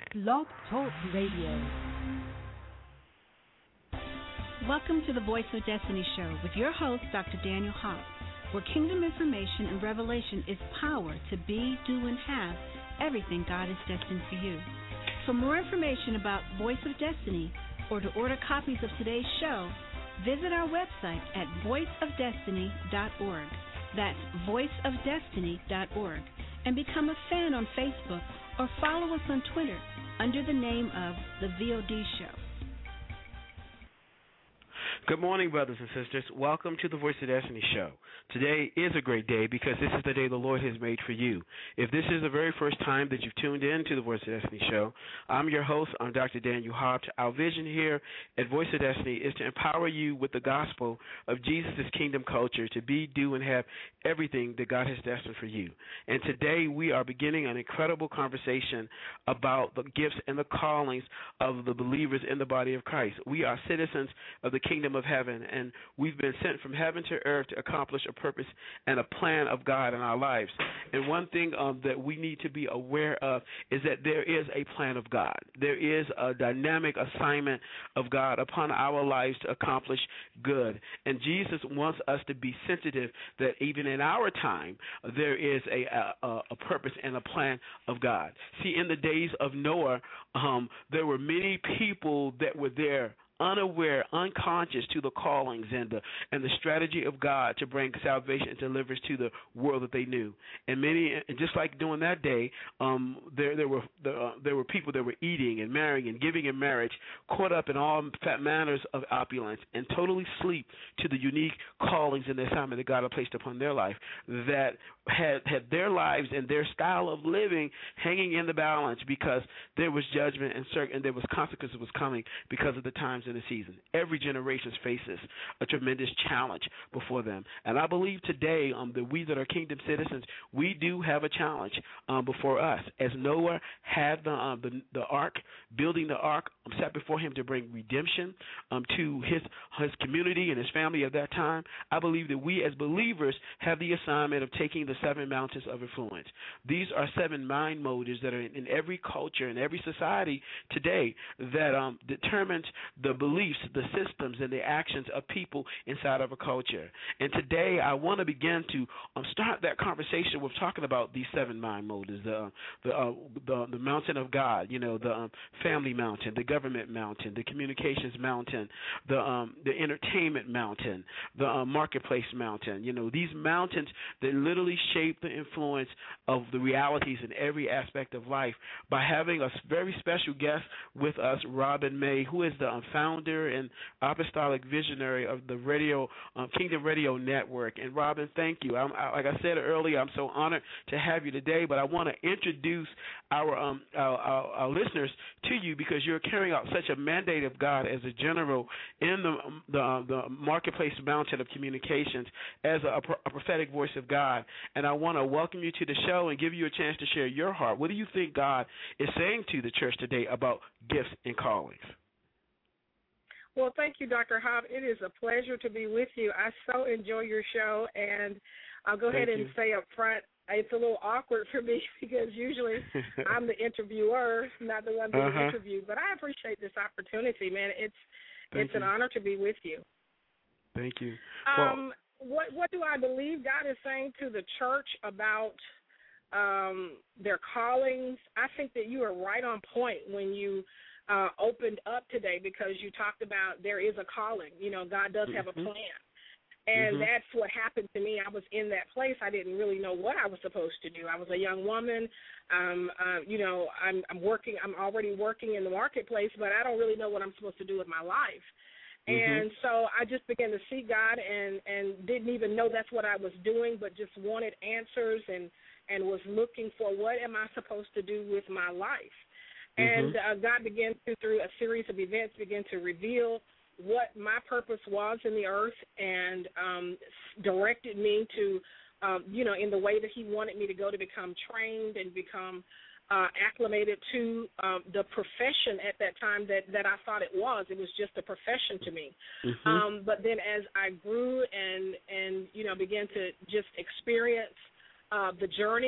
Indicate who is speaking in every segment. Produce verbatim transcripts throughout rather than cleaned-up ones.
Speaker 1: Blog Talk Radio.
Speaker 2: Welcome to the Voice of Destiny show with your host, Doctor Daniel Hobbs, where kingdom information and revelation is power to be, do, and have everything God has destined for you. For more information about Voice of Destiny or to order copies of today's show, visit our website at voice of destiny dot org. That's voice of destiny dot org. And become a fan on Facebook or follow us on Twitter under the name of The V O D Show.
Speaker 3: Good morning, brothers and sisters. Welcome to the Voice of Destiny show. Today is a great day because this is the day the Lord has made for you. If this is the very first time that you've tuned in to the Voice of Destiny show, I'm your host. I'm Doctor Daniel Hobbs. Our vision here at Voice of Destiny is to empower you with the gospel of Jesus' kingdom culture to be, do, and have everything that God has destined for you. And today we are beginning an incredible conversation about the gifts and the callings of the believers in the body of Christ. We are citizens of the kingdom of heaven, and we've been sent from heaven to earth to accomplish a purpose and a plan of God in our lives. And one thing um, that we need to be aware of is that there is a plan of God. There is a dynamic assignment of God upon our lives to accomplish good. And Jesus wants us to be sensitive that even in our time, there is a, a, a purpose and a plan of God. See, in the days of Noah, um, there were many people that were there unaware, unconscious to the callings and the and the strategy of God to bring salvation and deliverance to the world that they knew. And many, and just like during that day, um, there there were uh, there were people that were eating and marrying and giving in marriage, caught up in all fat manners of opulence, and totally sleep to the unique callings and the assignment that God had placed upon their life, that had had their lives and their style of living hanging in the balance because there was judgment and certain and there was consequences was coming because of the times in the season. Every generation faces a tremendous challenge before them. And I believe today um, that we that are kingdom citizens, we do have a challenge um, before us. As Noah had the, um, the the ark, building the ark um, set before him to bring redemption um, to his, his community and his family at that time, I believe that we as believers have the assignment of taking the seven mountains of influence. These are seven mind motors that are in, in every culture, in every society today that um, determines the beliefs, the systems, and the actions of people inside of a culture. And today I want to begin to um, start that conversation with talking about these seven mind motors, the, uh, the, uh, the, the mountain of God, you know, the um, family mountain, the government mountain, the communications mountain, the, um, the entertainment mountain, the uh, marketplace mountain, you know, these mountains that literally shape the influence of the realities in every aspect of life by having a very special guest with us, Robin May, who is the um, founder and apostolic visionary of the radio um, Kingdom Radio Network. And Robin, thank you. I'm, I, like I said earlier, I'm so honored to have you today, but I want to introduce our, um, our, our, our listeners to you because you're carrying out such a mandate of God as a general in the the, the marketplace mountain of communications as a, a prophetic voice of God. And I want to welcome you to the show and give you a chance to share your heart. What do you think God is saying to the church today about gifts and callings?
Speaker 4: Well, thank you, Doctor Hobb. It is a pleasure to be with you. I so enjoy your show, and I'll go
Speaker 3: thank
Speaker 4: ahead and
Speaker 3: you.
Speaker 4: say up front, it's a little awkward for me because usually I'm the interviewer, not the one being
Speaker 3: uh-huh.
Speaker 4: interviewed. But I appreciate this opportunity, man. It's
Speaker 3: thank
Speaker 4: it's
Speaker 3: you.
Speaker 4: an honor to be with you.
Speaker 3: Thank you.
Speaker 4: Um, well, what what do I believe God is saying to the church about um, their callings? I think that you are right on point when you uh, opened up today because you talked about there is a calling. You know, God does have
Speaker 3: mm-hmm.
Speaker 4: a plan. And
Speaker 3: mm-hmm.
Speaker 4: that's what happened to me. I was in that place. I didn't really know what I was supposed to do. I was a young woman. Um, uh, you know, I'm, I'm working. I'm already working in the marketplace, but I don't really know what I'm supposed to do with my life.
Speaker 3: Mm-hmm.
Speaker 4: And so I just began to seek God and, and didn't even know that's what I was doing, but just wanted answers and, and was looking for what am I supposed to do with my life.
Speaker 3: Mm-hmm.
Speaker 4: And uh, God began to, through a series of events, begin to reveal what my purpose was in the earth and um, directed me to, um, you know, in the way that he wanted me to go to become trained and become uh, acclimated to um, the profession at that time that, that I thought it was. It was just a profession to me.
Speaker 3: Mm-hmm.
Speaker 4: Um, but then as I grew and, and, you know, began to just experience uh, the journey,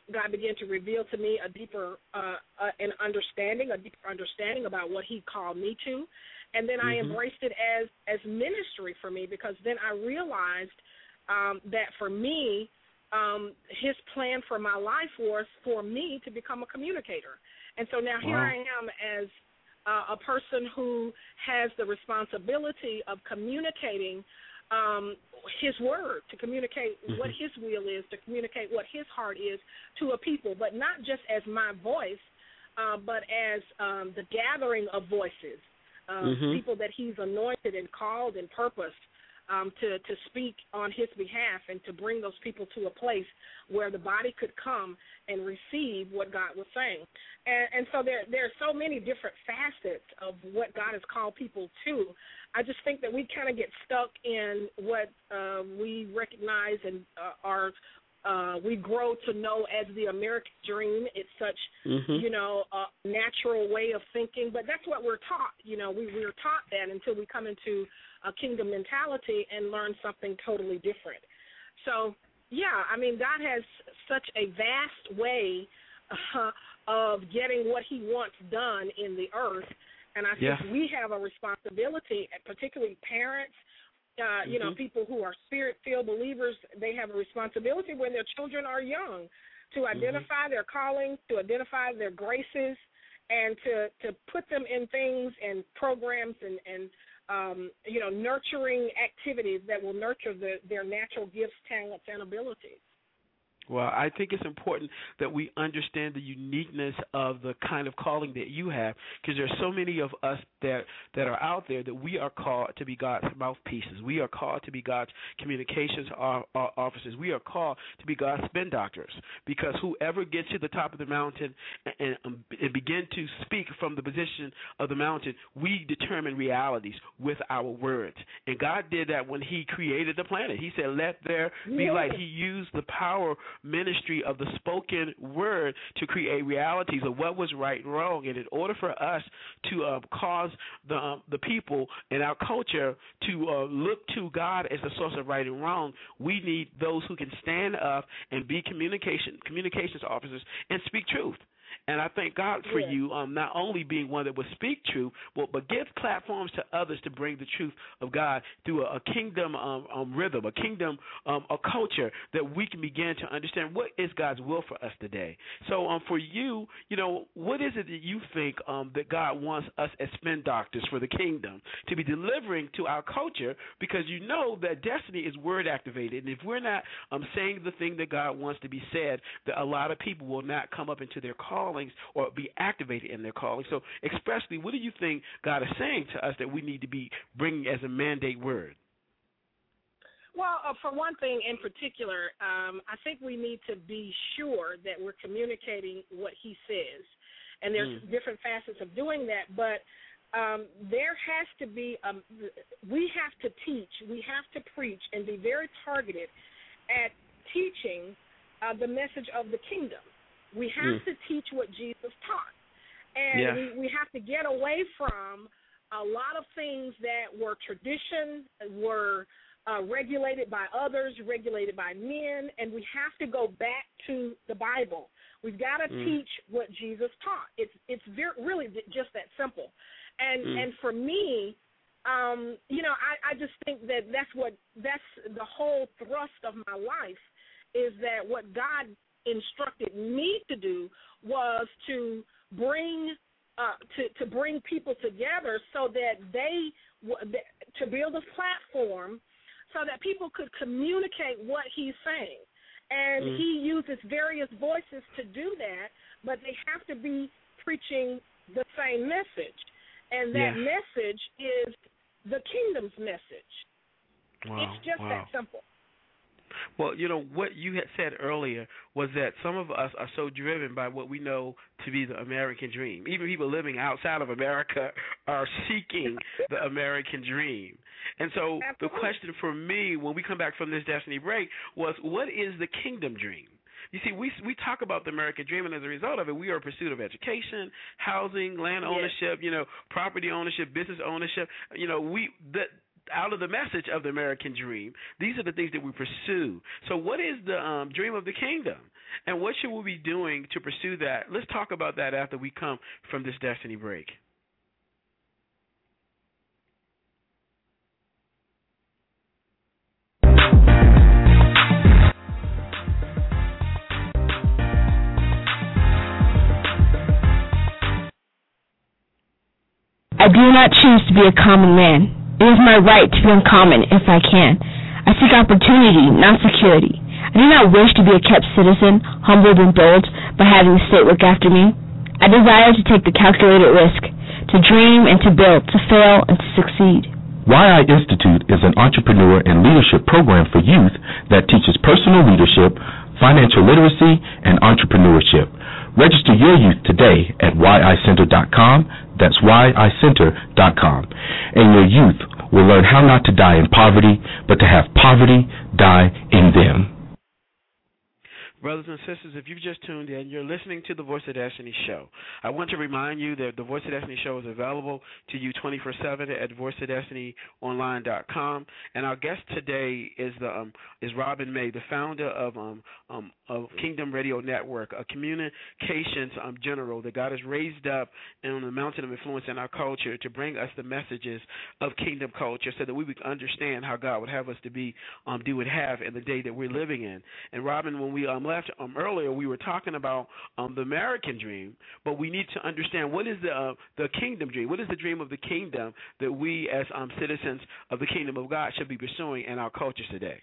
Speaker 4: God began to reveal to me a deeper uh, uh, an understanding, a deeper understanding about what He called me to, and then I
Speaker 3: mm-hmm.
Speaker 4: embraced it as as ministry for me, because then I realized um, that for me, um, His plan for my life was for me to become a communicator, and so now here
Speaker 3: wow.
Speaker 4: I am as uh, a person who has the responsibility of communicating Um, his word, to communicate
Speaker 3: mm-hmm.
Speaker 4: what his will is, to communicate what his heart is to a people, but not just as my voice, uh, but as um, the gathering of voices, uh,
Speaker 3: mm-hmm.
Speaker 4: people that he's anointed and called and purposed um, to, to speak on his behalf, and to bring those people to a place where the body could come and receive what God was saying. And, and so there, there are so many different facets of what God has called people to. I just think that we kind of get stuck in what uh, we recognize and uh, are uh, we grow to know as the American dream. It's such,
Speaker 3: mm-hmm.
Speaker 4: you know, a natural way of thinking, but that's what we're taught. You know, we we're taught that until we come into a kingdom mentality and learn something totally different. So, yeah, I mean, God has such a vast way uh, of getting what He wants done in the earth. And I think
Speaker 3: yeah.
Speaker 4: we have a responsibility, particularly parents, uh, you
Speaker 3: mm-hmm.
Speaker 4: know, people who are spirit-filled believers. They have a responsibility when their children are young to identify mm-hmm. their calling, to identify their graces, and to, to put them in things and programs and, and um, you know, nurturing activities that will nurture the, their natural gifts, talents, and abilities.
Speaker 3: Well, I think it's important that we understand the uniqueness of the kind of calling that you have, because there are so many of us that, that are out there that we are called to be God's mouthpieces. We are called to be God's communications officers. We are called to be God's spin doctors, because whoever gets to the top of the mountain and, and, and begin to speak from the position of the mountain, we determine realities with our words. And God did that when He created the planet. He said, let there be light. He used the power ministry of the spoken word to create realities of what was right and wrong. And in order for us to uh, cause the um, the people in our culture to uh, look to God as the source of right and wrong, we need those who can stand up and be communication communications officers and speak truth. And I thank God for
Speaker 4: yeah.
Speaker 3: you um, not only being one that would speak truth, but, but give platforms to others to bring the truth of God through a, a kingdom um, um, rhythm, a kingdom, um, a culture that we can begin to understand what is God's will for us today. So um, for you, you know, what is it that you think um, that God wants us as spin doctors for the kingdom to be delivering to our culture? Because you know that destiny is word activated. And if we're not um, saying the thing that God wants to be said, that a lot of people will not come up into their call or be activated in their calling. So expressly, what do you think God is saying to us that we need to be bringing as a mandate word?
Speaker 4: Well, uh, for one thing in particular, um, I think we need to be sure that we're communicating what He says. And there's mm. different facets of doing that, but um, there has to be, um, we have to teach, we have to preach and be very targeted at teaching uh, the message of the kingdom. We have mm. to teach what Jesus taught. And
Speaker 3: yeah.
Speaker 4: we, we have to get away from a lot of things that were tradition, were uh, regulated by others, regulated by men, and we have to go back to the Bible. We've got to mm. teach what Jesus taught. It's it's very, really just that simple. And mm. and for me, um, you know, I, I just think that that's what that's the whole thrust of my life, is that what God instructed me to do was to bring uh, to to bring people together so that they to build a platform so that people could communicate what He's saying. And mm. He uses various voices to do that, but they have to be preaching the same message, and that
Speaker 3: yeah.
Speaker 4: message is the kingdom's message.
Speaker 3: Wow.
Speaker 4: It's just
Speaker 3: wow.
Speaker 4: that simple.
Speaker 3: Well, you know, what you had said earlier was that some of us are so driven by what we know to be the American dream. Even people living outside of America are seeking the American dream. And so
Speaker 4: Absolutely.
Speaker 3: The question for me when we come back from this Destiny break was, what is the kingdom dream? You see, we we talk about the American dream, and as a result of it, we are in pursuit of education, housing, land ownership, yes. you know, property ownership, business ownership. You know, we the out of the message of the American dream, these are the things that we pursue. So what is the um, dream of the kingdom? And what should we be doing to pursue that? Let's talk about that after we come from this Destiny break.
Speaker 5: I do not choose to be a common man. It is my right to be uncommon if I can. I seek opportunity, not security. I do not wish to be a kept citizen, humbled and bold by having the state look after me. I desire to take the calculated risk, to dream and to build, to fail and to succeed.
Speaker 6: Y I Institute is an entrepreneur and leadership program for youth that teaches personal leadership, financial literacy, and entrepreneurship. Register your youth today at y i center dot com. That's y i center dot com. And your youth will learn how not to die in poverty, but to have poverty die in them.
Speaker 3: Brothers and sisters, if you've just tuned in, you're listening to the Voice of Destiny show. I want to remind you that the Voice of Destiny show is available to you twenty-four seven at voice of destiny online dot com. And our guest today is the um, is Robin May, the founder of um, um, of Kingdom Radio Network, a communications um, general that God has raised up on the mountain of influence in our culture to bring us the messages of kingdom culture, so that we would understand how God would have us to be, um, do, and have in the day that we're living in. And Robin, when we um. Left, um, earlier we were talking about um, the American dream, but we need to understand what is the uh, the kingdom dream. What is the dream of the kingdom that we as um, citizens of the kingdom of God should be pursuing in our culture today?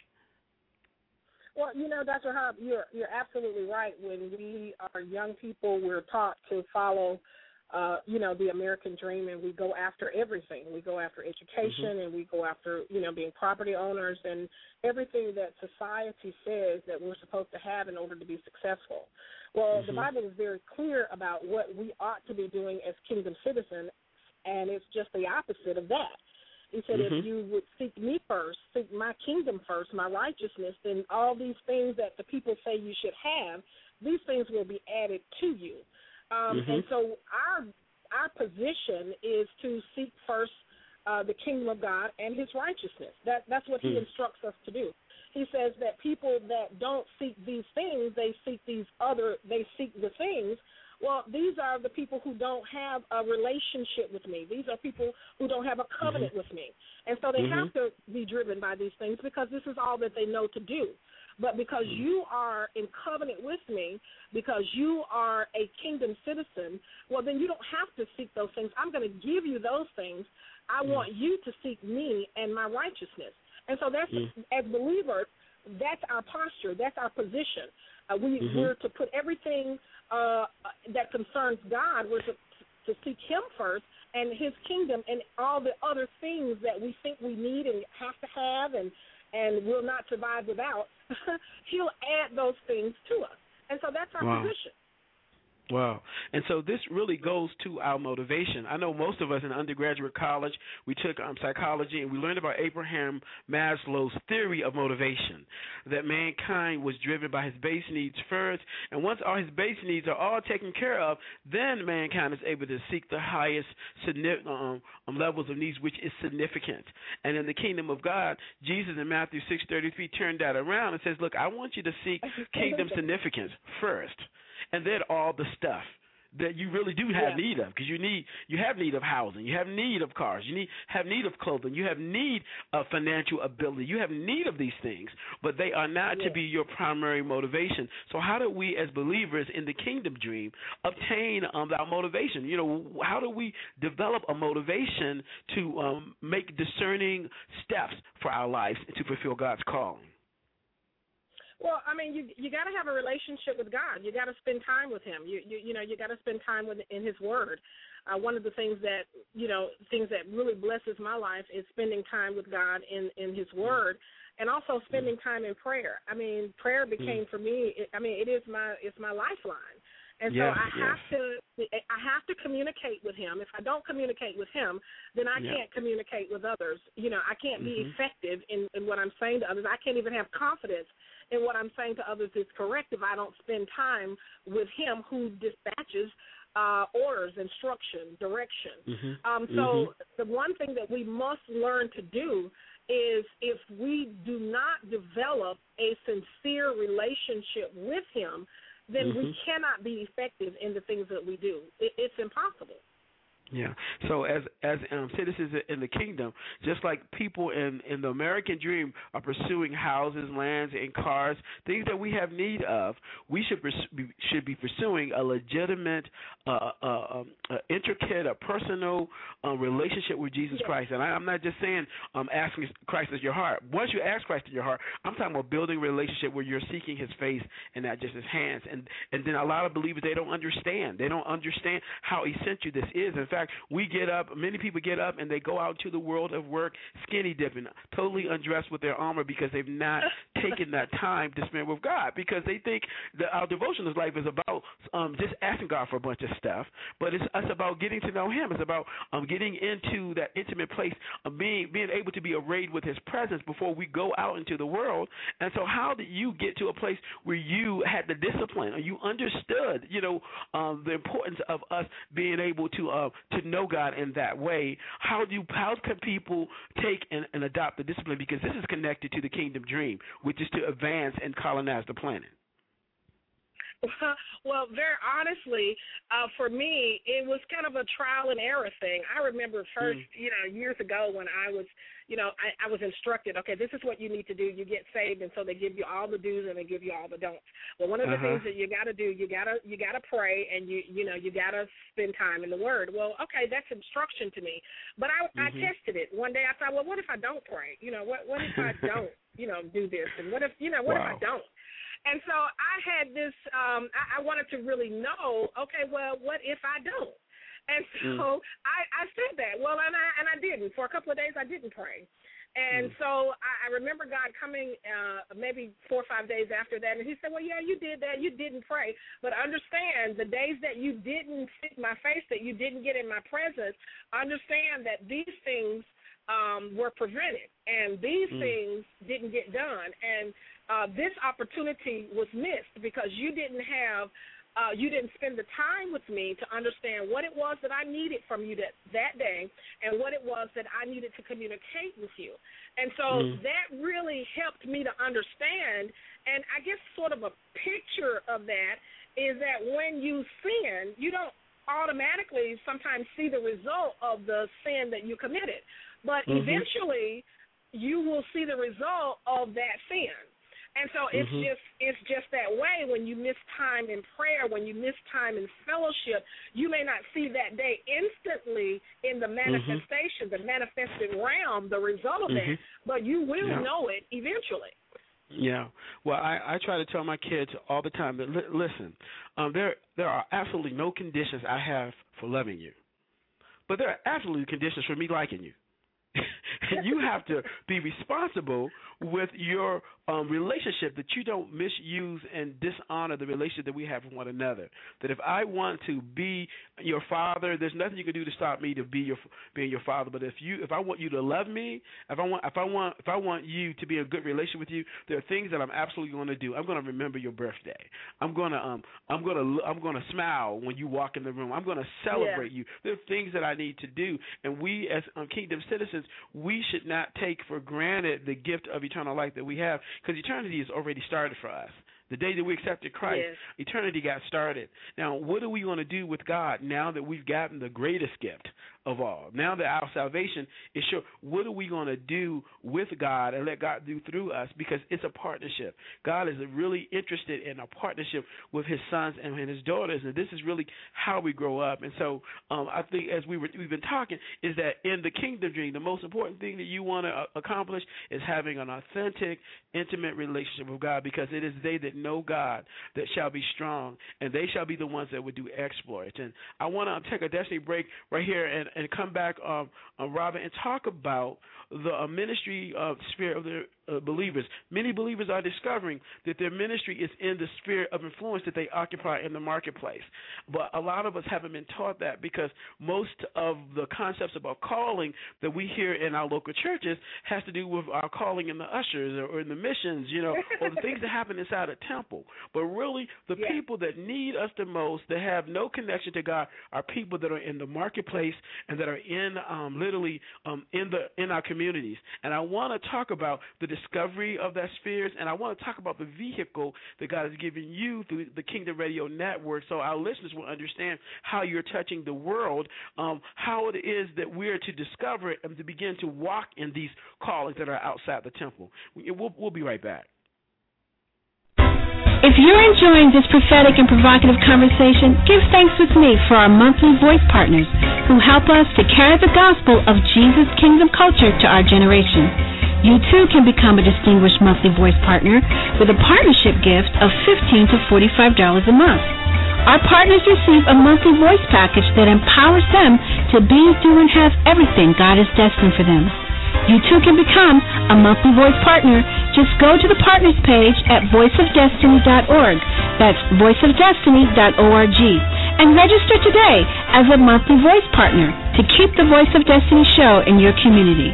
Speaker 4: Well, you know, Doctor Hobb, you're you're absolutely right. When we are young people, we're taught to follow, uh, you know, the American dream, and we go after everything. We go after education, mm-hmm. and we go after, you know, being property owners and everything that society says that we're supposed to have in order to be successful. Well, mm-hmm. the Bible is very clear about what we ought to be doing as kingdom citizens, and it's just the opposite of that. He said, mm-hmm. if you would seek me first, seek my kingdom first, my righteousness, then all these things that the people say you should have, these things will be added to you. Um, mm-hmm. And so our our position is to seek first uh, the kingdom of God and his righteousness. That That's what he mm. instructs us to do. He says that people that don't seek these things, they seek these other, they seek the things. Well, these are the people who don't have a relationship with me. These are people who don't have a covenant mm-hmm. with me. And so they mm-hmm. have to be driven by these things because this is all that they know to do. But because you are in covenant with me, because you are a kingdom citizen, well, then you don't have to seek those things. I'm going to give you those things. I mm. want you to seek me and my righteousness. And so that's, mm. as believers, that's our posture. That's our position. Uh, we, mm-hmm. We're to put everything uh, that concerns God, we're to, to seek him first and his kingdom and all the other things that we think we need and have to have and and will not survive without, he'll add those things to us. And so that's our wow. position.
Speaker 3: Wow. And so this really goes to our motivation. I know most of us in undergraduate college, we took um, psychology, and we learned about Abraham Maslow's theory of motivation, that mankind was driven by his base needs first, and once all his base needs are all taken care of, then mankind is able to seek the highest um, levels of needs, which is significant. And in the kingdom of God, Jesus in Matthew six thirty-three turned that around and says, look, I want you to seek kingdom significance first. And then all the stuff that you really do have yeah. need of, because you need you have need of housing, you have need of cars, you need have need of clothing, you have need of financial ability, you have need of these things, but they are not yeah. to be your primary motivation. So how do we as believers in the kingdom dream obtain um, our motivation? You know, how do we develop a motivation to um, make discerning steps for our lives to fulfill God's calling?
Speaker 4: Well, I mean, you you got to have a relationship with God. You got to spend time with him. You you you know, you got to spend time with in his word. Uh, one of the things that, you know, things that really blesses my life is spending time with God in, in his word, and also spending time in prayer. I mean, prayer became for me, it, I mean, it is my it's my lifeline. And so yeah, I have yeah. to I have to communicate with him. If I don't communicate with him, then I yeah. can't communicate with others. You know, I can't mm-hmm. be effective in, in what I'm saying to others. I can't even have confidence in what I'm saying to others is correct if I don't spend time with him who dispatches uh, orders, instruction, direction.
Speaker 3: Mm-hmm.
Speaker 4: Um, so
Speaker 3: mm-hmm.
Speaker 4: the one thing that we must learn to do is if we do not develop a sincere relationship with him, then
Speaker 3: mm-hmm.
Speaker 4: we cannot be effective in the things that we do. It, it's impossible.
Speaker 3: Yeah. So as as um, citizens in the kingdom, just like people in, in the American dream are pursuing houses, lands, and cars, things that we have need of, we should pers- be, should be pursuing a legitimate, uh, uh, um, uh, intricate, a personal uh, relationship with Jesus
Speaker 4: yes.
Speaker 3: Christ. And I, I'm not just saying um, asking Christ as your heart. Once you ask Christ in your heart, I'm talking about building a relationship where you're seeking His face and not just His hands. And and then a lot of believers, they don't understand. They don't understand how essential this is. In fact, we get up, many people get up and they go out to the world of work skinny dipping, totally undressed with their armor because they've not taken that time to spend with God, because they think that our devotional life is about um, just asking God for a bunch of stuff, but it's us about getting to know Him. It's about um, getting into that intimate place of being being able to be arrayed with His presence before we go out into the world. And so how did you get to a place where you had the discipline or you understood, you know, um, the importance of us being able to uh, to know God in that way? How do you, how can people take and, and adopt the discipline? Because this is connected to the kingdom dream, which is to advance and colonize the planet.
Speaker 4: Well, very honestly, uh, for me, it was kind of a trial and error thing. I remember first, mm. you know, years ago when I was, you know, I, I was instructed, okay, this is what you need to do. You get saved, and so they give you all the do's and they give you all the don'ts. Well, one of the
Speaker 3: uh-huh.
Speaker 4: things that you got to do, you gotta, you gotta pray, and you, you know, you gotta spend time in the Word. Well, okay, that's instruction to me, but I, mm-hmm. I tested it one day. I thought, well, what if I don't pray? You know, what, what if I don't, you know, do this, and what if, you know, what
Speaker 3: wow.
Speaker 4: if I don't? And so I had this, um, I, I wanted to really know, okay, well, what if I don't? And so mm. I, I said that. Well, and I and I didn't. For a couple of days, I didn't pray. And mm. so I, I remember God coming uh, maybe four or five days after that, and He said, well, yeah, you did that. You didn't pray. But understand, the days that you didn't seek my face, that you didn't get in my presence, understand that these things um, were prevented, and these mm. things didn't get done. And Uh, this opportunity was missed because you didn't have, uh, you didn't spend the time with me to understand what it was that I needed from you that, that day and what it was that I needed to communicate with you. And so mm. that really helped me to understand, and I guess sort of a picture of that is that when you sin, you don't automatically sometimes see the result of the sin that you committed, but mm-hmm. eventually you will see the result of that sin. And so it's mm-hmm. just it's just that way. When you miss time in prayer, when you miss time in fellowship, you may not see that day instantly in the manifestation, mm-hmm. the manifested realm, the result of mm-hmm. that, but you will yeah. know it eventually.
Speaker 3: Yeah. Well, I, I try to tell my kids all the time that, li- listen, um, there there are absolutely no conditions I have for loving you, but there are absolutely conditions for me liking you. And you have to be responsible with your um, relationship, that you don't misuse and dishonor the relationship that we have with one another. That if I want to be your father, there's nothing you can do to stop me to be your being your father. But if you, if I want you to love me, if I want, if I want, if I want you to be in a good relationship with you, there are things that I'm absolutely going to do. I'm going to remember your birthday. I'm going to, um, I'm going to, I'm going to smile when you walk in the room. I'm going to celebrate yeah. you. There are things that I need to do, and we as um, kingdom citizens, we should not take for granted the gift of eternal life that we have, because eternity has already started for us. The day that we accepted Christ, yes. eternity got started. Now, what are we going to do with God now that we've gotten the greatest gift of all? Now that our salvation is sure, what are we going to do with God and let God do through us? Because it's a partnership. God is really interested in a partnership with His sons and His daughters, and this is really how we grow up. And so um, I think as we were, we've been talking, is that in the kingdom dream, the most important thing that you want to uh, accomplish is having an authentic, intimate relationship with God, because it is they that know God that shall be strong, and they shall be the ones that would do exploits. And I want to take a destiny break right here and, and come back, um, uh, Robin, and talk about the uh, ministry uh, spirit of the uh, believers. Many believers are discovering that their ministry is in the sphere of influence that they occupy in the marketplace. But a lot of us haven't been taught that, because most of the concepts about calling that we hear in our local churches has to do with our calling in the ushers or, or in the missions, you know, or the things that happen inside a temple. But really, the
Speaker 4: yeah.
Speaker 3: people that need us the most, that have no connection to God, are people that are in the marketplace and that are in um, literally um, in the in our communities. And I want to talk about the discovery of that spheres, and I want to talk about the vehicle that God has given you through the Kingdom Radio Network, so our listeners will understand how you're touching the world, um, how it is that we're to discover it and to begin to walk in these callings that are outside the temple. We'll, we'll be right back.
Speaker 2: If you're enjoying this prophetic and provocative conversation, give thanks with me for our monthly voice partners who help us to carry the gospel of Jesus' kingdom culture to our generation. You too can become a distinguished monthly voice partner with a partnership gift of fifteen to forty-five dollars a month. Our partners receive a monthly voice package that empowers them to be, do, and have everything God has destined for them. You too can become a monthly voice partner. Just go to the partners page at voice of destiny dot org. That's voice of destiny dot org. And register today as a monthly voice partner to keep the Voice of Destiny show in your community.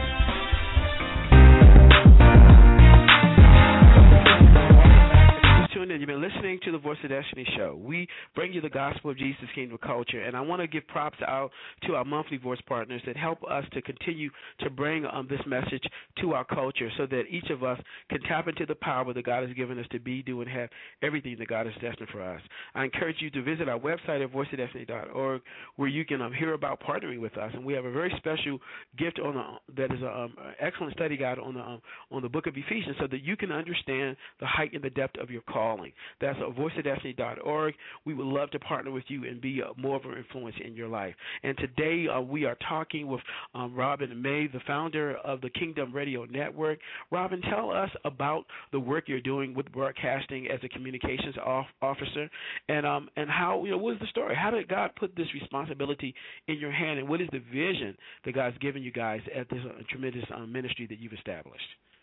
Speaker 3: You've been listening to the Voice of Destiny show. We bring you the gospel of Jesus' kingdom culture, and I want to give props out to our monthly voice partners that help us to continue to bring um, this message to our culture so that each of us can tap into the power that God has given us to be, do, and have everything that God has destined for us. I encourage you to visit our website at voice of destiny dot org, where you can um, hear about partnering with us, and we have a very special gift on the, that is an um, excellent study guide on the um, on the book of Ephesians, so that you can understand the height and the depth of your calling. That's at voice of destiny dot org. We would love to partner with you and be uh, more of an influence in your life. And today uh, we are talking with um, Robin May, the founder of the Kingdom Radio Network. Robin, tell us about the work you're doing with broadcasting as a communications off- officer, and um, and how, you know, what is the story? How did God put this responsibility in your hand, and what is the vision that God's given you guys at this uh, tremendous um, ministry that you've established?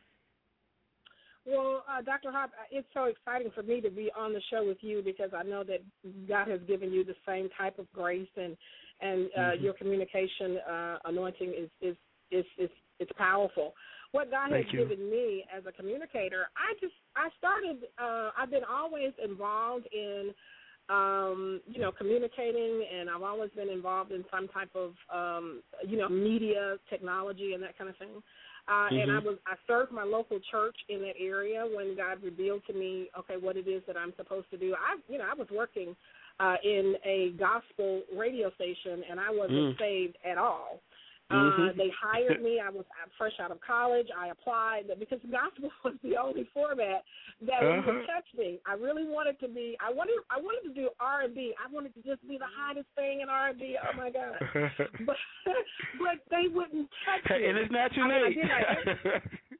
Speaker 4: Well, uh, Doctor Hop, it's so exciting for me to be on the show with you, because I know that God has given you the same type of grace, and and uh, mm-hmm. your communication uh, anointing is is is is it's powerful. What God
Speaker 3: Thank
Speaker 4: has
Speaker 3: you.
Speaker 4: given me as a communicator, I just I started. Uh, I've been always involved in, um, you know, communicating, and I've always been involved in some type of, um, you know, media technology and that kind of thing. Uh, mm-hmm. And I was I served my local church in that area when God revealed to me, okay, what it is that I'm supposed to do. I, you know, I was working uh, in a gospel radio station, and I wasn't mm. saved at all.
Speaker 3: Mm-hmm.
Speaker 4: Uh, they hired me. I was fresh out of college. I applied because gospel was the only format that
Speaker 3: uh-huh.
Speaker 4: would touch me. I really wanted to be. I wanted. I wanted to do R and B. I wanted to just be the hottest thing in R and B. Oh my God! but but they wouldn't touch me.
Speaker 3: And it's not too
Speaker 4: I
Speaker 3: late.
Speaker 4: Mean, I, did, I,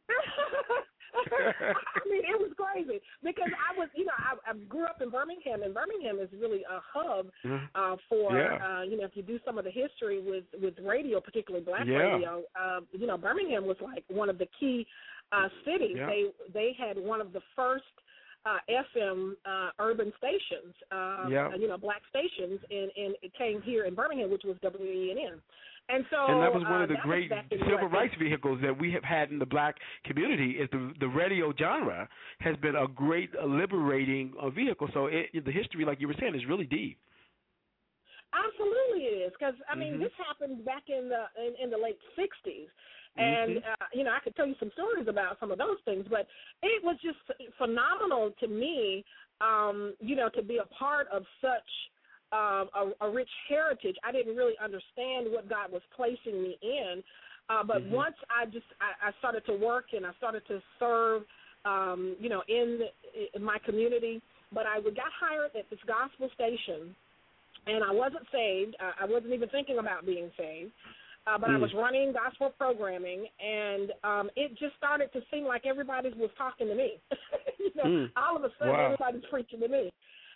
Speaker 4: I mean, it was crazy because I was, you know, I, I grew up in Birmingham, and Birmingham is really a hub uh, for,
Speaker 3: yeah.
Speaker 4: uh, you know, if you do some of the history with, with radio, particularly black
Speaker 3: yeah.
Speaker 4: radio, uh, you know, Birmingham was like one of the key uh, cities.
Speaker 3: Yeah.
Speaker 4: They they had one of the first uh, F M uh, urban stations, uh,
Speaker 3: yeah.
Speaker 4: you know, black stations, and, and it came here in Birmingham, which was W E N N. And so,
Speaker 3: and that was one
Speaker 4: uh,
Speaker 3: of the great civil rights vehicles that we have had in the black community. Is the the radio genre has been a great uh, liberating uh, vehicle. So it, the history, like you were saying, is really deep.
Speaker 4: Absolutely, it is, because I mean,
Speaker 3: mm-hmm.
Speaker 4: this happened back in the in, in the late sixties, and
Speaker 3: mm-hmm.
Speaker 4: uh, you know, I could tell you some stories about some of those things, but it was just phenomenal to me, um, you know, to be a part of such. Um, a, a rich heritage. I didn't really understand what God was placing me in, uh, but
Speaker 3: mm-hmm.
Speaker 4: once I just I, I started to work and I started to serve, um, you know, in, the, in my community. But I got hired at this gospel station, and I wasn't saved. I, I wasn't even thinking about being saved. Uh, but mm. I was running gospel programming, and um, it just started to seem like everybody was talking to me. you know,
Speaker 3: mm.
Speaker 4: all of a sudden,
Speaker 3: wow.
Speaker 4: everybody's preaching to me.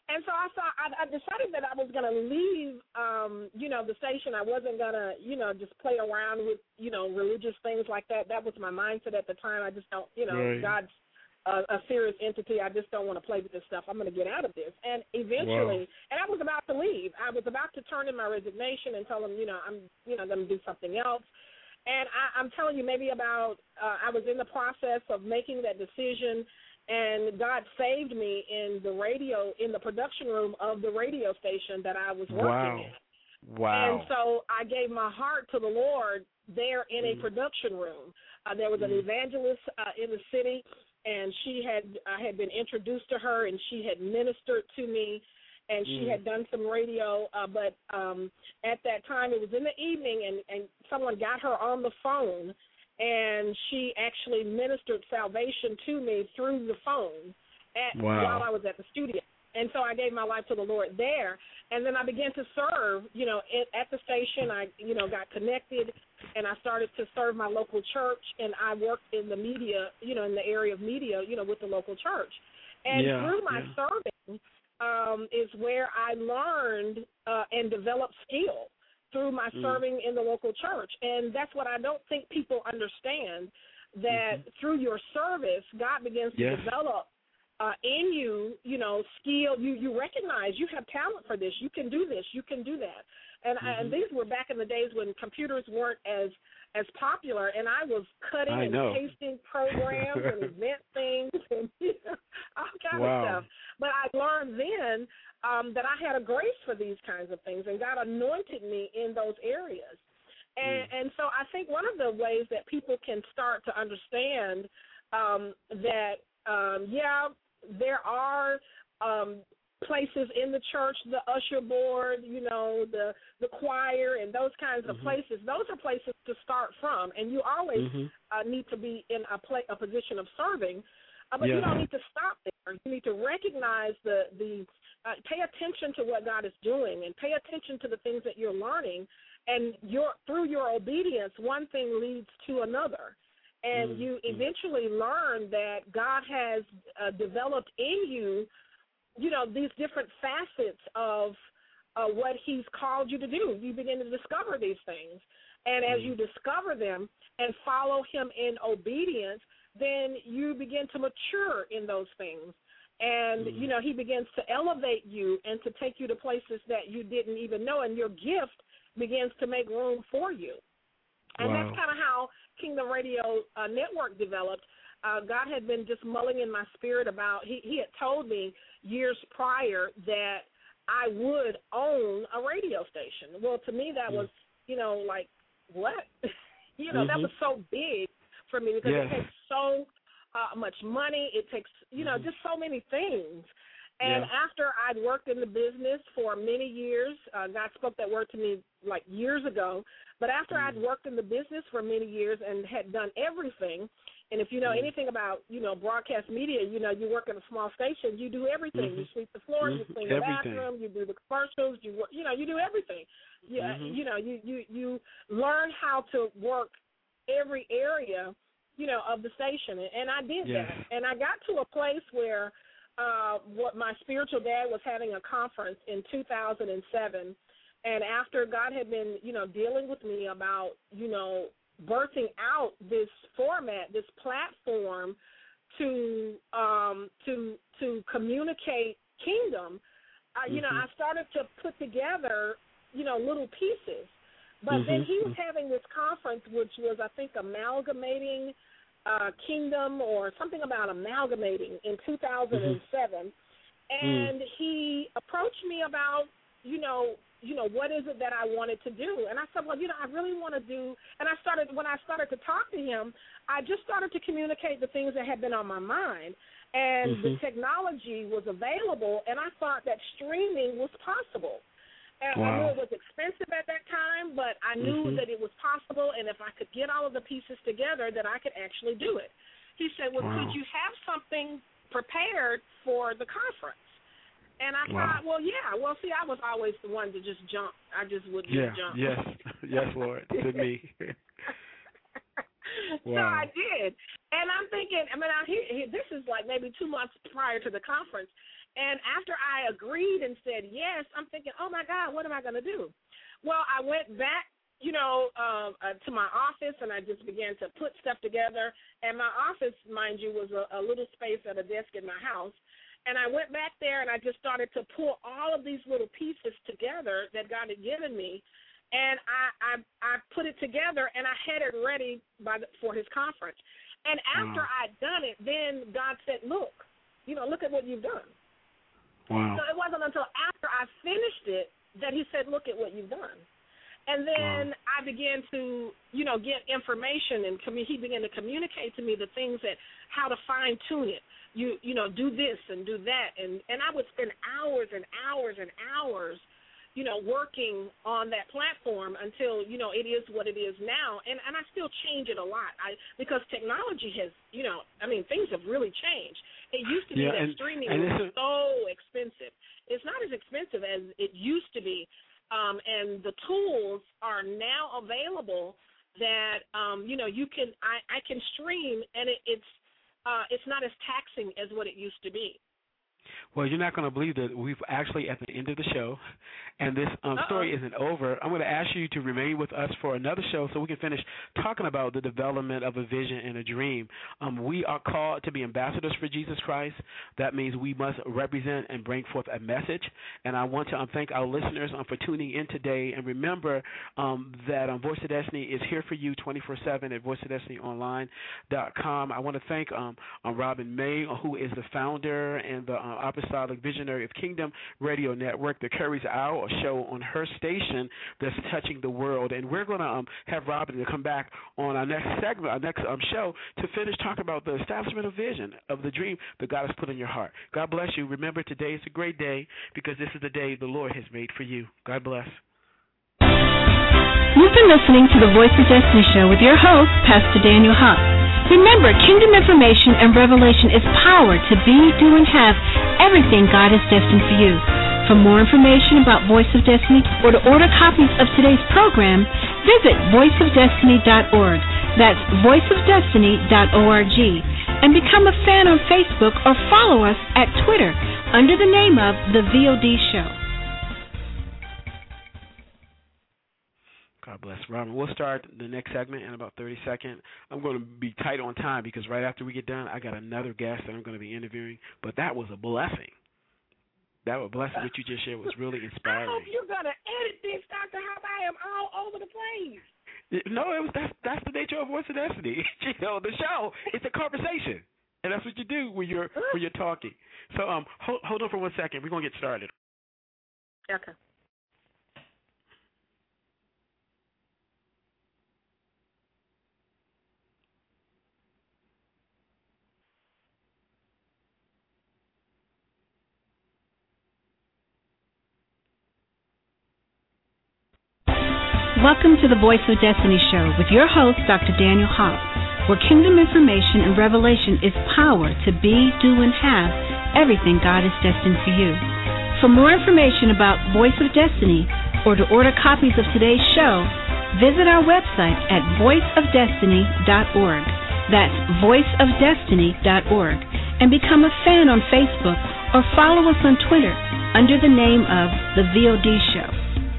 Speaker 4: And so I thought I, I decided that I was going to leave, um, you know, the station. I wasn't going to, you know, just play around with, you know, religious things like that. That was my mindset at the time. I just don't, you know, right. God's uh, a serious entity. I just don't want to play with this stuff. I'm going to get out of this. And eventually, wow. and I was about to leave. I was about to turn in my resignation and tell them, you know, I'm, you know, going to do something else. And I, I'm telling you, maybe about uh, I was in the process of making that decision. And God saved me in the radio, in the production room of the radio station that I was working
Speaker 3: wow.
Speaker 4: in.
Speaker 3: Wow.
Speaker 4: And so I gave my heart to the Lord there in
Speaker 3: mm.
Speaker 4: a production room. Uh, there was an
Speaker 3: mm.
Speaker 4: evangelist uh, in the city, and she had I had been introduced to her, and she had ministered to me, and mm. she had done some radio. Uh, but um, at that time, it was in the evening, and, and someone got her on the phone, and she actually ministered salvation to me through the phone at,
Speaker 3: wow.
Speaker 4: while I was at the studio. And so I gave my life to the Lord there, and then I began to serve, you know, at the station. I, you know, got connected, and I started to serve my local church, and I worked in the media, you know, in the area of media, you know, with the local church. And
Speaker 3: yeah,
Speaker 4: through my
Speaker 3: yeah.
Speaker 4: serving um, is where I learned uh, and developed skill. Through my mm. serving in the local church. And that's what I don't think people understand, that mm-hmm. through your service, God begins to
Speaker 3: yes.
Speaker 4: develop uh, in you, you know, skill. You you recognize you have talent for this. You can do this. You can do that. And, mm-hmm. I, and these were back in the days when computers weren't as as popular, and I was cutting
Speaker 3: I
Speaker 4: and
Speaker 3: know.
Speaker 4: pasting programs and event things and you know, all kind
Speaker 3: wow.
Speaker 4: of stuff. But I learned then um, that I had a grace for these kinds of things, and God anointed me in those areas. And, mm. and so I think one of the ways that people can start to understand um, that, um, yeah, there are um, places in the church, the usher board, you know, the the choir and those kinds of mm-hmm. places. Those are places to start from, and you always mm-hmm. uh, need to be in a, pla- a position of serving. Uh, but yeah. you don't need to stop there. You need to recognize the, the uh, pay attention to what God is doing and pay attention to the things that you're learning. And your through your obedience, one thing leads to another. And mm-hmm. you eventually learn that God has uh, developed in you, you know, these different facets of uh, what he's called you to do. You begin to discover these things. And as mm-hmm. you discover them and follow him in obedience, then you begin to mature in those things. And, mm-hmm. you know, he begins to elevate you and to take you to places that you didn't even know, and your gift begins to make room for you. And wow. that's kind of how Kingdom Radio uh, Network developed. Uh, God had been just mulling in my spirit about, he, he had told me years prior that I would own a radio station. Well, to me that mm-hmm. was, you know, like, what? you know, mm-hmm. that was so big for me because yes. it takes so uh, much money. It takes, you know, mm-hmm. just so many things. And yeah. after I'd worked in the business for many years, uh, God spoke that word to me like years ago, but after mm-hmm. I'd worked in the business for many years and had done everything, and if you know mm-hmm. anything about, you know, broadcast media, you know, you work in a small station, you do everything. Mm-hmm. You sweep the floor, mm-hmm. you clean the
Speaker 3: everything.
Speaker 4: bathroom, you do the commercials, you work, you know, you do everything. You, mm-hmm. you know, you, you, you learn how to work every area, you know, of the station, and I did yes. that. And I got to a place where uh, what my spiritual dad was having a conference in two thousand seven, and after God had been, you know, dealing with me about, you know, birthing out this format, this platform to um, to to communicate kingdom, uh, you mm-hmm. know, I started to put together, you know, little pieces. But mm-hmm. then he was having this conference, which was, I think, amalgamating uh, kingdom or something about amalgamating in two thousand seven. Mm-hmm. And mm. he approached me about, you know, you know, what is it that I wanted to do? And I said, well, you know, I really want to do, and I started, when I started to talk to him, I just started to communicate the things that had been on my mind. And mm-hmm. the technology was available, and I thought that streaming was possible. And wow. I knew it was expensive at that time, but I knew mm-hmm. that it was possible, and if I could get all of the pieces together, that I could actually do it. He said, well, wow. could you have something prepared for the conference? And I wow. thought, well, yeah. Well, see, I was always the one to just jump. I just would just
Speaker 3: yeah,
Speaker 4: jump.
Speaker 3: Yes, yes, Lord, to me.
Speaker 4: Wow. So I did. And I'm thinking, I mean, I, he, he, this is like maybe two months prior to the conference. And after I agreed and said yes, I'm thinking, oh, my God, what am I going to do? Well, I went back, you know, uh, uh, to my office, and I just began to put stuff together. And my office, mind you, was a, a little space at a desk in my house. And I went back there, and I just started to pull all of these little pieces together that God had given me. And I, I, I put it together, and I had it ready by the, for his conference. And after wow. I'd done it, then God said, look, you know, look at what you've done.
Speaker 3: Wow.
Speaker 4: So it wasn't until after I finished it that he said, look at what you've done. And then wow. I began to, you know, get information, and commu- he began to communicate to me the things that, how to fine-tune it. You, you know, do this and do that. And, and I would spend hours and hours and hours, you know, working on that platform until, you know, it is what it is now. And, and I still change it a lot I, because technology has, you know, I mean, things have really changed. It used to be
Speaker 3: yeah,
Speaker 4: that
Speaker 3: and,
Speaker 4: streaming
Speaker 3: and
Speaker 4: was so expensive. It's not as expensive as it used to be. Um, and the tools are now available that, um, you know, you can, I, I can stream, and it, it's, uh, it's not as taxing as what it used to be.
Speaker 3: Well, you're not going to believe that we've actually at the end of the show, and this um, story isn't over. I'm going to ask you to remain with us for another show so we can finish talking about the development of a vision and a dream. Um, we are called to be ambassadors for Jesus Christ. That means we must represent and bring forth a message. And I want to um, thank our listeners um, for tuning in today. And remember um, that um, Voice of Destiny is here for you twenty-four seven at voice of destiny online dot com. I want to thank um, um, Robin May, who is the founder and the uh, Apostolic Visionary of Kingdom Radio Network that carries out a show on her station that's touching the world. And we're going to um, have Robin to come back on our next segment, our next um, show, to finish talking about the establishment of vision, of the dream that God has put in your heart. God bless you. Remember, today is a great day because this is the day the Lord has made for you. God bless.
Speaker 2: You've been listening to the Voice of Destiny Show with your host, Pastor Daniel Huff. Remember, kingdom information and revelation is power to be, do, and have everything God has destined for you. For more information about Voice of Destiny or to order copies of today's program, visit voice of destiny dot org. That's voice of destiny dot org. And become a fan on Facebook or follow us at Twitter under the name of The V O D Show.
Speaker 3: God bless. Robin, we'll start the next segment in about thirty seconds. I'm going to be tight on time because right after we get done, I got another guest that I'm going to be interviewing. But that was a blessing. That was a blessing. What you just shared was really inspiring.
Speaker 4: I hope you're going to edit this, Doctor Hop. I am all over the place.
Speaker 3: No, it was that's that's the nature of Voice of Destiny. You know, the show, it's a conversation, and that's what you do when you're when you're talking. So um, hold hold on for one second. We're gonna get started.
Speaker 4: Okay.
Speaker 2: Welcome to the Voice of Destiny Show with your host, Doctor Daniel Hopp, where kingdom information and revelation is power to be, do, and have everything God has destined for you. For more information about Voice of Destiny or to order copies of today's show, visit our website at voice of destiny dot org. That's voice of destiny dot org. And become a fan on Facebook or follow us on Twitter under the name of The V O D Show.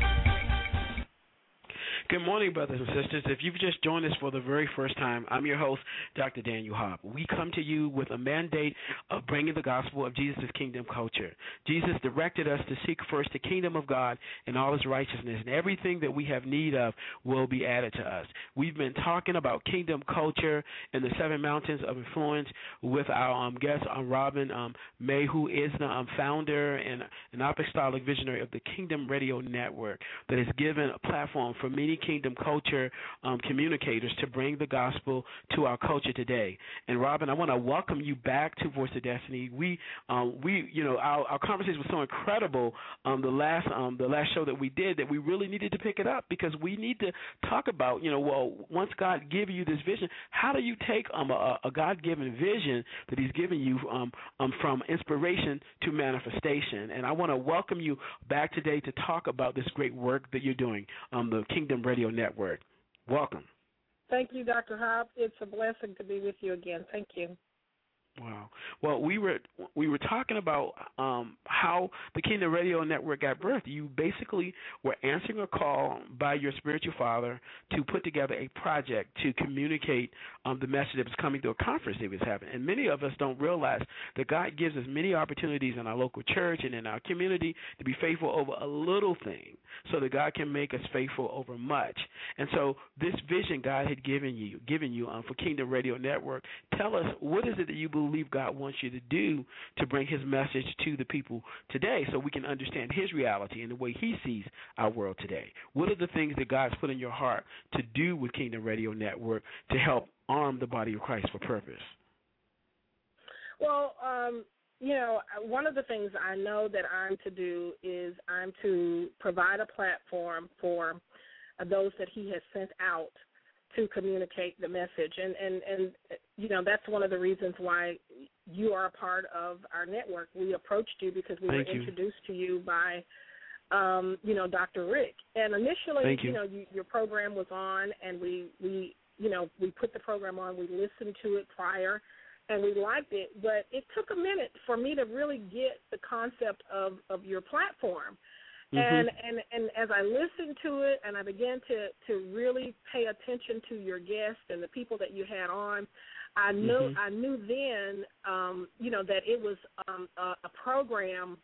Speaker 3: Good morning, brothers and sisters. If you've just joined us for the very first time, I'm your host, Doctor Daniel Hopp. We come to you with a mandate of bringing the gospel of Jesus' kingdom culture. Jesus directed us to seek first the kingdom of God and all his righteousness, and everything that we have need of will be added to us. We've been talking about kingdom culture and the seven mountains of influence with our um, guest, um, Robin um, May, who is the um, founder and an apostolic visionary of the Kingdom Radio Network that has given a platform for many kingdom culture um, communicators to bring the gospel to our culture today. And Robin, I want to welcome you back to Voice of Destiny. We, um, we, you know, our, our conversation was so incredible um, the last, um, the last show that we did that we really needed to pick it up because we need to talk about, you know, well, once God gives you this vision, how do you take um, a, a God-given vision that He's given you um, um, from inspiration to manifestation? And I want to welcome you back today to talk about this great work that you're doing, um, the Kingdom Radio Network. Welcome.
Speaker 4: Thank you, Doctor Hobb. It's a blessing to be with you again. Thank you.
Speaker 3: Wow. Well, we were we were talking about um, how the Kingdom Radio Network got birthed. You basically were answering a call by your spiritual father to put together a project to communicate um, the message that was coming to a conference that was happening. And many of us don't realize that God gives us many opportunities in our local church and in our community to be faithful over a little thing, so that God can make us faithful over much. And so this vision God had given you, given you um, for Kingdom Radio Network, tell us, what is it that you believe believe God wants you to do to bring his message to the people today, so we can understand his reality and the way he sees our world today? What are the things that God's put in your heart to do with Kingdom Radio Network to help arm the body of Christ for purpose?
Speaker 4: Well, um, you know, one of the things I know that I'm to do is I'm to provide a platform for those that he has sent out to communicate the message. And, and, and, you know, that's one of the reasons why you are a part of our network. We approached you because we
Speaker 3: Thank
Speaker 4: were
Speaker 3: you.
Speaker 4: introduced to you by, um, you know, Doctor Rick. And initially,
Speaker 3: Thank you.
Speaker 4: you know, you, your program was on, and we, we, you know, we put the program on. We listened to it prior, and we liked it. But it took a minute for me to really get the concept of, of your platform.
Speaker 3: Mm-hmm.
Speaker 4: And, and and as I listened to it and I began to, to really pay attention to your guests and the people that you had on, I knew
Speaker 3: mm-hmm.
Speaker 4: I knew then, um, you know, that it was um, a, a program,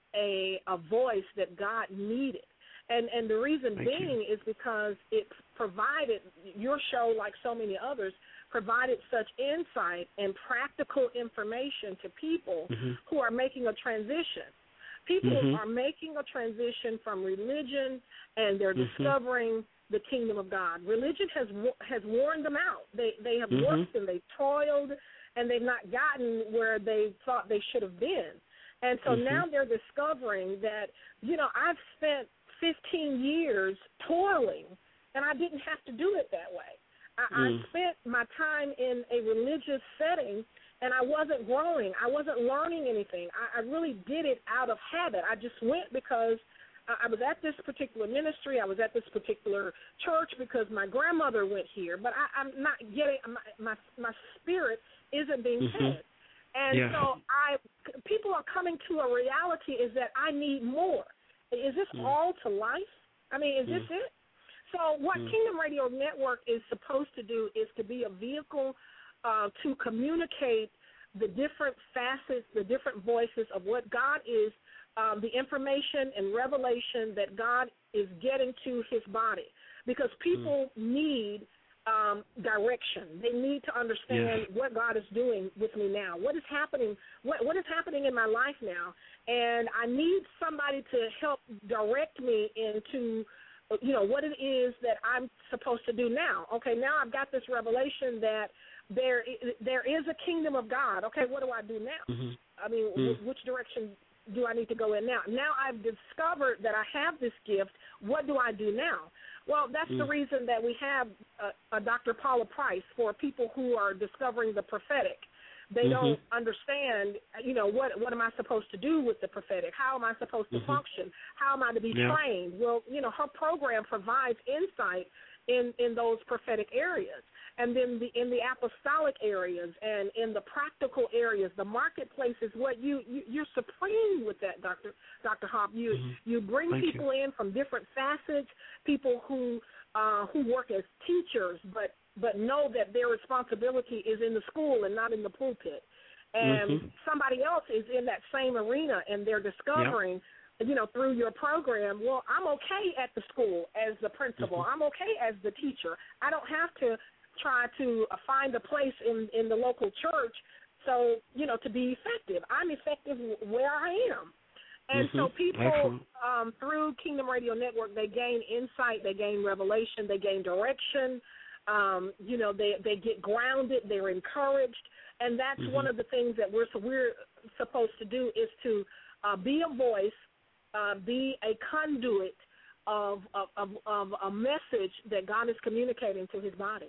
Speaker 4: a a voice that God needed. And and the reason
Speaker 3: Thank
Speaker 4: being
Speaker 3: you.
Speaker 4: is because it provided, your show, like so many others, provided such insight and practical information to people
Speaker 3: mm-hmm.
Speaker 4: who are making a transition. People
Speaker 3: mm-hmm.
Speaker 4: are making a transition from religion, and they're
Speaker 3: mm-hmm.
Speaker 4: discovering the kingdom of God. Religion has has worn them out. They they have
Speaker 3: mm-hmm.
Speaker 4: worked and they've toiled, and they've not gotten where they thought they should have been. And so
Speaker 3: mm-hmm.
Speaker 4: now they're discovering that, you know, I've spent fifteen years toiling, and I didn't have to do it that way. I,
Speaker 3: mm.
Speaker 4: I spent my time in a religious setting, and I wasn't growing. I wasn't learning anything. I, I really did it out of habit. I just went because I, I was at this particular ministry. I was at this particular church because my grandmother went here. But I, I'm not getting my, my my spirit isn't being
Speaker 3: mm-hmm.
Speaker 4: fed. And
Speaker 3: yeah.
Speaker 4: so I people are coming to a reality is that I need more. Is this
Speaker 3: mm. all
Speaker 4: all to life? I mean, is mm. this it? So what mm. Kingdom Radio Network is supposed to do is to be a vehicle uh, to communicate the different facets, the different voices of what God is, um, the information and revelation that God is getting to his body. Because people mm. need um, direction. They need to understand
Speaker 3: yes.
Speaker 4: what God is doing with me now. What is happening? What, what is happening in my life now? And I need somebody to help direct me into, you know, what it is that I'm supposed to do now. Okay, now I've got this revelation that there there is a kingdom of God. Okay, what do I do now?
Speaker 3: Mm-hmm.
Speaker 4: I mean,
Speaker 3: mm.
Speaker 4: w- which direction do I need to go in now? Now I've discovered that I have this gift. What do I do now? Well, that's mm. the reason that we have a, a Doctor Paula Price for people who are discovering the prophetic. They mm-hmm. don't understand, you know, what what am I supposed to do with the prophetic? How am I supposed to mm-hmm. function? How am I to be yeah. trained? Well, you know, her program provides insight in, in those prophetic areas. And then the, in the apostolic areas and in the practical areas, the marketplace is what you, you you're supreme with that, Doctor Doctor Hop. You mm-hmm. you bring
Speaker 3: Thank
Speaker 4: people
Speaker 3: you.
Speaker 4: in from different facets, people who uh, who work as teachers, but but know that their responsibility is in the school and not in the pulpit. And mm-hmm. somebody else is in that same arena, and they're discovering. Yep. You know, through your program, well, I'm okay at the school as the principal. Mm-hmm. I'm okay as the teacher. I don't have to try to find a place in, in the local church so, you know, to be effective. I'm effective where I am. And
Speaker 3: mm-hmm.
Speaker 4: so people,
Speaker 3: Excellent.
Speaker 4: um, through Kingdom Radio Network, they gain insight, they gain revelation, they gain direction. Um, you know, they, they get grounded, they're encouraged. And that's mm-hmm. one of the things that we're, so we're supposed to do is to uh, be a voice, Uh, be a conduit of, of, of, of a message that God is communicating to his body.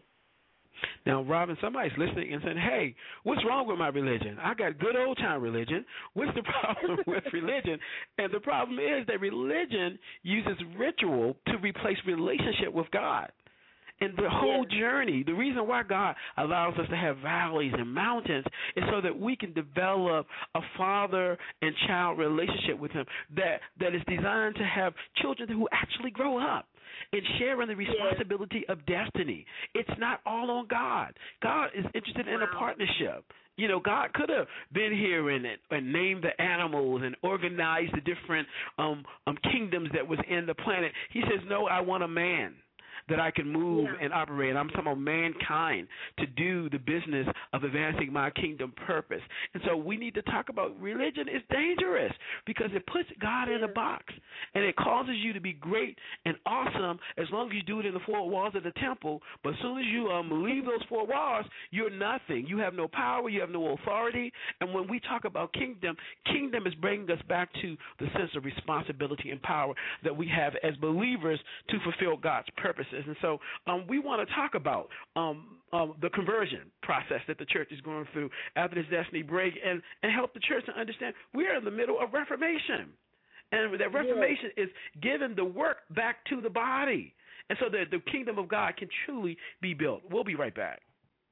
Speaker 3: Now, Robin, somebody's listening and saying, hey, what's wrong with my religion? I got good old-time religion. What's the problem with religion? And the problem is that religion uses ritual to replace relationship with God. And the whole
Speaker 4: yes.
Speaker 3: journey, the reason why God allows us to have valleys and mountains is so that we can develop a father and child relationship with him that, that is designed to have children who actually grow up and share in the responsibility yes. of destiny. It's not all on God. God is interested wow. in a partnership. You know, God could have been here and, and named the animals and organized the different um, um, kingdoms that was in the planet. He says, no, I want a man that I can move
Speaker 4: yeah.
Speaker 3: and operate. I'm talking about mankind to do the business of advancing my kingdom purpose. And so we need to talk about religion is dangerous because it puts God yeah. in a box, and it causes you to be great and awesome as long as you do it in the four walls of the temple. But as soon as you um, leave those four walls, you're nothing. You have no power. You have no authority. And when we talk about kingdom, kingdom is bringing us back to the sense of responsibility and power that we have as believers to fulfill God's purposes. And so um, we want to talk about um, um, the conversion process that the church is going through after this Destiny break and, and help the church to understand we are in the middle of Reformation. And that Reformation yeah. is giving the work back to the body. And so that the kingdom of God can truly be built. We'll be right back.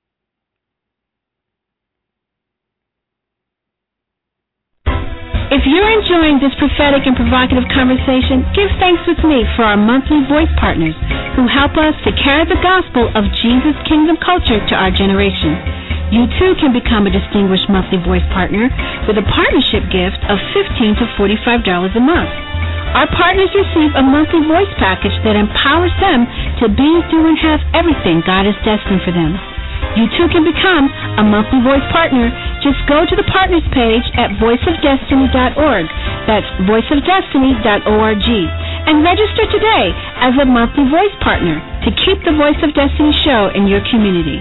Speaker 2: If you're enjoying this prophetic and provocative conversation, give thanks with me for our monthly voice partners who help us to carry the gospel of Jesus' kingdom culture to our generation. You too can become a distinguished monthly voice partner with a partnership gift of fifteen to forty-five dollars a month. Our partners receive a monthly voice package that empowers them to be, do, and have everything God has destined for them. You too can become a monthly voice partner. Just go to the partners page at voice of destiny dot org. That's voice of destiny dot org. And register today as a monthly voice partner to keep the Voice of Destiny show in your community.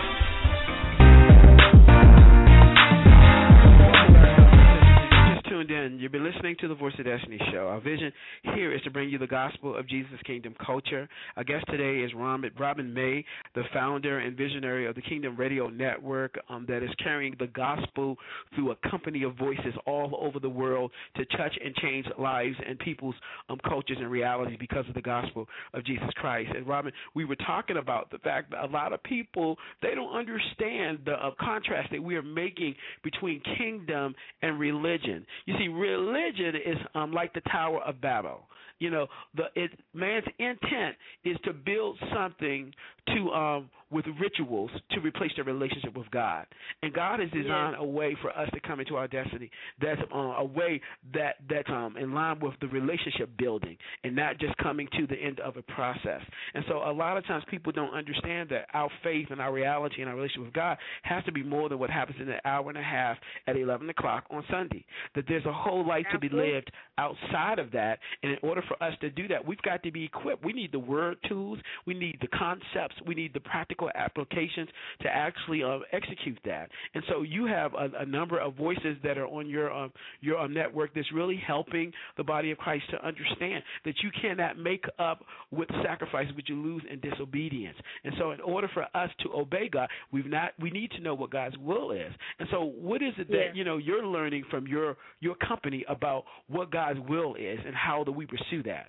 Speaker 3: In. You've been listening to the Voice of Destiny show. Our vision here is to bring you the gospel of Jesus' kingdom culture. Our guest today is Robin May, the founder and visionary of the Kingdom Radio Network um, that is carrying the gospel through a company of voices all over the world to touch and change lives and people's um, cultures and realities because of the gospel of Jesus Christ. And Robin, we were talking about the fact that a lot of people, they don't understand the uh, contrast that we are making between kingdom and religion. You see, religion is um, like the Tower of Babel. You know, the it, man's intent is to build something to um, with rituals to replace their relationship with God. And God has designed yes. a way for us to come into our destiny that's uh, a way that that's um, in line with the relationship building and not just coming to the end of a process. And so a lot of times people don't understand that our faith and our reality and our relationship with God has to be more than what happens in an hour and a half at eleven o'clock on Sunday. That there's a whole life Absolutely. to be lived outside of that. And in order for us to do that, we've got to be equipped. We need the word tools. We need the concepts. We need the practical applications to actually uh, execute that. And so you have a, a number of voices that are on your um, your um, network that's really helping the body of Christ to understand that you cannot make up with sacrifice, but you lose in disobedience. And so in order for us to obey God, we've not we need to know what God's will is. And so what is it that yeah. you know you're learning from your your company about what God's will is and how do we pursue that?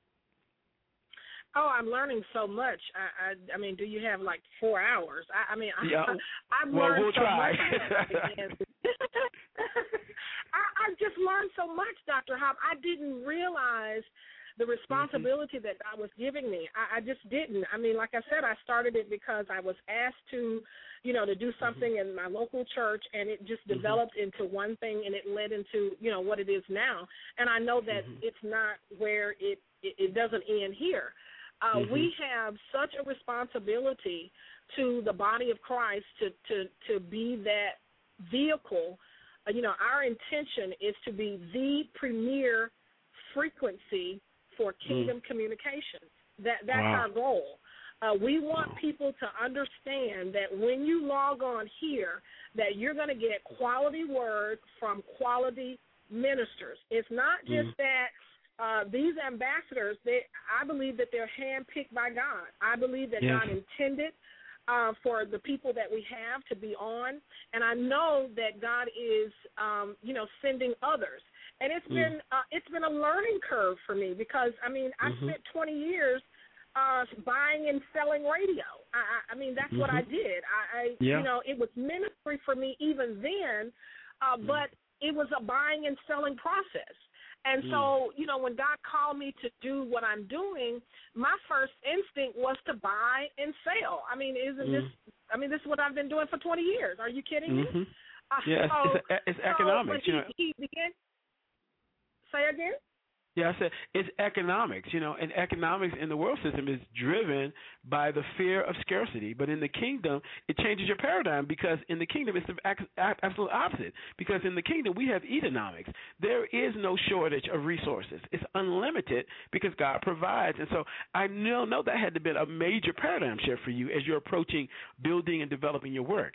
Speaker 4: Oh, I'm learning so much. I, I, I mean, do you have like four hours? I, I mean,
Speaker 3: yeah.
Speaker 4: I, I've
Speaker 3: well,
Speaker 4: learned
Speaker 3: we'll
Speaker 4: so
Speaker 3: try.
Speaker 4: much. I, I've just learned so much, Doctor Hop. I didn't realize the responsibility mm-hmm. that God was giving me. I, I just didn't. I mean, like I said, I started it because I was asked to, you know, to do something mm-hmm. in my local church, and it just developed mm-hmm. into one thing, and it led into, you know, what it is now. And I know that mm-hmm. it's not where it, it, it doesn't end here. Uh, mm-hmm. We have such a responsibility to the body of Christ to, to, to be that vehicle. Uh, you know, our intention is to be the premier frequency for kingdom mm. communications. That That's wow. our goal. Uh, we want wow. people to understand that when you log on here, that you're going to get quality word from quality ministers. It's not just mm. that Uh, these ambassadors, they, I believe that they're handpicked by God. I believe that yes. God intended uh, for the people that we have to be on, and I know that God is, um, you know, sending others. And it's mm. been uh, it's been a learning curve for me because I mean I mm-hmm. spent twenty years uh, buying and selling radio. I, I mean, that's mm-hmm. what I did. I, I yeah. you know, it was ministry for me even then, uh, mm. but it was a buying and selling process. And mm. so, you know, when God called me to do what I'm doing, my first instinct was to buy and sell. I mean, isn't mm. this? I mean, this is what I've been doing for twenty years. Are you kidding
Speaker 3: mm-hmm.
Speaker 4: me?
Speaker 3: Uh, yeah,
Speaker 4: so,
Speaker 3: it's, it's economics.
Speaker 4: So
Speaker 3: you know,
Speaker 4: he, he began. Say again.
Speaker 3: Yeah, I said it's economics, you know, and economics in the world system is driven by the fear of scarcity. But in the kingdom, it changes your paradigm, because in the kingdom, it's the absolute opposite. Because in the kingdom, we have Edonomics. There is no shortage of resources. It's unlimited because God provides. And so I know, know that had to be a major paradigm shift for you as you're approaching building and developing your work.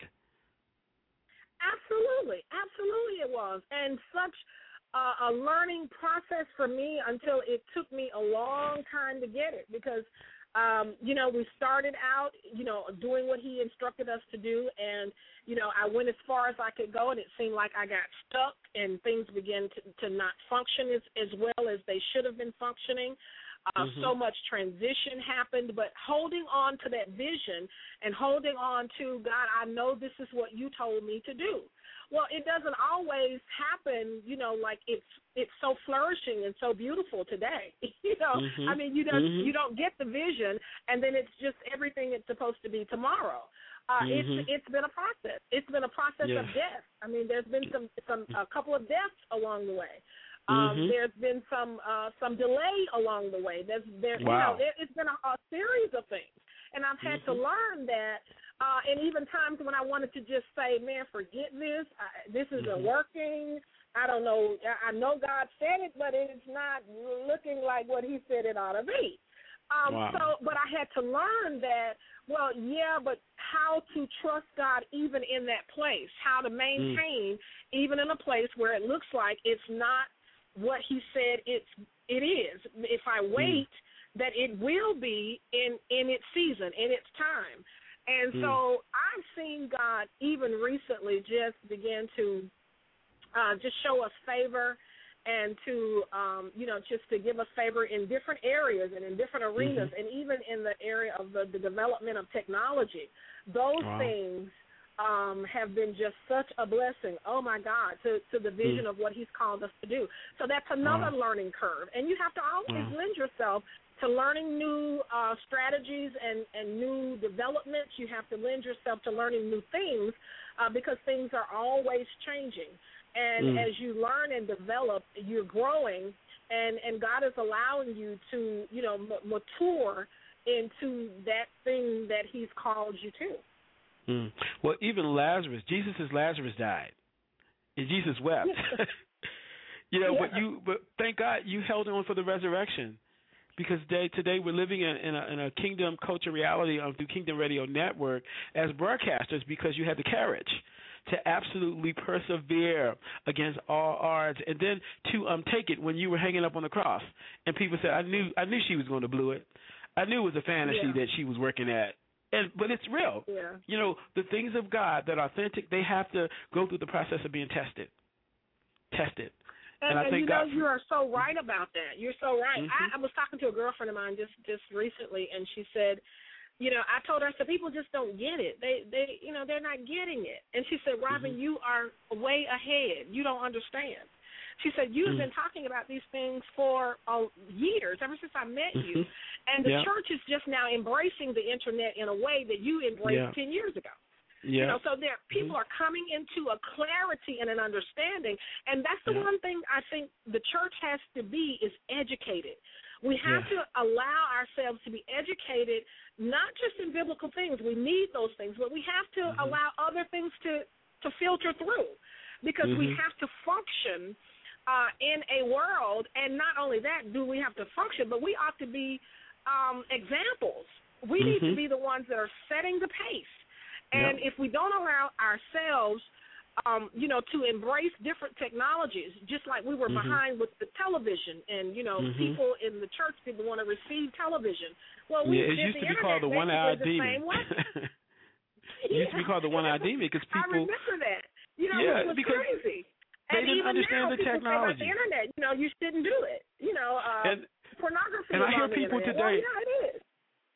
Speaker 4: Absolutely. Absolutely it was. And such Uh, a learning process for me until it took me a long time to get it, because, um, you know, we started out, you know, doing what he instructed us to do, and, you know, I went as far as I could go, and it seemed like I got stuck and things began to, to not function as, as well as they should have been functioning. Uh, mm-hmm. So much transition happened, but holding on to that vision and holding on to, God, I know this is what you told me to do. Well, it doesn't always happen, you know, like it's it's so flourishing and so beautiful today. you know,
Speaker 3: mm-hmm.
Speaker 4: I mean, you don't
Speaker 3: mm-hmm.
Speaker 4: you don't get the vision, and then it's just everything it's supposed to be tomorrow. Uh,
Speaker 3: mm-hmm.
Speaker 4: It's it's been a process. It's been a process
Speaker 3: yeah.
Speaker 4: of death. I mean, there's been some some a couple of deaths along the way. Um,
Speaker 3: mm-hmm.
Speaker 4: There's been some uh, some delay along the way. There's there
Speaker 3: wow.
Speaker 4: you know there, it's been a, a series of things, and I've had
Speaker 3: mm-hmm.
Speaker 4: to learn that. Uh, and even times when I wanted to just say, man, forget this. I, this isn't mm-hmm. working. I don't know. I, I know God said it, but it's not looking like what he said it ought to be. Um,
Speaker 3: wow.
Speaker 4: So, but I had to learn that, well, yeah, but how to trust God even in that place, how to maintain mm. even in a place where it looks like it's not what he said it's, it is. If I wait, mm. that it will be in, in its season, in its time. And mm. so I've seen God even recently just begin to uh, just show us favor and to, um, you know, just to give us favor in different areas and in different arenas, mm-hmm. and even in the area of the, the development of technology. Those wow. things um, have been just such a blessing, oh, my God, to, to the vision mm. of what he's called us to do. So that's another wow. learning curve. And you have to always wow. lend yourself to learning new uh, strategies and, and new developments. You have to lend yourself to learning new things uh, because things are always changing. And mm. as you learn and develop, you're growing, and, and God is allowing you to, you know, m- mature into that thing that he's called you to.
Speaker 3: Mm. Well, even Lazarus, Jesus' Lazarus died, and Jesus wept. you know, yeah. but you, but thank God you held on for the resurrection. Because today, today we're living in, in, a, in a kingdom culture reality um, through Kingdom Radio Network as broadcasters, because you had the courage to absolutely persevere against all odds, and then to um, take it when you were hanging up on the cross, and people said, "I knew, I knew she was going to blow it. I knew it was a fantasy yeah. that she was working at." And but it's real.
Speaker 4: Yeah.
Speaker 3: You know, the things of God that are authentic, they have to go through the process of being tested. Tested.
Speaker 4: And,
Speaker 3: and I
Speaker 4: and
Speaker 3: think
Speaker 4: you know,
Speaker 3: God,
Speaker 4: you are so right about that. You're so right.
Speaker 3: Mm-hmm.
Speaker 4: I, I was talking to a girlfriend of mine just, just recently, and she said, you know, I told her, I said, people just don't get it. They, they, you know, they're not getting it. And she said, Robin, mm-hmm. you are way ahead. You don't understand. She said, you've mm-hmm. been talking about these things for uh, years, ever since I met
Speaker 3: mm-hmm.
Speaker 4: you. And the
Speaker 3: yeah.
Speaker 4: church is just now embracing the Internet in a way that you embraced yeah. ten years ago.
Speaker 3: Yeah.
Speaker 4: You know, so there people
Speaker 3: mm-hmm.
Speaker 4: are coming into a clarity and an understanding, and that's the
Speaker 3: yeah.
Speaker 4: one thing I think the church has to be is educated. We have
Speaker 3: yeah.
Speaker 4: to allow ourselves to be educated, not just in biblical things. We need those things, but we have to mm-hmm. allow other things to, to filter through, because mm-hmm. we have to function uh, in a world, and not only that do we have to function, but we ought to be um, examples. We mm-hmm. need to be the ones that are setting the pace. And yep. if we don't allow ourselves, um, you know, to embrace different technologies, just like we were mm-hmm. behind with the television, and, you know,
Speaker 3: mm-hmm.
Speaker 4: people in the church didn't want to receive television. Well, we
Speaker 3: yeah, it
Speaker 4: did
Speaker 3: used
Speaker 4: the
Speaker 3: to be called the one-eyed demon.
Speaker 4: it
Speaker 3: yeah. used to be called the one-eyed demon because people.
Speaker 4: I remember that. You know,
Speaker 3: yeah,
Speaker 4: it was
Speaker 3: because
Speaker 4: crazy.
Speaker 3: They
Speaker 4: and
Speaker 3: didn't
Speaker 4: even
Speaker 3: understand
Speaker 4: now,
Speaker 3: the
Speaker 4: people
Speaker 3: technology.
Speaker 4: say about the internet, you know, you shouldn't do it. You know, uh,
Speaker 3: and,
Speaker 4: pornography
Speaker 3: and
Speaker 4: is
Speaker 3: I hear
Speaker 4: on the
Speaker 3: people
Speaker 4: internet.
Speaker 3: today.
Speaker 4: Well, yeah, it is.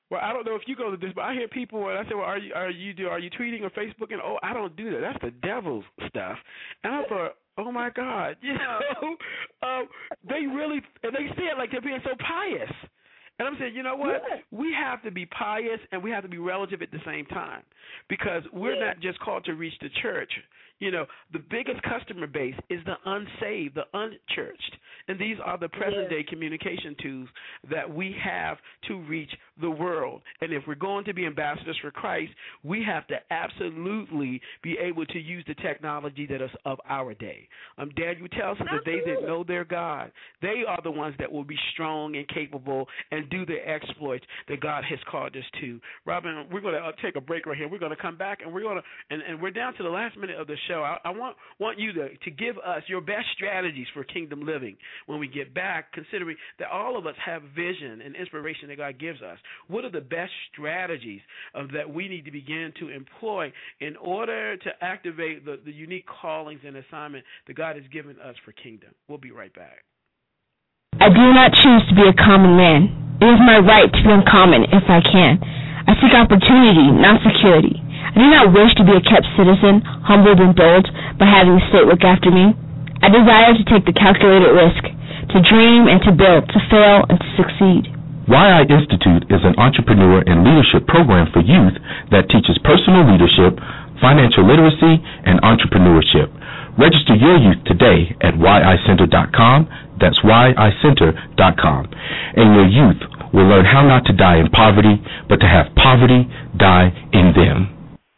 Speaker 3: Well, I don't know if you go to this, but I hear people, and I say, "Well, are you are you do are you tweeting or Facebook?" And oh, I don't do that. That's the devil's stuff. And I thought, oh my God, you know, um, they really and they say it like they're being so pious. And I'm saying, you know what?
Speaker 4: Yeah.
Speaker 3: We have to be pious and we have to be relative at the same time, because we're
Speaker 4: yeah.
Speaker 3: not just called to reach the church. You know, the biggest customer base is the unsaved, the unchurched. And these are the present-day yeah. communication tools that we have to reach the world. And if we're going to be ambassadors for Christ, we have to absolutely be able to use the technology that is of our day. Um, Daniel tells us that they that know their God, they are the ones that will be strong and capable and do the exploits that God has called us to. Robin, we're going to uh, take a break right here. We're going to come back, and we're going to, and, and we're down to the last minute of the show. I, I want want you to, to give us your best strategies for kingdom living when we get back, considering that all of us have vision and inspiration that God gives us. What are the best strategies uh, that we need to begin to employ in order to activate the, the unique callings and assignment that God has given us for kingdom? We'll be right back.
Speaker 5: I do not choose to be a common man. It is my right to be uncommon if I can. I seek opportunity, not security. I do not wish to be a kept citizen, humbled and dulled by having the state look after me. I desire to take the calculated risk, to dream and to build, to fail and to succeed.
Speaker 6: Y I Institute is an entrepreneur and leadership program for youth that teaches personal leadership, financial literacy, and entrepreneurship. Register your youth today at y i center dot com. That's y i center dot com. And your youth will learn how not to die in poverty, but to have poverty die in them.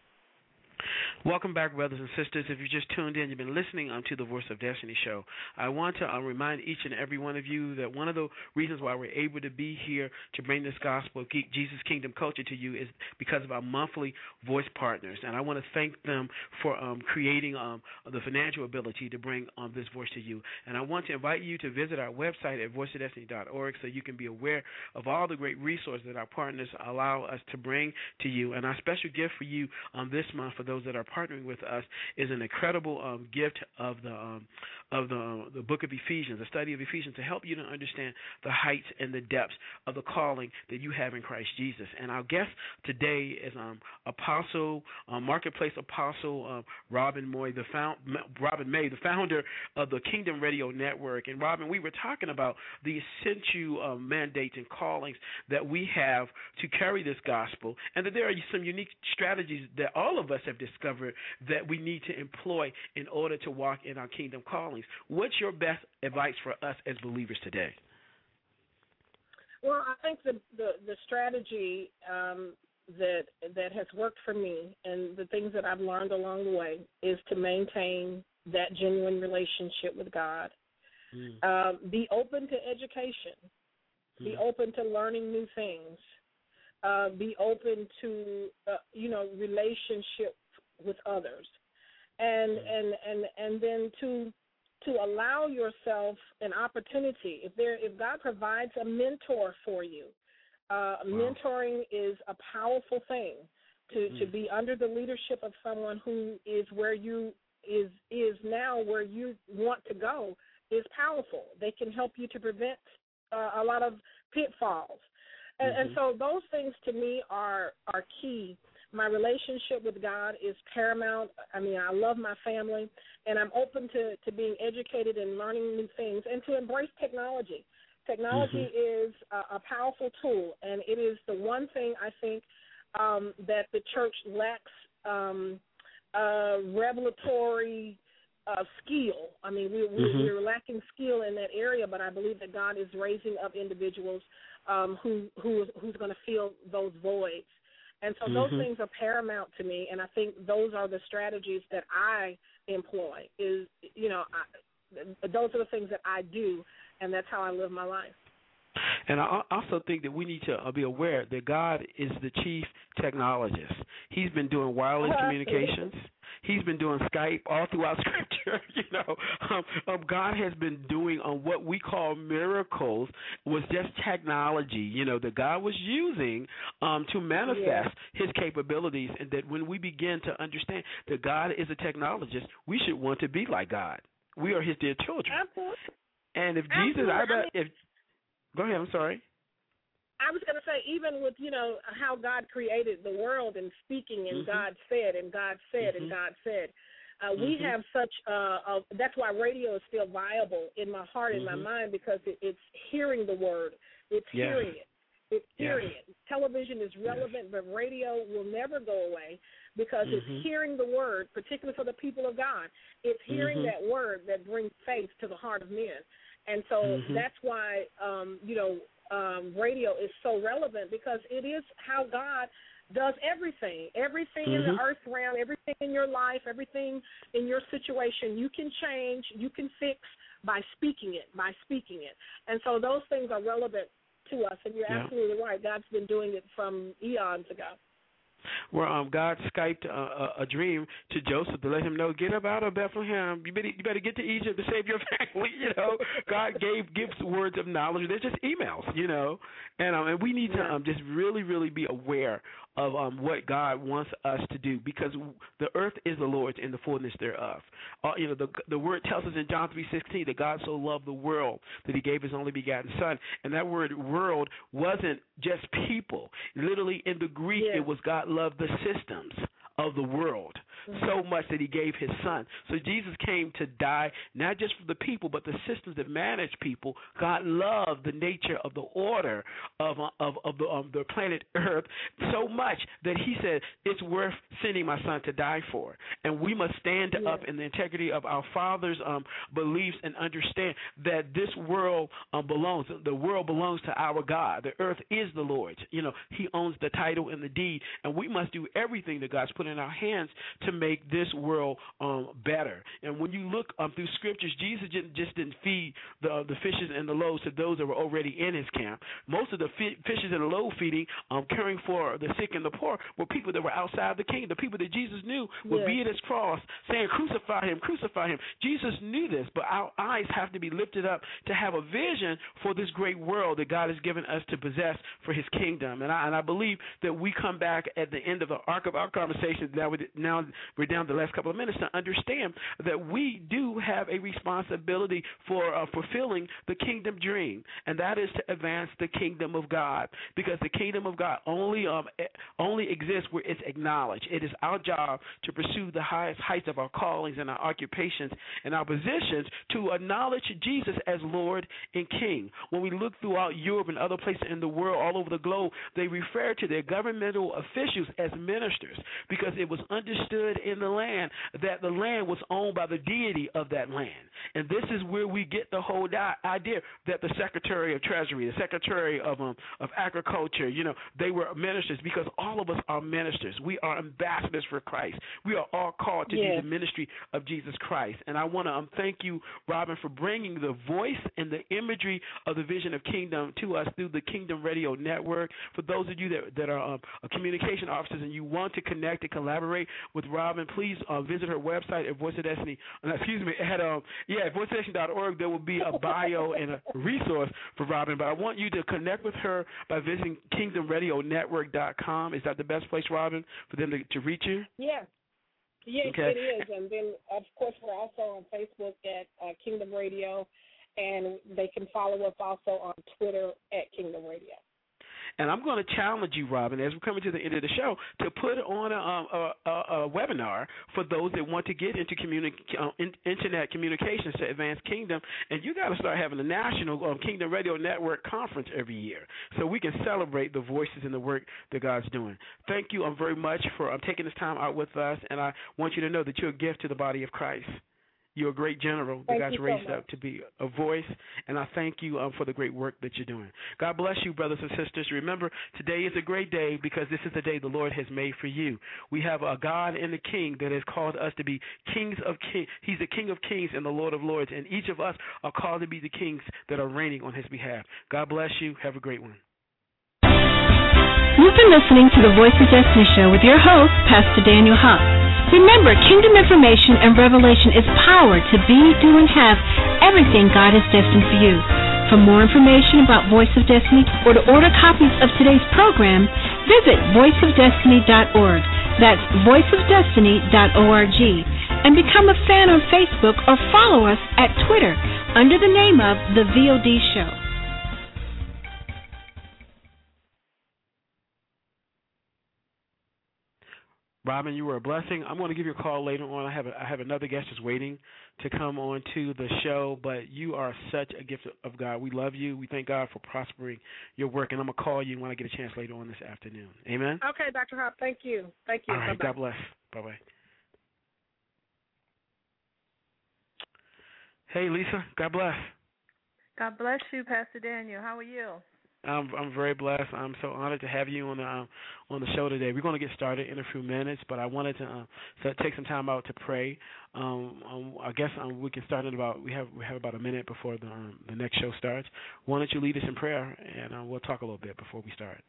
Speaker 3: Welcome back, brothers and sisters. If you just tuned in, you've been listening um, to the Voice of Destiny show. I want to uh, remind each and every one of you that one of the reasons why we're able to be here to bring this gospel of Jesus Kingdom culture to you is because of our monthly voice partners. And I want to thank them for um, creating um, the financial ability to bring um, this voice to you. And I want to invite you to visit our website at voice of destiny dot org so you can be aware of all the great resources that our partners allow us to bring to you. And our special gift for you um, this month, for those that are partnering with us, is an incredible um, gift of the um, of the uh, the book of Ephesians, the study of Ephesians, to help you to understand the heights and the depths of the calling that you have in Christ Jesus. And our guest today is um, Apostle, uh, Marketplace Apostle uh, Robin Moy, the found, Robin May, the founder of the Kingdom Radio Network. And Robin, we were talking about the essential uh, mandates and callings that we have to carry this gospel, and that there are some unique strategies that all of us have discovered that we need to employ in order to walk in our kingdom callings. What's your best advice for us as believers today?
Speaker 4: Well, I think the the, the strategy um, that that has worked for me, and the things that I've learned along the way, is to maintain that genuine relationship with God. Mm. Um, be open to education. Mm. Be open to learning new things. Uh, be open to uh, you know relationship with others, and mm. and and and then to to allow yourself an opportunity. If there, if God provides a mentor for you, uh, wow. mentoring is a powerful thing. To, mm. to be under the leadership of someone who is where you is is now where you want to go is powerful. They can help you to prevent uh, a lot of pitfalls, and, mm-hmm. and so those things to me are are key. My relationship with God is paramount. I mean, I love my family, and I'm open to, to being educated and learning new things and to embrace technology. Technology mm-hmm. is a, a powerful tool, and it is the one thing I think um, that the church lacks um, uh, revelatory uh, skill. I mean, we, we, mm-hmm. we're lacking skill in that area, but I believe that God is raising up individuals um, who, who who's going to fill those voids. And so those mm-hmm. things are paramount to me, and I think those are the strategies that I employ. Is you know, I, those are the things that I do, and that's how I live my life.
Speaker 3: And I also think that we need to be aware that God is the chief technologist. He's been doing wireless uh, communications. He's been doing Skype all throughout Scripture. You know, um, um, God has been doing on um, what we call miracles was just technology. You know, that God was using um, to manifest yeah. His capabilities, and that when we begin to understand that God is a technologist, we should want to be like God. We are His dear children.
Speaker 4: Absolutely.
Speaker 3: And if
Speaker 4: Absolutely.
Speaker 3: Jesus, I
Speaker 4: bet
Speaker 3: if go ahead. I'm sorry.
Speaker 4: I was going to say, even with, you know, how God created the world and speaking and mm-hmm. God said and God said mm-hmm. and God said, uh, mm-hmm. we have such, uh, a, that's why radio is still viable in my heart and mm-hmm. my mind, because it, it's hearing the word. It's yeah. hearing it. It's hearing yeah. it. Television is relevant, yes. but radio will never go away because mm-hmm. it's hearing the word, particularly for the people of God. It's hearing mm-hmm. that word that brings faith to the heart of men. And so mm-hmm. that's why, um, you know, um, radio is so relevant, because it is how God does everything. Everything mm-hmm. in the earth realm, everything in your life, everything in your situation, you can change, you can fix by speaking it, by speaking it. And so those things are relevant to us, and you're yeah. absolutely right. God's been doing it from eons ago.
Speaker 3: Where um, God Skyped a, a, a dream to Joseph to let him know, get up out of Bethlehem. You better, you better get to Egypt to save your family. You know, God gave gives words of knowledge. They're just emails, you know, and um, and we need to um, just really, really be aware of um, what God wants us to do, because the earth is the Lord's and the fullness thereof. Uh, you know, the the word tells us in John three sixteen that God so loved the world that He gave His only begotten Son, and that word "world" wasn't just people. Literally, in the Greek, yeah. it was God loved the systems of the world mm-hmm. so much that He gave His Son. So Jesus came to die not just for the people, but the systems that manage people. God loved the nature of the order of of of the, of the planet Earth so much that He said it's worth sending my Son to die for. And we must stand yeah. up in the integrity of our Father's um, beliefs and understand that this world um, belongs. The world belongs to our God. The earth is the Lord's. You know, He owns the title and the deed, and we must do everything that God's put in our hands to make this world um, better. And when you look um, through scriptures, Jesus didn't, just didn't feed the the fishes and the loaves to those that were already in His camp. Most of the fi- fishes and the loaf feeding, um, caring for the sick and the poor, were people that were outside the kingdom, the people that Jesus knew would yeah. be at His cross saying, crucify Him, crucify Him. Jesus knew this, but our eyes have to be lifted up to have a vision for this great world that God has given us to possess for His kingdom. And I, and I believe that we come back at the end of the arc of our conversation. Now, we, now we're down to the last couple of minutes to understand that we do have a responsibility for uh, fulfilling the kingdom dream, and that is to advance the kingdom of God, because the kingdom of God only um, only exists where it's acknowledged. It is our job to pursue the highest heights of our callings and our occupations and our positions to acknowledge Jesus as Lord and King. When we look throughout Europe and other places in the world, all over the globe, they refer to their governmental officials as ministers, because it was understood in the land that the land was owned by the deity of that land. And this is where we get the whole di- idea that the Secretary of Treasury, the Secretary of um, of Agriculture, you know, they were ministers, because all of us are ministers. We are ambassadors for Christ. We are all called to yes. do the ministry of Jesus Christ. And I want to um, thank you, Robin, for bringing the voice and the imagery of the vision of kingdom to us through the Kingdom Radio Network. For those of you that, that are um, communication officers and you want to connect and collaborate with Robin, please uh, visit her website at Voice of Destiny. Uh, excuse me, at um, yeah, voice of destiny dot org. There will be a bio and a resource for Robin. But I want you to connect with her by visiting kingdom radio network dot com. Is that the best place, Robin, for them to, to reach you?
Speaker 4: Yeah. Yes,
Speaker 3: okay.
Speaker 4: it is. And then, of course, we're also on Facebook at uh, Kingdom Radio, and they can follow us also on Twitter at Kingdom Radio.
Speaker 3: And I'm going to challenge you, Robin, as we're coming to the end of the show, to put on a, a, a, a webinar for those that want to get into communi- uh, in, internet communications to advance kingdom. And you got to start having a national um, Kingdom Radio Network conference every year so we can celebrate the voices and the work that God's doing. Thank you um, very much for um, taking this time out with us, and I want you to know that you're a gift to the body of Christ. You're a great general that God's raised up to be a voice, and I thank you um, for the great work that you're doing. God bless you, brothers and sisters. Remember, today is a great day because this is the day the Lord has made for you. We have a God and a King that has called us to be kings of kings. He's the King of kings and the Lord of lords, and each of us are called to be the kings that are reigning on His behalf. God bless you. Have a great one.
Speaker 2: You've been listening to the Voice of Destiny Show with your host, Pastor Daniel Huff. Remember, kingdom information and revelation is power to be, do, and have everything God has destined for you. For more information about Voice of Destiny or to order copies of today's program, visit voice of destiny dot org. That's voice of destiny dot org. And become a fan on Facebook or follow us at Twitter under the name of The V O D Show.
Speaker 3: Robin, you were a blessing. I'm going to give you a call later on. I have a, I have another guest that's waiting to come on to the show, but you are such a gift of God. We love you. We thank God for prospering your work, and I'm going to call you when I get a chance later on this afternoon. Amen?
Speaker 4: Okay, Doctor Hop. Thank you. Thank you.
Speaker 3: All right.
Speaker 4: Bye-bye.
Speaker 3: God bless. Bye-bye. Hey, Lisa. God bless.
Speaker 7: God bless you, Pastor Daniel. How are you?
Speaker 3: I'm I'm very blessed. I'm so honored to have you on the um, on the show today. We're going to get started in a few minutes, but I wanted to uh, so take some time out to pray. Um, um, I guess um, we can start in about we have we have about a minute before the um, the next show starts. Why don't you lead us in prayer, and uh, we'll talk a little bit before we start.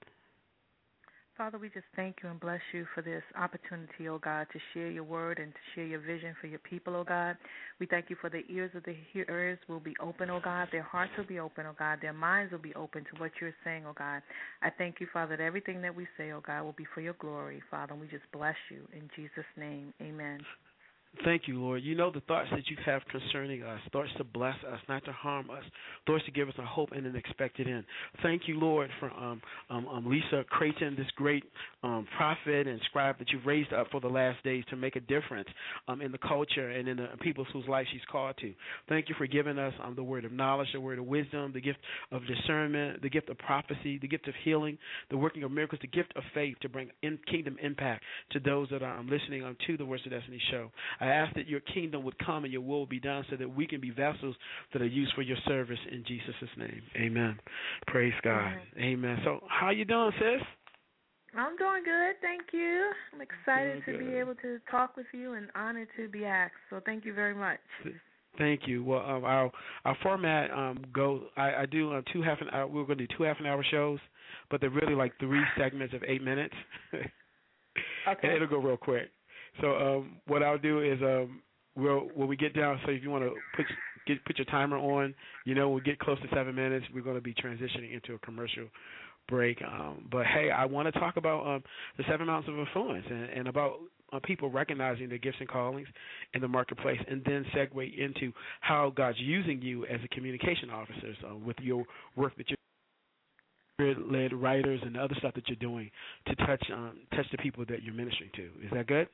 Speaker 7: Father, we just thank you and bless you for this opportunity, oh God, to share your word and to share your vision for your people, oh God. We thank you for the ears of the hearers will be open, oh God. Their hearts will be open, oh God. Their minds will be open to what you're saying, oh God. I thank you, Father, that everything that we say, oh God, will be for your glory, Father. And we just bless you in Jesus' name. Amen.
Speaker 3: Thank you, Lord. You know the thoughts that you have concerning us, thoughts to bless us, not to harm us, thoughts to give us a hope and an expected end. Thank you, Lord, for um, um, um, Lisa Creighton, this great um, prophet and scribe that you've raised up for the last days to make a difference um, in the culture and in the people whose life she's called to. Thank you for giving us um, the word of knowledge, the word of wisdom, the gift of discernment, the gift of prophecy, the gift of healing, the working of miracles, the gift of faith to bring in kingdom impact to those that are um, listening um, to the Voice of Destiny show. I ask that your kingdom would come and your will be done so that we can be vessels that are used for your service in Jesus' name. Amen. Praise God. Amen. Amen. So how you doing, sis?
Speaker 7: I'm doing good, thank you. I'm excited
Speaker 3: Doing
Speaker 7: to
Speaker 3: good.
Speaker 7: be able to talk with you and honored to be asked. So thank you very much.
Speaker 3: Thank you. Well, um, our our format um, go. I, I do uh, two half an hour. We're going to do two half an hour shows, but they're really like three segments of eight minutes.
Speaker 7: Okay.
Speaker 3: And it'll go real quick. So um, what I'll do is um, we'll when we get down. So if you want to put get, put your timer on, you know, we'll get close to seven minutes. We're going to be transitioning into a commercial break. Um, but hey, I want to talk about um, the seven mountains of influence and, and about uh, people recognizing their gifts and callings in the marketplace, and then segue into how God's using you as a communication officer uh, with your work that you're led writers and the other stuff that you're doing to touch um, touch the people that you're ministering to. Is that good?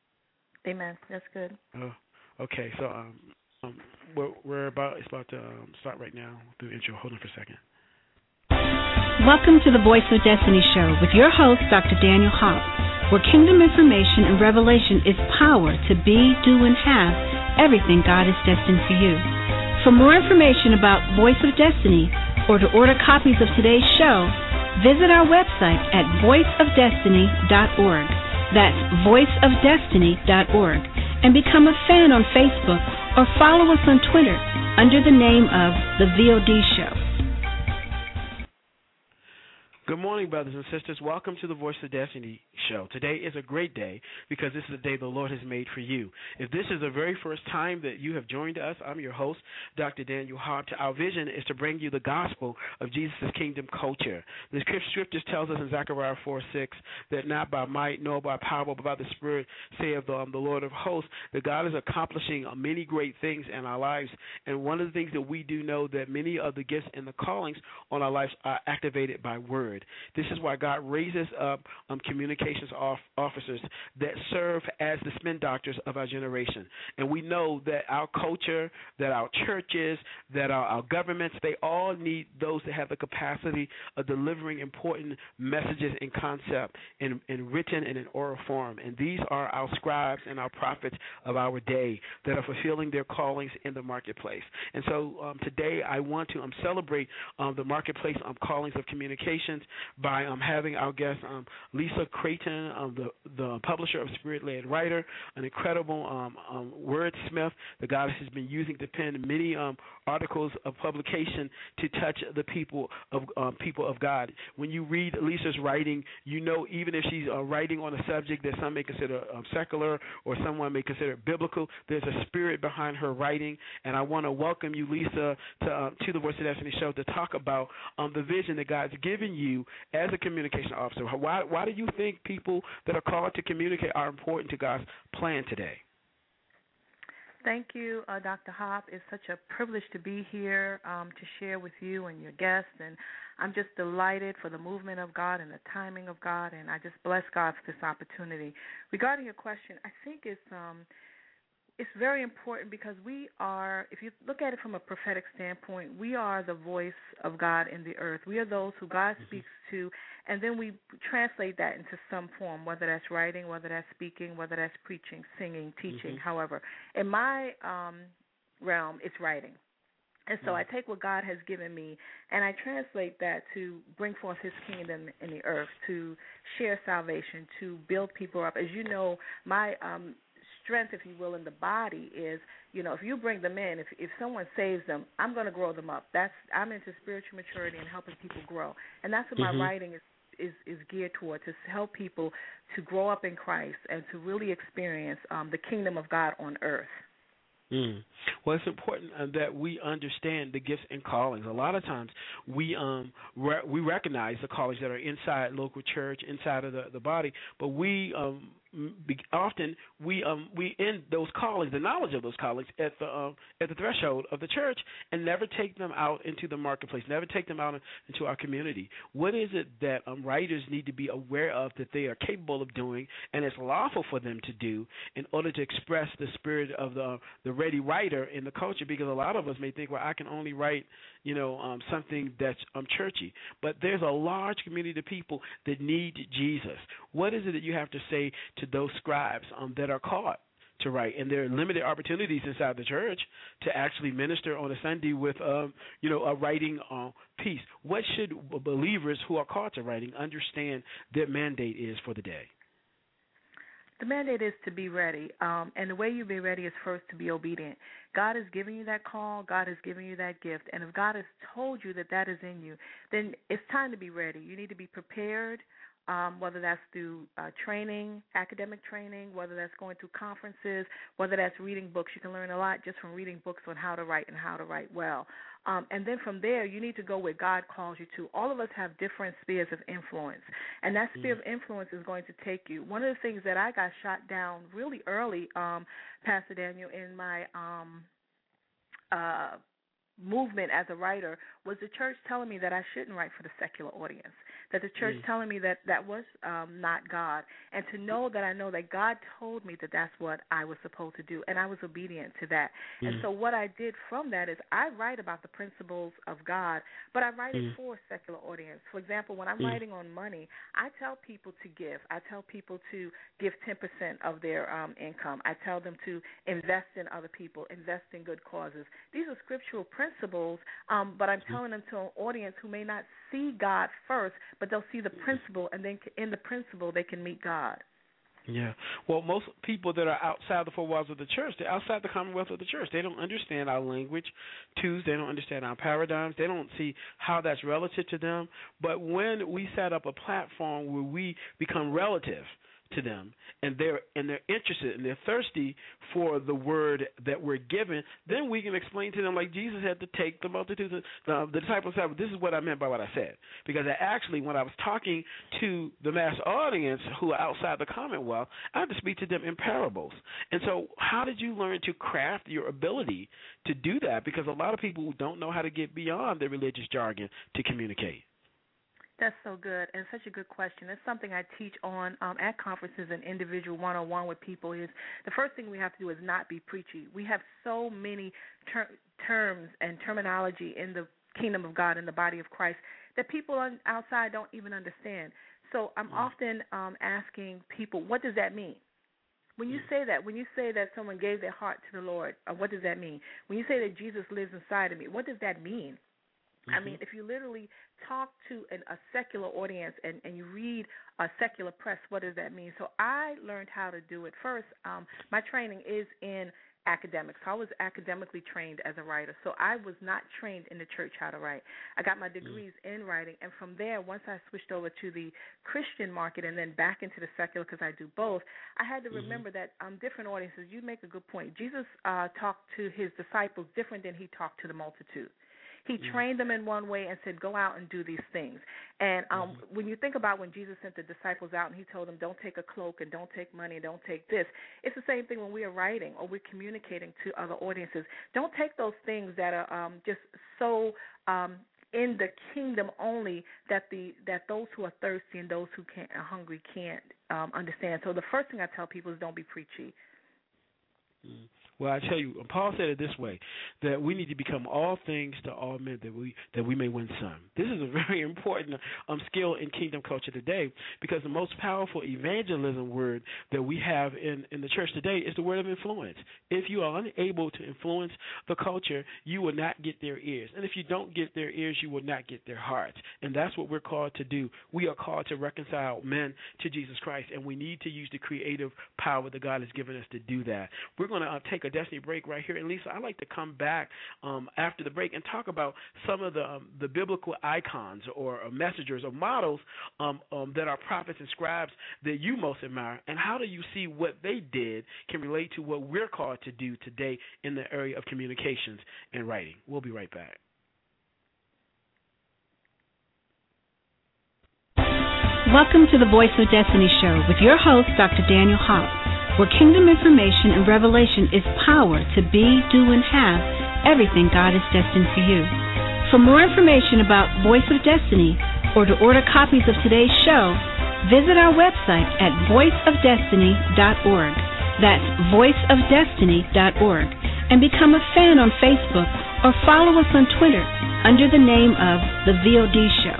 Speaker 7: Amen. That's good.
Speaker 3: Oh, okay. So um, um, we're, we're about it's about to um, start right now through the intro. Hold on for a second.
Speaker 2: Welcome to the Voice of Destiny show with your host, Doctor Daniel Hopp, where kingdom information and revelation is power to be, do, and have everything God is destined for you. For more information about Voice of Destiny or to order copies of today's show, visit our website at voice of destiny dot org. That's voice of destiny dot org. And become a fan on Facebook or follow us on Twitter under the name of The V O D Show.
Speaker 3: Good morning, brothers and sisters. Welcome to the Voice of Destiny show. Today is a great day because this is the day the Lord has made for you. If this is the very first time that you have joined us, I'm your host, Doctor Daniel Hopp. Our vision is to bring you the gospel of Jesus' kingdom culture. The scriptures tells us in Zechariah four six that not by might nor by power but by the Spirit, saith the, um, the Lord of hosts, that God is accomplishing uh, many great things in our lives. And one of the things that we do know that many of the gifts and the callings on our lives are activated by word. This is why God raises up um, communications off officers that serve as the spin doctors of our generation. And we know that our culture, that our churches, that our, our governments, they all need those that have the capacity of delivering important messages and concept in, in written and in oral form. And these are our scribes and our prophets of our day that are fulfilling their callings in the marketplace. And so um, today I want to um, celebrate um, the marketplace um, callings of communications by um, having our guest um, Lisa Creighton, um, the the publisher of Spirit-Led Writer, an incredible um, um, wordsmith that God has been using to pen many um, articles of publication to touch the people of um, people of God. When you read Lisa's writing, you know even if she's uh, writing on a subject that some may consider um, secular or someone may consider biblical, there's a spirit behind her writing. And I want to welcome you, Lisa, to uh, to the Voice of Destiny show to talk about um, the vision that God's given you as a communication officer. Why, why do you think people that are called to communicate are important to God's plan today?
Speaker 7: Thank you, uh, Doctor Hop. It's such a privilege to be here um, to share with you and your guests, and I'm just delighted for the movement of God and the timing of God, and I just bless God for this opportunity. Regarding your question, I think it's um, it's very important because we are, if you look at it from a prophetic standpoint, we are the voice of God in the earth. We are those who God mm-hmm. speaks to, and then we translate that into some form, whether that's writing, whether that's speaking, whether that's preaching, singing, teaching, mm-hmm. however. In my um, realm, it's writing. And so mm-hmm. I take what God has given me, and I translate that to bring forth His kingdom in the earth, to share salvation, to build people up. As you know, my um, strength, if you will, in the body is, you know, if you bring them in, if if someone saves them, I'm going to grow them up. That's I'm into spiritual maturity and helping people grow, and that's what mm-hmm. my writing is, is is geared toward, to help people to grow up in Christ and to really experience um, the kingdom of God on earth.
Speaker 3: Mm. Well, it's important uh, that we understand the gifts and callings. A lot of times we um re- we recognize the callings that are inside local church, inside of the, the body, but we um be, often we um we end those callings, the knowledge of those callings, at the uh, at the threshold of the church, and never take them out into the marketplace, never take them out into our community. What is it that um, writers need to be aware of that they are capable of doing, and it's lawful for them to do in order to express the spirit of the the ready writer in the culture? Because a lot of us may think, well, I can only write, you know, um, something that's um, churchy. But there's a large community of people that need Jesus. What is it that you have to say to those scribes um, that are called to write? And there are limited opportunities inside the church to actually minister on a Sunday with, um, you know, a writing uh, piece. What should believers who are called to writing understand their mandate is for the day?
Speaker 7: The mandate is to be ready, um, and the way you be ready is first to be obedient. God has given you that call. God has given you that gift, and if God has told you that that is in you, then it's time to be ready. You need to be prepared, um, whether that's through uh, training, academic training, whether that's going through conferences, whether that's reading books. You can learn a lot just from reading books on how to write and how to write well. Um, and then from there, you need to go where God calls you to. All of us have different spheres of influence, and that sphere mm. of influence is going to take you. One of the things that I got shot down really early, um, Pastor Daniel, in my um, uh, movement as a writer was the church telling me that I shouldn't write for the secular audience, that the church mm. telling me that that was um, not God, and to know that I know that God told me that that's what I was supposed to do, and I was obedient to that. Mm. And so what I did from that is I write about the principles of God, but I write mm. it for a secular audience. For example, when I'm mm. writing on money, I tell people to give. I tell people to give ten percent of their um, income. I tell them to invest in other people, invest in good causes. These are scriptural principles, um, but I'm telling them to an audience who may not see God first, but they'll see the principle, and then in the principle they can meet God.
Speaker 3: Yeah. Well, most people that are outside the four walls of the church, they're outside the commonwealth of the church. They don't understand our language, twos. They don't understand our paradigms. They don't see how that's relative to them. But when we set up a platform where we become relative to them, and they're and they're interested and they're thirsty for the word that we're given, then we can explain to them, like Jesus had to take the multitudes. Of, the, the disciples said, "This is what I meant by what I said," because I actually, when I was talking to the mass audience who are outside the commonwealth, I had to speak to them in parables. And so, how did you learn to craft your ability to do that? Because a lot of people don't know how to get beyond the religious jargon to communicate.
Speaker 7: That's so good, and such a good question. It's something I teach on um, at conferences and individual one-on-one with people. Is the first thing we have to do is not be preachy. We have so many ter- terms and terminology in the kingdom of God, in the body of Christ, that people on outside don't even understand. So I'm mm. often um, asking people, what does that mean? When you say that, when you say that someone gave their heart to the Lord, uh, what does that mean? When you say that Jesus lives inside of me, what does that mean? Mm-hmm. I mean, if you literally talk to an, a secular audience and, and you read a secular press, what does that mean? So I learned how to do it first. Um, my training is in academics. So I was academically trained as a writer. So I was not trained in the church how to write. I got my degrees mm-hmm. in writing, and from there, once I switched over to the Christian market and then back into the secular, because I do both, I had to mm-hmm. remember that um, different audiences, you make a good point. Jesus uh, talked to his disciples different than he talked to the multitude. He
Speaker 3: mm-hmm.
Speaker 7: trained them in one way and said, go out and do these things. And um,
Speaker 3: mm-hmm.
Speaker 7: when you think about when Jesus sent the disciples out and he told them, don't take a cloak and don't take money and don't take this, it's the same thing when we are writing or we're communicating to other audiences. Don't take those things that are um, just so um, in the kingdom only that the that those who are thirsty and those who can't, are hungry can't um, understand. So the first thing I tell people is don't be preachy.
Speaker 3: Mm. Well, I tell you, Paul said it this way, that we need to become all things to all men that we that we may win some. This is a very important um, skill in kingdom culture today, because the most powerful evangelism word that we have in, in the church today is the word of influence. If you are unable to influence the culture, you will not get their ears. And if you don't get their ears, you will not get their hearts. And that's what we're called to do. We are called to reconcile men to Jesus Christ, and we need to use the creative power that God has given us to do that. We're going to uh, take a Destiny break right here. And Lisa, I'd like to come back um, after the break and talk about some of the um, the biblical icons or, or messengers or models um, um, that are prophets and scribes that you most admire, and how do you see what they did can relate to what we're called to do today in the area of communications and writing. We'll be right back.
Speaker 2: Welcome to the Voice of Destiny show with your host, Doctor Daniel Hobbs, where kingdom information and revelation is power to be, do, and have everything God is destined for you. For more information about Voice of Destiny or to order copies of today's show, visit our website at voice of destiny dot org. That's voice of destiny dot org. And become a fan on Facebook or follow us on Twitter under the name of The V O D Show.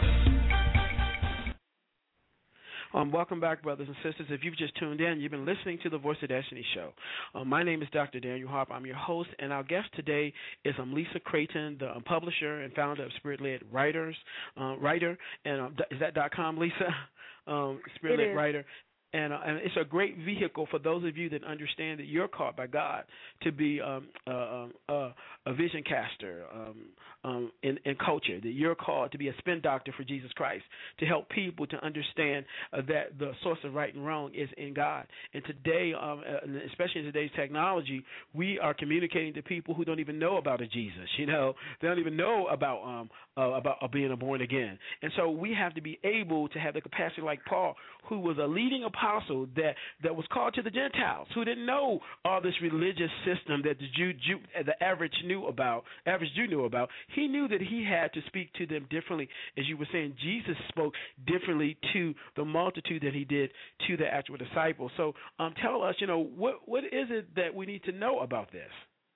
Speaker 3: Um, welcome back, brothers and sisters. If you've just tuned in, you've been listening to the Voice of Destiny show. Um, my name is Doctor Daniel Harp. I'm your host, and our guest today is um, Lisa Creighton, the um, publisher and founder of Spirit-Led Writers, uh, writer. And um, is that .com, Lisa? Um, Spirit-Led Writer. And, uh, and it's a great vehicle for those of you that understand that you're called by God to be um, uh, uh, a vision caster um, um, in, in culture, that you're called to be a spin doctor for Jesus Christ, to help people to understand uh, that the source of right and wrong is in God. And today, um, especially in today's technology, we are communicating to people who don't even know about a Jesus. You know, they don't even know about um, uh, about uh, being a born again. And so we have to be able to have the capacity like Paul, who was a leading apostle apostle that, that was called to the Gentiles, who didn't know all this religious system that the Jew, Jew the average knew about, average Jew knew about. He knew that he had to speak to them differently. As you were saying, Jesus spoke differently to the multitude than he did to the actual disciples. So um, tell us, you know, what what is it that we need to know about this?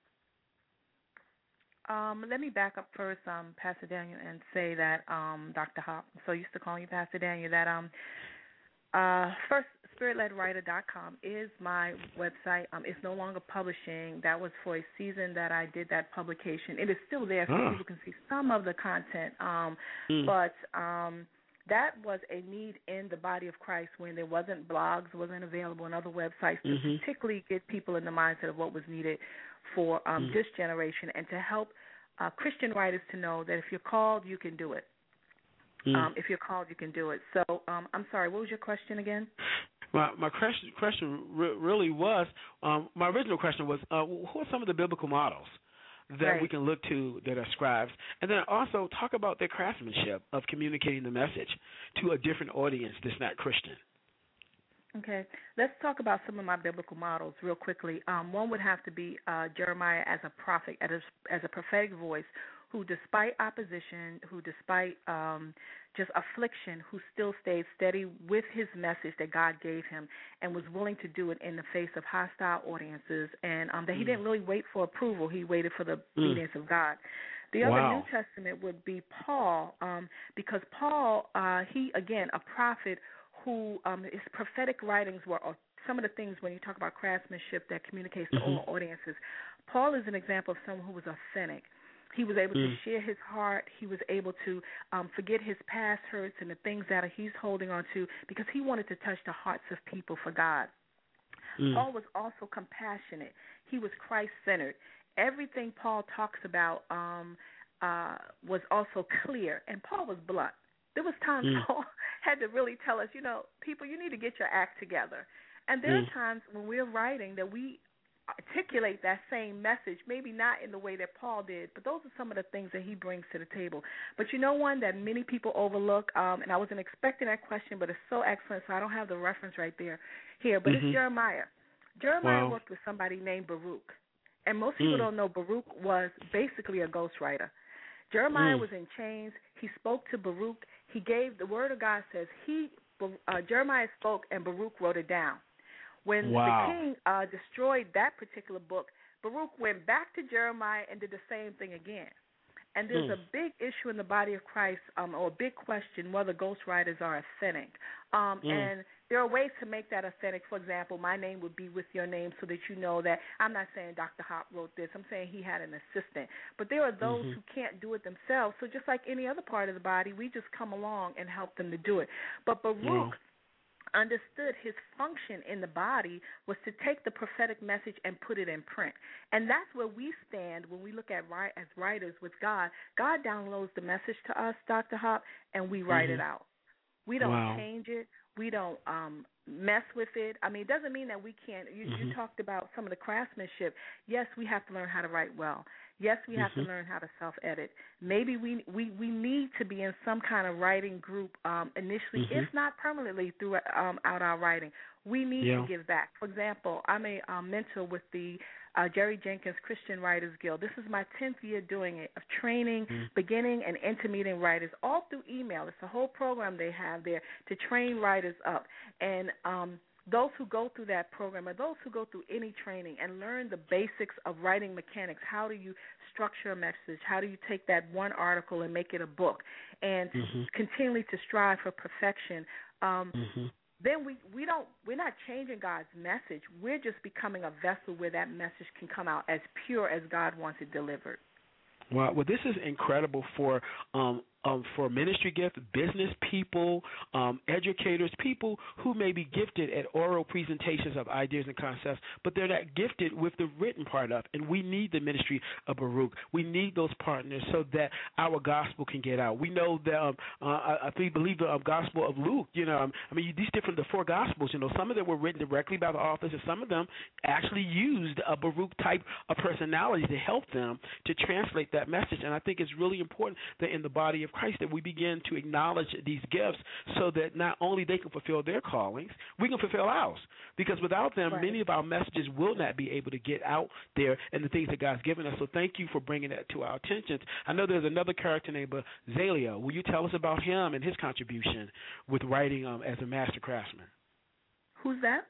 Speaker 7: Um, let me back up first, um, Pastor Daniel, and say that um, Doctor Hop, so used to calling you Pastor Daniel, that um, uh, first, spirit led writer dot com is my website. Um, it's no longer publishing. That was for a season that I did that publication. It is still there so oh. people can see some of the content. Um, mm. But um, that was a need in the body of Christ when there wasn't blogs, wasn't available on other websites to mm-hmm. particularly get people in the mindset of what was needed for um, mm. this generation, and to help uh, Christian writers to know that if you're called, you can do it. Mm. Um, if you're called, you can do it. So um, I'm sorry, what was your question again?
Speaker 3: My my question, question re- really was, um, my original question was, uh, who are some of the biblical models that
Speaker 7: right.
Speaker 3: we can look to that are scribes? And then also talk about their craftsmanship of communicating the message to a different audience that's not Christian.
Speaker 7: Okay, let's talk about some of my biblical models real quickly. Um, one would have to be uh, Jeremiah as a prophet, as a, as a prophetic voice, who despite opposition, who despite um, just affliction, who still stayed steady with his message that God gave him and was willing to do it in the face of hostile audiences, and um, that he mm. didn't really wait for approval. He waited for the mm. obedience of God. The other
Speaker 3: wow.
Speaker 7: New Testament would be Paul, um, because Paul, uh, he, again, a prophet who um, his prophetic writings were uh, some of the things when you talk about craftsmanship that communicates to mm-hmm. all audiences. Paul is an example of someone who was authentic. He was able mm. to share his heart. He was able to um, forget his past hurts and the things that he's holding on to because he wanted to touch the hearts of people for God. Mm. Paul was also compassionate. He was Christ-centered. Everything Paul talks about um, uh, was also clear, and Paul was blunt. There was times mm. Paul had to really tell us, you know, people, you need to get your act together. And there mm. are times when we're writing that we articulate that same message, maybe not in the way that Paul did, but those are some of the things that he brings to the table. But you know one that many people overlook, um, and I wasn't expecting that question, but it's so excellent, so I don't have the reference right there here, but mm-hmm. it's Jeremiah. Jeremiah
Speaker 3: wow.
Speaker 7: worked with somebody named Baruch, and most people
Speaker 3: mm.
Speaker 7: don't know Baruch was basically a ghostwriter. Jeremiah
Speaker 3: mm.
Speaker 7: was in chains. He spoke to Baruch. He gave, the word of God says, he uh, Jeremiah spoke and Baruch wrote it down. When
Speaker 3: wow.
Speaker 7: the king uh, destroyed that particular book, Baruch went back to Jeremiah and did the same thing again. And there's mm. a big issue in the body of Christ, um, or a big question, whether ghostwriters are authentic. Um, mm. And there are ways to make that authentic. For example, my name would be with your name so that you know that I'm not saying Doctor Hop wrote this. I'm saying he had an assistant. But there are those
Speaker 3: mm-hmm.
Speaker 7: who can't do it themselves. So just like any other part of the body, we just come along and help them to do it. But Baruch mm. understood his function in the body was to take the prophetic message and put it in print. And that's where we stand when we look at write, as writers with God. God downloads the message to us, Doctor Hop, and we write
Speaker 3: mm-hmm.
Speaker 7: it out. We don't
Speaker 3: wow.
Speaker 7: change it. We don't um, mess with it. I mean, it doesn't mean that we can't. You, mm-hmm. you talked about some of the craftsmanship. Yes, we have to learn how to write well. Yes, we have mm-hmm. to learn how to self-edit. Maybe we, we, we need to be in some kind of writing group um, initially,
Speaker 3: mm-hmm.
Speaker 7: if not permanently, throughout um, out our writing. We need
Speaker 3: yeah.
Speaker 7: to give back. For example, I'm a um, mentor with the uh, Jerry Jenkins Christian Writers Guild. This is my tenth year doing it, of training mm-hmm. beginning and intermediate writers, all through email. It's a whole program they have there to train writers up. And um, those who go through that program or those who go through any training and learn the basics of writing mechanics, how do you structure a message, how do you take that one article and make it a book, and
Speaker 3: mm-hmm.
Speaker 7: continually to strive for perfection, um,
Speaker 3: mm-hmm.
Speaker 7: then we, we don't, we're not changing God's message. We're just becoming a vessel where that message can come out as pure as God wants it delivered.
Speaker 3: Wow. Well, this is incredible for um, um, for ministry gift, business people, um, educators, people who may be gifted at oral presentations of ideas and concepts, but they're not gifted with the written part of. And we need the ministry of Baruch. We need those partners so that our gospel can get out. We know that um, uh, I, I believe the um, gospel of Luke. You know, um, I mean, these different the four gospels. You know, some of them were written directly by the authors, and some of them actually used a Baruch type of personality to help them to translate that message. And I think it's really important that in the body of Christ that we begin to acknowledge these gifts so that not only they can fulfill their callings, we can fulfill ours. Because without them,
Speaker 7: right.
Speaker 3: many of our messages will not be able to get out there and the things that God's given us. So thank you for bringing that to our attention. I know there's another character named Bezalel. Will you tell us about him and his contribution with writing um, as a master craftsman?
Speaker 7: Who's that?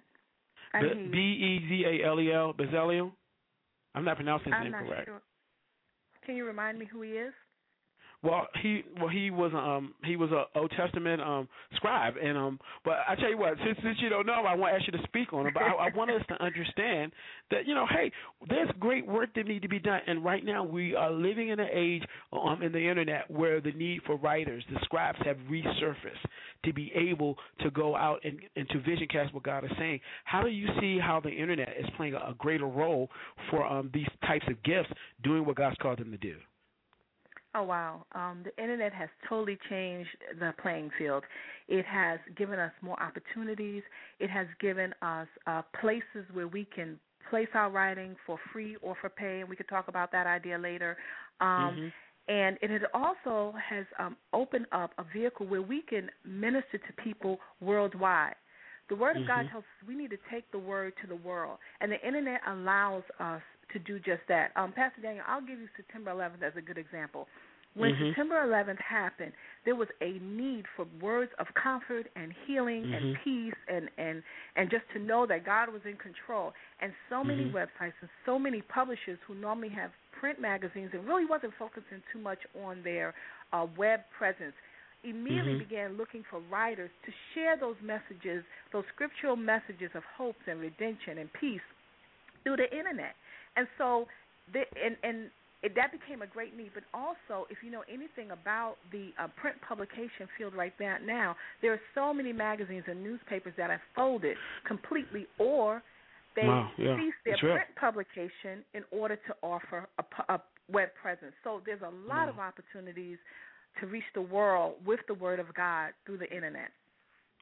Speaker 3: B E Z A L E L, Bezalel? I'm not pronouncing his
Speaker 7: I'm
Speaker 3: name
Speaker 7: not
Speaker 3: correct.
Speaker 7: Sure. Can you remind me who he is?
Speaker 3: Well, he well he was um he was a Old Testament um scribe, and um but I tell you what, since since you don't know, I want to ask you to speak on it. But I, I want us to understand that you know, hey, there's great work that need to be done, and right now we are living in an age um in the internet where the need for writers, the scribes, have resurfaced to be able to go out and, and to vision cast what God is saying. How do you see how the internet is playing a, a greater role for um these types of gifts doing what God's called them to do?
Speaker 7: Oh, wow. Um, the Internet has totally changed the playing field. It has given us more opportunities. It has given us uh, places where we can place our writing for free or for pay, and we could talk about that idea later. Um, mm-hmm. And it also has um, opened up a vehicle where we can minister to people worldwide. The Word of mm-hmm. God tells us we need to take the Word to the world, and the Internet allows us to do just that. Um, Pastor Daniel, I'll give you September eleventh as a good example. When mm-hmm. September eleventh happened, there was a need for words of comfort and healing mm-hmm. and peace and, and, and just to know that God was in control. And so many mm-hmm. websites and so many publishers who normally have print magazines and really wasn't focusing too much on their uh, web presence immediately mm-hmm. began looking for writers to share those messages, those scriptural messages of hope and redemption and peace through the Internet. And so, the, and, and it, that became a great need. But also, if you know anything about the uh, print publication field right there now, there are so many magazines and newspapers that have folded completely, or they
Speaker 3: wow, yeah.
Speaker 7: cease their
Speaker 3: That's
Speaker 7: print
Speaker 3: real.
Speaker 7: publication in order to offer a, a web presence. So there's a lot
Speaker 3: wow.
Speaker 7: of opportunities to reach the world with the Word of God through the Internet.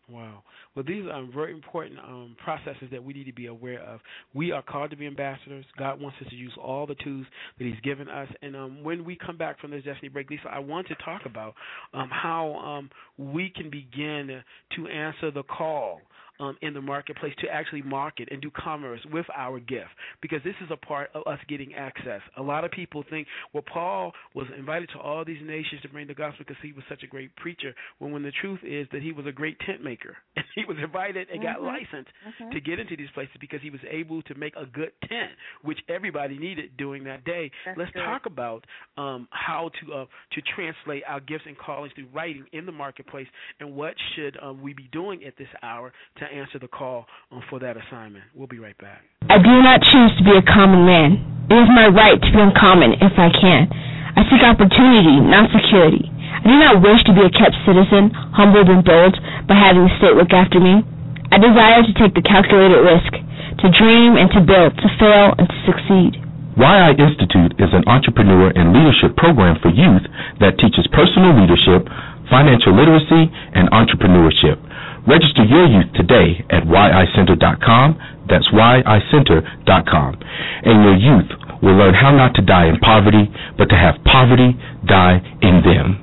Speaker 3: Wow. Well, these are very important um, processes that we need to be aware of. We are called to be ambassadors. God wants us to use all the tools that He's given us. And um, when we come back from this Destiny Break, Lisa, I want to talk about um, how um, we can begin to answer the call Um, in the marketplace to actually market and do commerce with our gift, because this is a part of us getting access. A lot of people think, well, Paul was invited to all these nations to bring the gospel because he was such a great preacher, when when the truth is that he was a great tent maker. He was invited and mm-hmm. got licensed mm-hmm. to get into these places because he was able to make a good tent, which everybody needed during that day.
Speaker 7: That's
Speaker 3: Let's
Speaker 7: good.
Speaker 3: talk about um, how to uh, to translate our gifts and callings through writing in the marketplace, and what should um, we be doing at this hour to answer the call um, for that assignment. We'll be right back.
Speaker 5: I do not choose to be a common man. It is my right to be uncommon if I can. I seek opportunity, not security. I do not wish to be a kept citizen, humbled and bold by having the state look after me. I desire to take the calculated risk, to dream and to build, to fail and to succeed.
Speaker 6: Y I Institute is an entrepreneur and leadership program for youth that teaches personal leadership, financial literacy, and entrepreneurship. Register your youth today at y i center dot com. That's y i center dot com. And your youth will learn how not to die in poverty, but to have poverty die in them.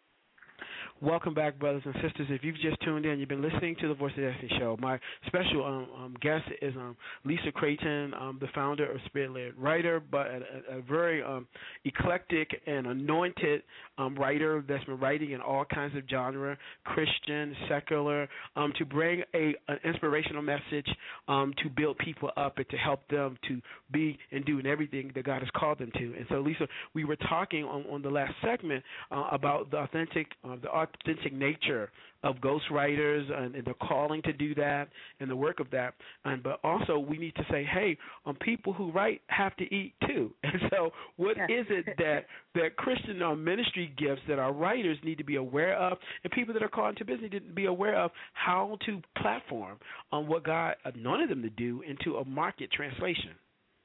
Speaker 3: Welcome back, brothers and sisters. If you've just tuned in, you've been listening to the Voice of Destiny Show. My special um, um, guest is um, Lisa Creighton, um, the founder of Spirit-Led Writer, but a, a very um, eclectic and anointed um, writer that's been writing in all kinds of genre, Christian, secular, um, to bring a an inspirational message um, to build people up and to help them to be and do in everything that God has called them to. And so, Lisa, we were talking on, on the last segment uh, about the authentic, uh, the authentic nature of ghostwriters and, and the calling to do that and the work of that. And but also we need to say, hey, um, people who write have to eat too. And so what
Speaker 7: yes.
Speaker 3: is it that, that Christian uh, ministry gifts that our writers need to be aware of, and people that are called into business need to be aware of how to platform on what God anointed them to do into a market translation?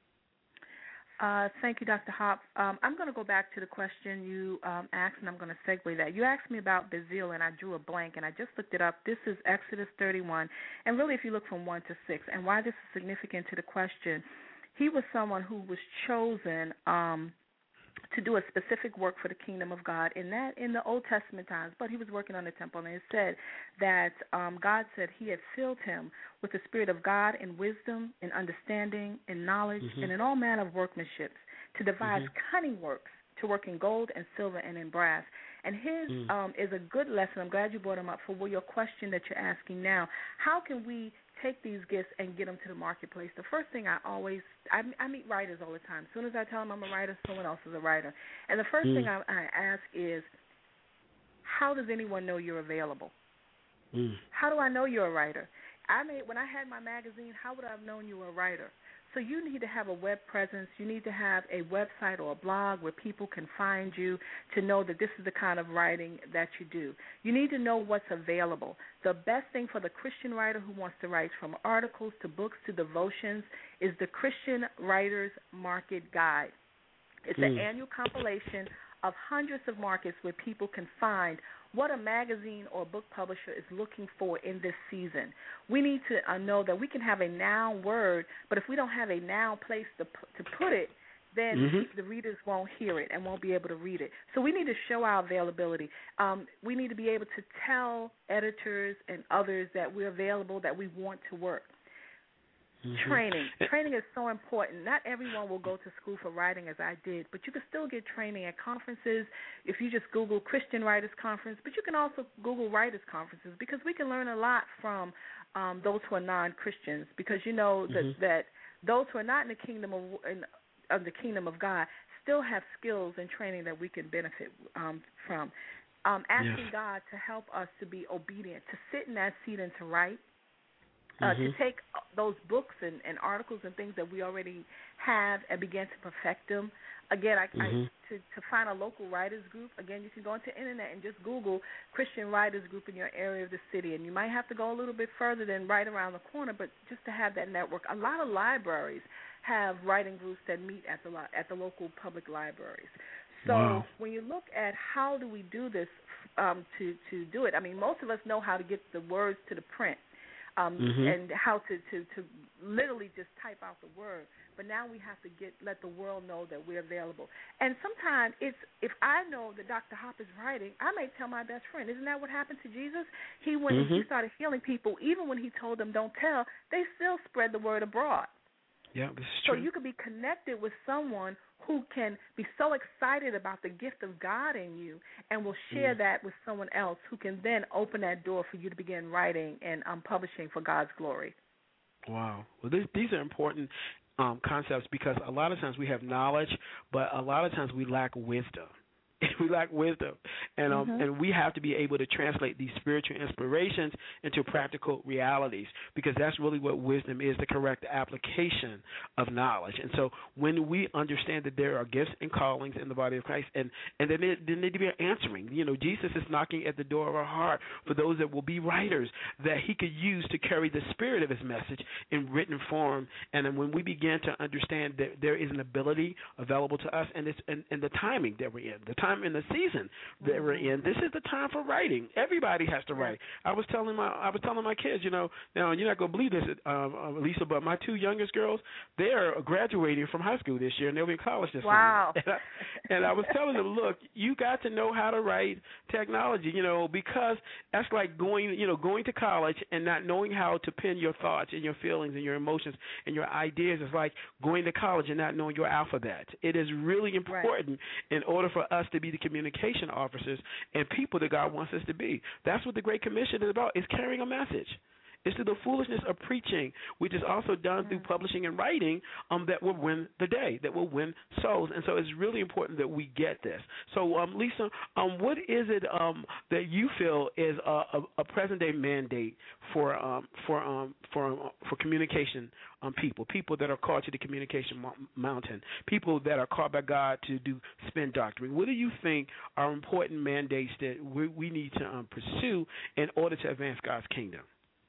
Speaker 7: Uh, thank you, Doctor Hop. Um, I'm going to go back to the question you um, asked, and I'm going to segue that. You asked me about Bezalel, and I drew a blank, and I just looked it up. This is Exodus thirty-one, and really if you look from one to six, and why this is significant to the question, he was someone who was chosen um, to do a specific work for the kingdom of God in that in the Old Testament times, but he was working on the temple, and it said that um, God said he had filled him with the Spirit of God in wisdom, in understanding, in knowledge, mm-hmm. and in all manner of workmanship, to devise mm-hmm. cunning works, to work in gold and silver and in brass. And his mm. um, is a good lesson. I'm glad you brought him up for your question that you're asking now. How can we take these gifts and get them to the marketplace? The first thing I always, I, I meet writers all the time. As soon as I tell them I'm a writer, someone else is a writer. And the first mm. thing I, I ask is, how does anyone know you're available? Mm. How do I know you're a writer? I made, when I had my magazine, how would I have known you were a writer? So you need to have a web presence. You need to have a website or a blog where people can find you to know that this is the kind of writing that you do. You need to know what's available. The best thing for the Christian writer who wants to write from articles to books to devotions is the Christian Writers Market Guide. It's mm. an annual compilation of hundreds of markets where people can find what a magazine or book publisher is looking for in this season. We need to uh, know that we can have a noun word, but if we don't have a noun place to to put it, then mm-hmm. the readers won't hear it and won't be able to read it. So we need to show our availability. Um, we need to be able to tell editors and others that we're available, that we want to work. Mm-hmm. Training. Training is so important. Not everyone will go to school for writing as I did, but you can still get training at conferences. If you just Google Christian Writers Conference, but you can also Google Writers Conferences, because we can learn a lot from um, those who are non-Christians, because you know that, mm-hmm. that those who are not in the kingdom of, in, of the kingdom of God still have skills and training that we can benefit um, from. Um, asking yes. God to help us to be obedient, to sit in that seat and to write. Uh, mm-hmm. To take those books and, and articles and things that we already have and begin to perfect them. Again, I, mm-hmm. I, to, to find a local writers group, again, you can go into the internet and just Google Christian Writers Group in your area of the city. And you might have to go a little bit further than right around the corner, but just to have that network. A lot of libraries have writing groups that meet at the at the local public libraries. So wow. when you look at how do we do this um, to to do it. I mean, most of us know how to get the words to the print. Um,
Speaker 3: mm-hmm.
Speaker 7: and how to, to, to literally just type out the word. But now we have to get let the world know that we're available. And sometimes it's if I know that Doctor Hop is writing, I may tell my best friend. Isn't that what happened to Jesus? He when
Speaker 3: mm-hmm.
Speaker 7: he started healing people, even when he told them don't tell, they still spread the word abroad.
Speaker 3: Yeah, this is
Speaker 7: so
Speaker 3: true.
Speaker 7: you could be connected with someone who can be so excited about the gift of God in you and will share
Speaker 3: mm.
Speaker 7: that with someone else who can then open that door for you to begin writing and um, publishing for God's glory.
Speaker 3: Wow. Well, this, these are important um, concepts because a lot of times we have knowledge, but a lot of times we lack wisdom. We lack wisdom, and um,
Speaker 7: mm-hmm.
Speaker 3: and we have to be able to translate these spiritual inspirations into practical realities because that's really what wisdom is, the correct application of knowledge. And so when we understand that there are gifts and callings in the body of Christ, and, and then there, there need to be an answering. You know, Jesus is knocking at the door of our heart for those that will be writers that he could use to carry the spirit of his message in written form. And then when we begin to understand that there is an ability available to us and, it's, and, and the timing that we're in, the time in the season that we're in. This is the time for writing. Everybody has to write. I was telling my I was telling my kids, you know, now you're not gonna believe this, um, uh, Lisa, but my two youngest girls, they are graduating from high school this year, and they'll be in college this
Speaker 7: wow.
Speaker 3: summer. And I, and I was telling them, look, you got to know how to write technology, you know, because that's like going, you know, going to college and not knowing how to pen your thoughts and your feelings and your emotions and your ideas is like going to college and not knowing your alphabet. It is really important right. in order for us to be the communication officers and people that God wants us to be. That's what the Great Commission is about, is carrying a message. It's to the foolishness of preaching, which is also done mm. through publishing and writing, um, that will win the day, that will win souls. And so it's really important that we get this. So, um, Lisa, um, what is it um, that you feel is a, a, a present-day mandate for um, for um, for um, for communication um, people, people that are called to the communication mo- mountain, people that are called by God to do spin doctoring? What do you think are important mandates that we, we need to um, pursue in order to advance God's kingdom?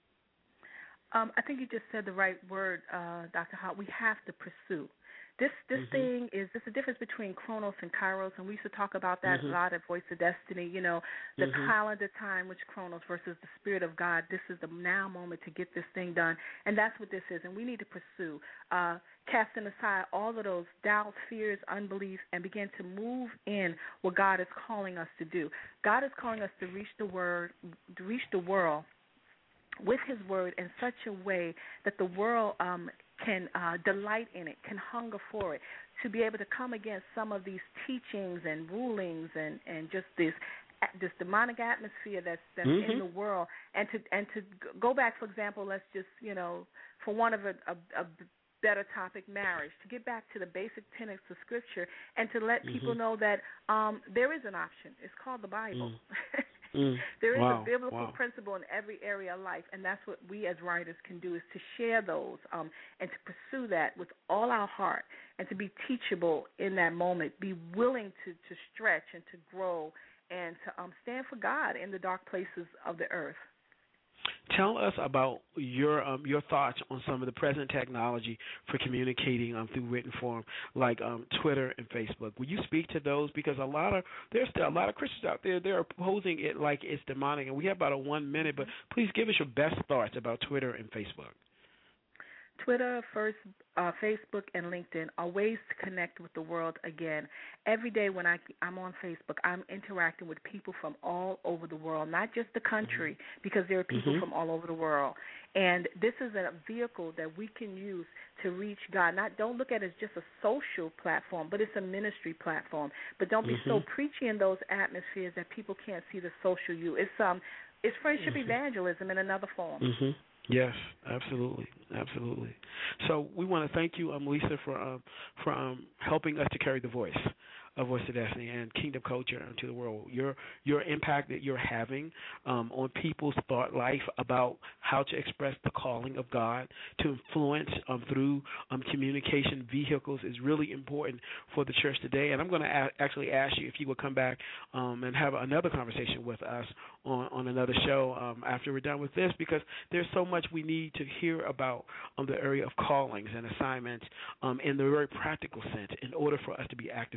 Speaker 7: Um, I think you just said the right word, uh, Doctor Hart. We have to pursue. This this mm-hmm. thing is, there's a difference between Chronos and Kairos, and we used to talk about that
Speaker 3: mm-hmm.
Speaker 7: a lot at Voice of Destiny, you know, the
Speaker 3: mm-hmm.
Speaker 7: calendar time, which Chronos versus the Spirit of God. This is the now moment to get this thing done, and that's what this is, and we need to pursue, uh, casting aside all of those doubts, fears, unbelief, and begin to move in what God is calling us to do. God is calling us to reach the word, to reach the world with his word in such a way that the world um, can uh, delight in it, can hunger for it, to be able to come against some of these teachings and rulings and, and just this this demonic atmosphere that's, that's
Speaker 3: mm-hmm.
Speaker 7: in the world, and to and to go back, for example, let's just, you know, for one of a, a, a better topic, marriage, to get back to the basic tenets of Scripture and to let mm-hmm. people know that um, there is an option. It's called the Bible. Mm. Mm. There is
Speaker 3: wow.
Speaker 7: a biblical
Speaker 3: wow.
Speaker 7: principle in every area of life, and that's what we as writers can do, is to share those um, and to pursue that with all our heart and to be teachable in that moment, be willing to, to stretch and to grow and to um, stand for God in the dark places of the earth.
Speaker 3: Tell us about your um, your thoughts on some of the present technology for communicating um, through written form, like um, Twitter and Facebook. Will you speak to those? Because a lot of there's still a lot of Christians out there, they're opposing it like it's demonic. And we have about a one minute, but please give us your best thoughts about Twitter and Facebook.
Speaker 7: Twitter, first, uh, Facebook, and LinkedIn are ways to connect with the world again. Every day when I, I'm on Facebook, I'm interacting with people from all over the world, not just the country, mm-hmm. because there are people mm-hmm. from all over the world. And this is a vehicle that we can use to reach God. Not Don't look at it as just a social platform, but it's a ministry platform. But don't be mm-hmm. so preachy in those atmospheres that people can't see the social you. It's um, it's friendship mm-hmm. evangelism in another form.
Speaker 3: Mm-hmm. Yes, absolutely, absolutely. So we want to thank you, um, Lisa, for um, for um, helping us to carry the voice of Voice of Destiny and Kingdom Culture into the world. Your your impact that you're having um, on people's thought life about how to express the calling of God, to influence um, through um, communication vehicles is really important for the church today. And I'm going to a- actually ask you if you would come back um, and have another conversation with us on, on another show um, after we're done with this, because there's so much we need to hear about um, the area of callings and assignments um, in the very practical sense in order for us to be activated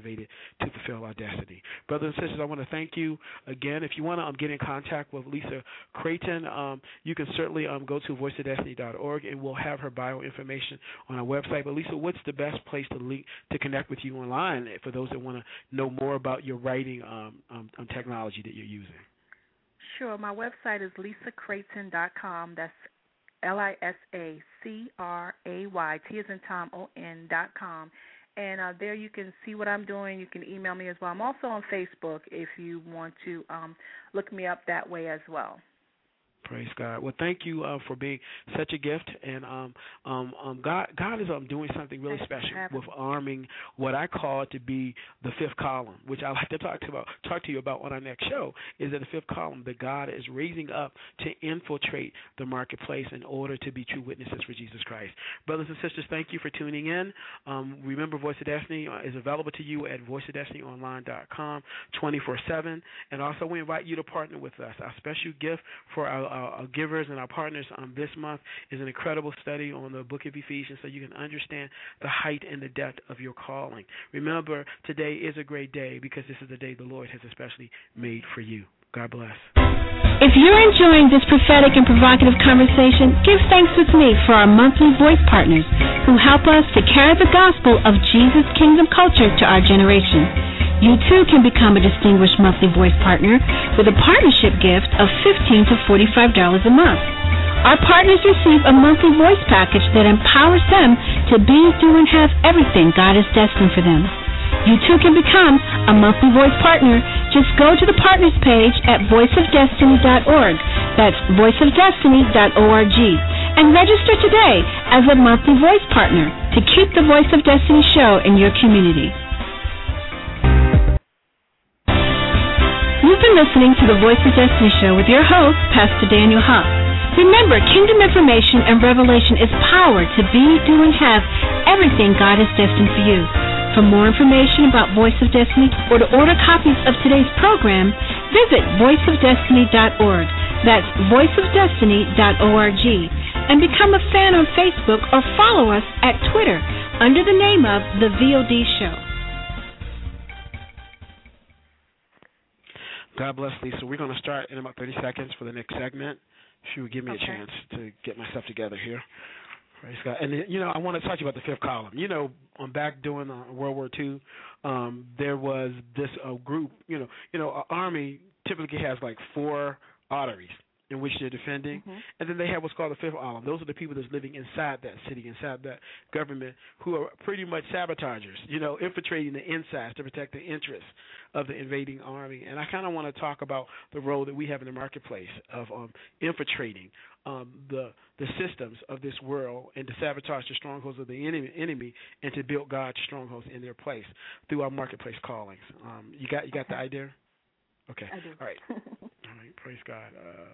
Speaker 3: to fulfill our destiny. Brothers and sisters, I want to thank you again. If you want to um, get in contact with Lisa Creighton, um, you can certainly um, go to voice of destiny dot org, and we'll have her bio information on our website. But Lisa, what's the best place to link, to connect with you online for those that want to know more about your writing um, um, um, technology that you're using?
Speaker 7: Sure. My website is lisa creighton dot com. That's L I S A C R A Y, T as in Tom, O N dot com. And uh, there you can see what I'm doing. You can email me as well. I'm also on Facebook if you want to um, look me up that way as well.
Speaker 3: Praise God. Well, thank you uh, for being such a gift, and um, um, um, God, God is um, doing something really special with arming what I call to be the fifth column, which I like to talk to about, talk to you about on our next show. Is that the fifth column that God is raising up to infiltrate the marketplace in order to be true witnesses for Jesus Christ. Brothers and sisters, thank you for tuning in. Um, remember, Voice of Destiny is available to you at voice of destiny online dot com twenty-four seven, and also we invite you to partner with us. Our special gift for our Our givers and our partners um, this month is an incredible study on the book of Ephesians so you can understand the height and the depth of your calling. Remember, today is a great day because this is the day the Lord has especially made for you. God bless.
Speaker 2: If you're enjoying this prophetic and provocative conversation, give thanks with me for our monthly voice partners who help us to carry the gospel of Jesus' kingdom culture to our generation. You too can become a distinguished monthly voice partner with a partnership gift of fifteen to forty-five dollars a month. Our partners receive a monthly voice package that empowers them to be, do, and have everything God has destined for them. You too can become a monthly voice partner. Just go to the partners page at voice of destiny dot org. That's voice of destiny dot org. And register today as a monthly voice partner to keep the Voice of Destiny show in your community. You've been listening to the Voice of Destiny show with your host, Pastor Daniel Huff. Remember, kingdom information and revelation is power to be, do, and have everything God has destined for you. For more information about Voice of Destiny or to order copies of today's program, visit voice of destiny dot org. That's voice of destiny dot org. And become a fan on Facebook or follow us at Twitter under the name of The V O D Show.
Speaker 3: God bless, Lisa. We're going to start in about thirty seconds for the next segment. She would give me
Speaker 7: okay.
Speaker 3: a chance to get myself together here. Praise God. And, you know, I want to talk to you about the fifth column. You know, um, back during uh, World War Two, um, there was this uh, group, you know, you know, an army typically has like four arteries in which they're defending,
Speaker 7: mm-hmm.
Speaker 3: and then they have what's called the fifth column. Those are the people that's living inside that city, inside that government, who are pretty much sabotagers, you know, infiltrating the insides to protect the interests of the invading army. And I kind of want to talk about the role that we have in the marketplace of um, infiltrating um, the the systems of this world and to sabotage the strongholds of the enemy, enemy and to build God's strongholds in their place through our marketplace callings. Um, you got you got
Speaker 7: okay.
Speaker 3: the idea? Okay.
Speaker 7: I do.
Speaker 3: All right. All right. Praise God. Uh,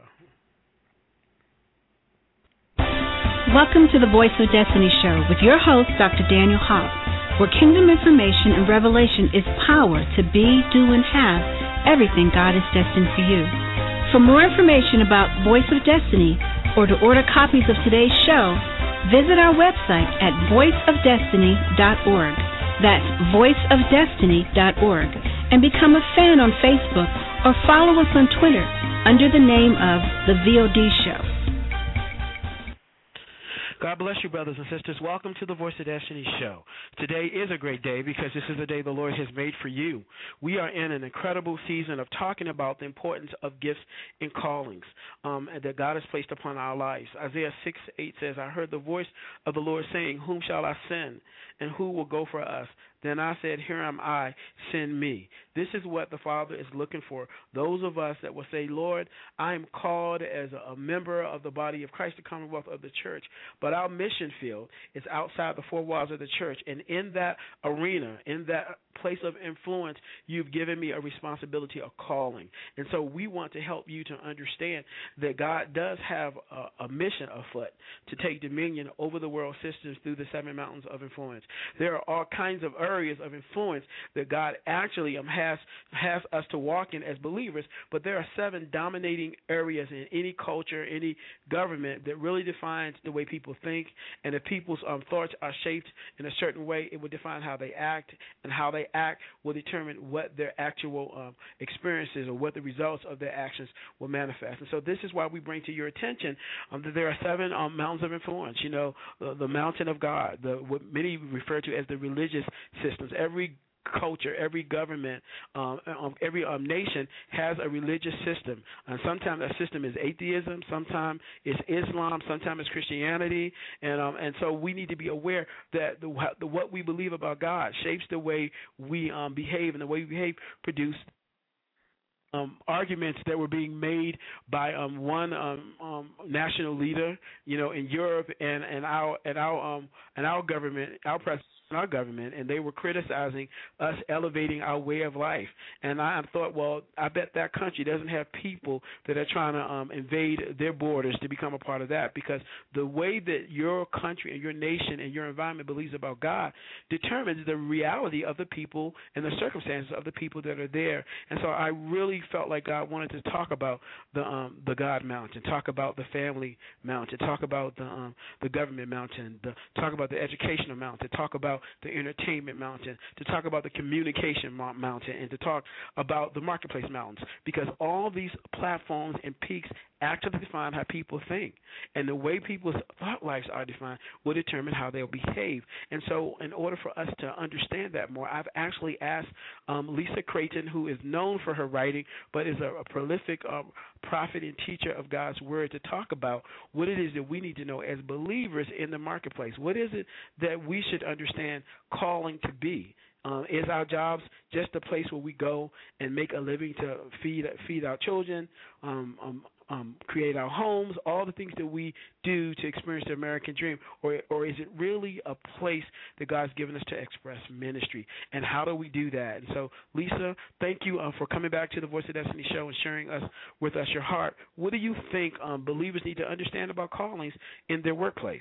Speaker 2: Welcome to the Voice of Destiny show with your host, Doctor Daniel Hobbs, where kingdom information and revelation is power to be, do, and have everything God has destined for you. For more information about Voice of Destiny or to order copies of today's show, visit our website at voice of destiny dot org. That's voice of destiny dot org. And become a fan on Facebook or follow us on Twitter under the name of The V O D Show.
Speaker 3: God bless you, brothers and sisters. Welcome to the Voice of Destiny show. Today is a great day because this is the day the Lord has made for you. We are in an incredible season of talking about the importance of gifts and callings um, that God has placed upon our lives. Isaiah six eight says, I heard the voice of the Lord saying, whom shall I send, and who will go for us? Then I said, here am I, send me. This is what the Father is looking for. Those of us that will say, Lord, I am called as a member of the body of Christ, the commonwealth of the church, but our mission field is outside the four walls of the church. And in that arena, in that place of influence, you've given me a responsibility, a calling. And so we want to help you to understand that God does have a, a mission afoot to take dominion over the world systems through the seven mountains of influence. There are all kinds of areas of influence that God actually um, has has us to walk in as believers, but there are seven dominating areas in any culture, any government that really defines the way people think, and if people's um, thoughts are shaped in a certain way, it will define how they act, and how they act will determine what their actual um, experiences or what the results of their actions will manifest. And so this is why we bring to your attention um, that there are seven um, mountains of influence. You know, the, the mountain of God, the what many refer to as the religious systems. Every culture, every government, um, every um, nation has a religious system. And sometimes that system is atheism, sometimes it's Islam, sometimes it's Christianity, and um, and so we need to be aware that the, the what we believe about God shapes the way we um, behave, and the way we behave produce Um, arguments that were being made by um, one um, um, national leader, you know, in Europe and, and our and our um, and our government, our president. Our government, and they were criticizing us elevating our way of life. And I thought, well, I bet that country doesn't have people that are trying to um, invade their borders to become a part of that, because the way that your country and your nation and your environment believes about God determines the reality of the people and the circumstances of the people that are there. And so I really felt like God wanted to talk about the um, the God mountain, talk about the family mountain, talk about the um, the government mountain, the, talk about the educational mountain, talk about the entertainment mountain, to talk about the communication mountain, and to talk about the marketplace mountains, because all these platforms and peaks actually define how people think, and the way people's thought lives are defined will determine how they'll behave. And so in order for us to understand that more, I've actually asked um, Lisa Creighton, who is known for her writing but is a, a prolific um, prophet and teacher of God's word, to talk about what it is that we need to know as believers in the marketplace. What is it that we should understand calling to be? Um, is our jobs just a place where we go and make a living to feed feed our children, um, um, um, create our homes, all the things that we do to experience the American dream? Or, or is it really a place that God's given us to express ministry? And how do we do that? And so, Lisa, thank you uh, for coming back to the Voice of Destiny show and sharing us with us your heart. What do you think um, believers need to understand about callings in their workplace?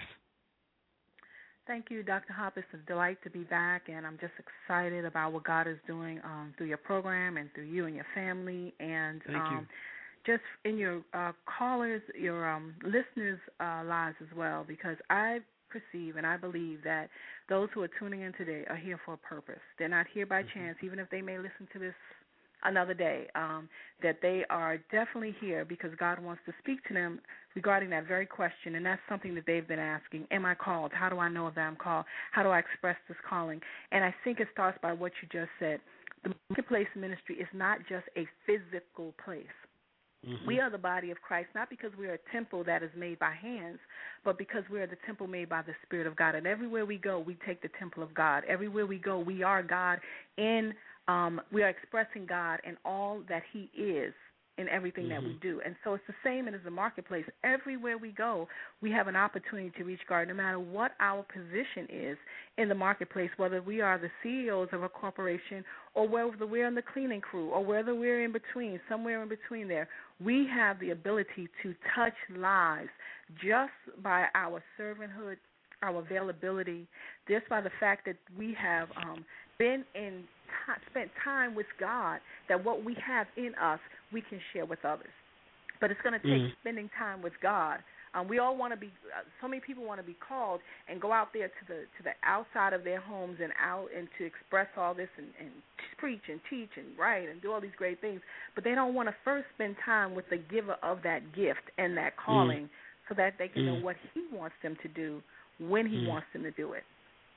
Speaker 7: Thank you, Doctor Hop. It's a delight to be back, and I'm just excited about what God is doing um, through your program and through you and your family, and
Speaker 3: Thank
Speaker 7: um,
Speaker 3: you.
Speaker 7: just in your uh, callers, your um, listeners' uh, lives as well, because I perceive and I believe that those who are tuning in today are here for a purpose. They're not here by mm-hmm. chance, even if they may listen to this another day, um, that they are definitely here because God wants to speak to them regarding that very question, and that's something that they've been asking. Am I called? How do I know if I'm called? How do I express this calling? And I think it starts by what you just said. The marketplace ministry is not just a physical place. Mm-hmm. We are the body of Christ, not because we are a temple that is made by hands, but because we are the temple made by the Spirit of God. And everywhere we go, we take the temple of God. Everywhere we go, we are God in Um, we are expressing God in all that He is in everything mm-hmm. that we do. And so it's the same as the marketplace. Everywhere we go, we have an opportunity to reach God, no matter what our position is in the marketplace, whether we are the C E Os of a corporation or whether we're in the cleaning crew or whether we're in between, somewhere in between there. We have the ability to touch lives just by our servanthood, our availability, just by the fact that we have um, been in spent time with God, that what we have in us we can share with others. But it's going to take mm. spending time with God. Um, we all want to be. Uh, so many people want to be called and go out there to the to the outside of their homes and out and to express all this and, and preach and teach and write and do all these great things. But they don't want to first spend time with the giver of that gift and that calling, mm. so that they can mm. know what He wants them to do when He mm. wants them to do it.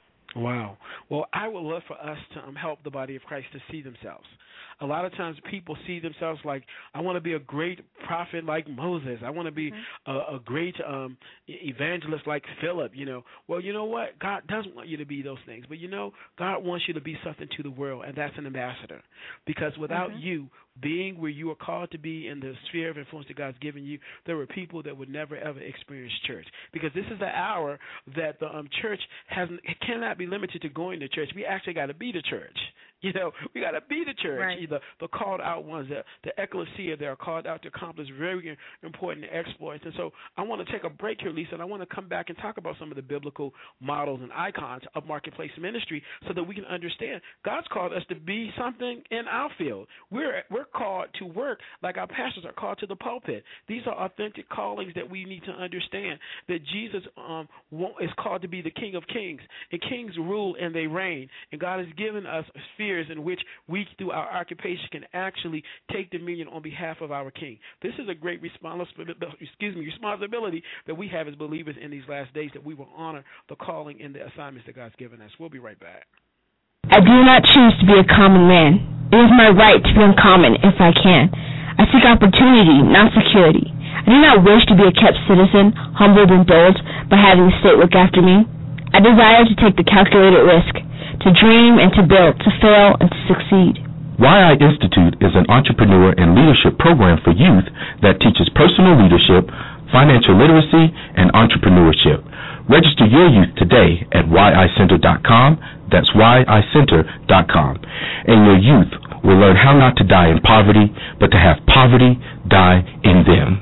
Speaker 3: Wow. Well, I would love for us to um, help the body of Christ to see themselves. A lot of times people see themselves like, I want to be a great prophet like Moses. I want to be mm-hmm. a, a great um, evangelist like Philip, you know. Well, you know what? God doesn't want you to be those things. But, you know, God wants you to be something to the world, and that's an ambassador. Because without mm-hmm. you being where you are called to be in the sphere of influence that God's given you, there were people that would never, ever experience church. Because this is the hour that the um, church has cannot be limited to going to church. We actually got to be the church. You know, we got to be the church,
Speaker 7: right.
Speaker 3: the, the called out ones, the, the ecclesia. They are called out to accomplish very important exploits. And so I want to take a break here, Lisa, and I want to come back and talk about some of the biblical models and icons of marketplace ministry so that we can understand God's called us to be something in our field. We're we're called to work like our pastors are called to the pulpit. These are authentic callings that we need to understand, that Jesus um, is called to be the King of Kings, and kings rule and they reign, and God has given us spheres in which we, through our occupation, can actually take dominion on behalf of our King. This is a great responsibility, excuse me, responsibility that we have as believers in these last days, that we will honor the calling and the assignments that God's given us. We'll be right back.
Speaker 5: I do not choose to be a common man. It is my right to be uncommon if I can. I seek opportunity, not security. I do not wish to be a kept citizen, humbled and bold by having the state look after me. I desire to take the calculated risk, to dream and to build, to fail and to succeed.
Speaker 6: Y I Institute is an entrepreneur and leadership program for youth that teaches personal leadership, financial literacy, and entrepreneurship. Register your youth today at y i center dot com. That's y i center dot com. And your youth will learn how not to die in poverty, but to have poverty die in them.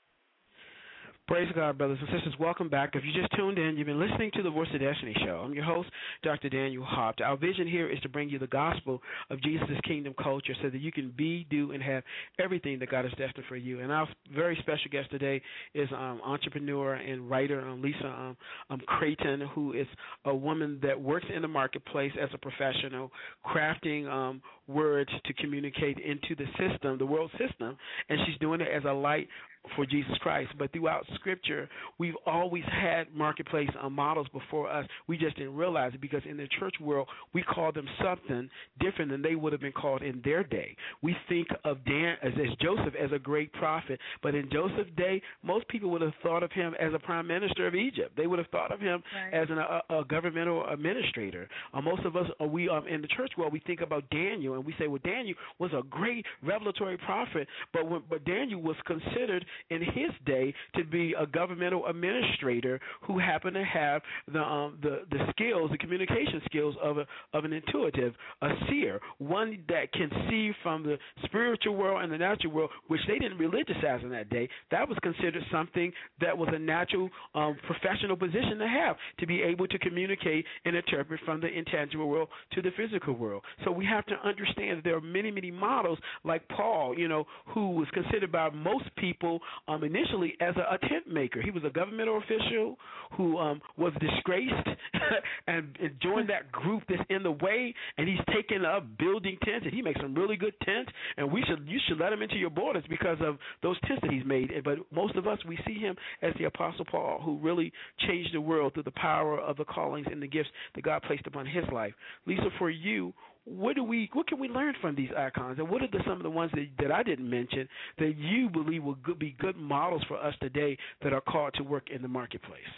Speaker 3: Praise God, brothers and sisters. Welcome back. If you just tuned in, you've been listening to the Voice of Destiny show. I'm your host, Doctor Daniel Hopt. Our vision here is to bring you the gospel of Jesus' kingdom culture so that you can be, do, and have everything that God has destined for you. And our very special guest today is um, entrepreneur and writer um, Lisa um, um, Creighton, who is a woman that works in the marketplace as a professional, crafting um, words to communicate into the system, the world system, and she's doing it as a light for Jesus Christ. But throughout Scripture, we've always had marketplace uh, models before us. We just didn't realize it because in the church world, we call them something different than they would have been called in their day. We think of Dan as, as Joseph as a great prophet, but in Joseph's day, most people would have thought of him as a prime minister of Egypt. They would have thought of him right. as an, a, a governmental administrator. Uh, most of us, uh, we um, in the church world, we think about Daniel, and we say, well, Daniel was a great revelatory prophet, but when, but Daniel was considered in his day to be a governmental administrator who happened to have the um, the, the skills, the communication skills of a, of an intuitive, a seer, one that can see from the spiritual world and the natural world, which they didn't religiousize in that day. That was considered something that was a natural um, professional position to have, to be able to communicate and interpret from the intangible world to the physical world. So we have to understand that there are many, many models like Paul, you know, who was considered by most people Um, initially as a, a tent maker. He was a governmental official who um, was disgraced and, and joined that group that's in the way, and he's taken up building tents, and he makes some really good tents, and we should you should let him into your borders because of those tents that he's made. But most of us, we see him as the Apostle Paul, who really changed the world through the power of the callings and the gifts that God placed upon his life. Lisa, for you, What do we? What can we learn from these icons, and what are the, some of the ones that, that I didn't mention that you believe will good, be good models for us today that are called to work in the marketplace?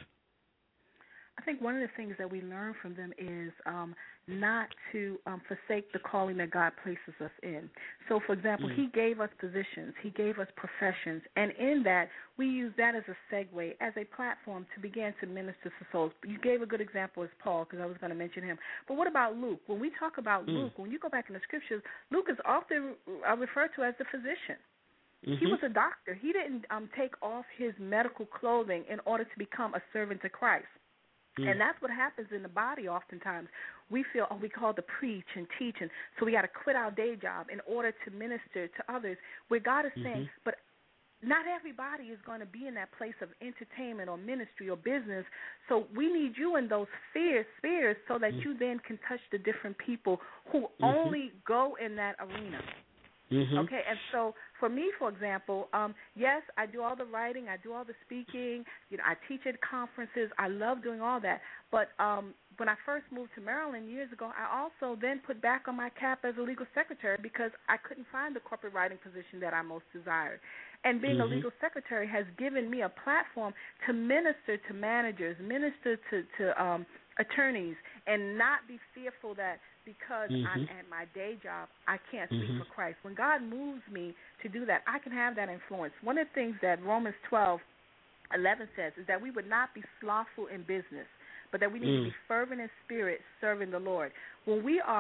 Speaker 7: I think one of the things that we learn from them is um, not to um, forsake the calling that God places us in. So, for example, mm. he gave us positions, he gave us professions, and in that, we use that as a segue, as a platform to begin to minister to souls. You gave a good example as Paul, because I was going to mention him. But what about Luke? When we talk about mm. Luke, when you go back in the Scriptures, Luke is often referred to as the physician. Mm-hmm. He was a doctor. He didn't um, take off his medical clothing in order to become a servant to Christ. And that's what happens in the body oftentimes. We feel, oh, we call to preach and teach, and so we got to quit our day job in order to minister to others, where God is mm-hmm. saying, but not everybody is going to be in that place of entertainment or ministry or business, so we need you in those spheres, spheres so that mm-hmm. you then can touch the different people who mm-hmm. only go in that arena. Mm-hmm. Okay, and so for me, for example, um, yes, I do all the writing, I do all the speaking, you know, I teach at conferences, I love doing all that. But um, when I first moved to Maryland years ago, I also then put back on my cap as a legal secretary because I couldn't find the corporate writing position that I most desired. And being mm-hmm. a legal secretary has given me a platform to minister to managers, minister to, to um, attorneys, and not be fearful that because mm-hmm. I'm at my day job, I can't speak mm-hmm. for Christ. When God moves me to do that, I can have that influence. One of the things that Romans twelve eleven says is that we would not be slothful in business, but that we need mm. to be fervent in spirit, serving the Lord. When we are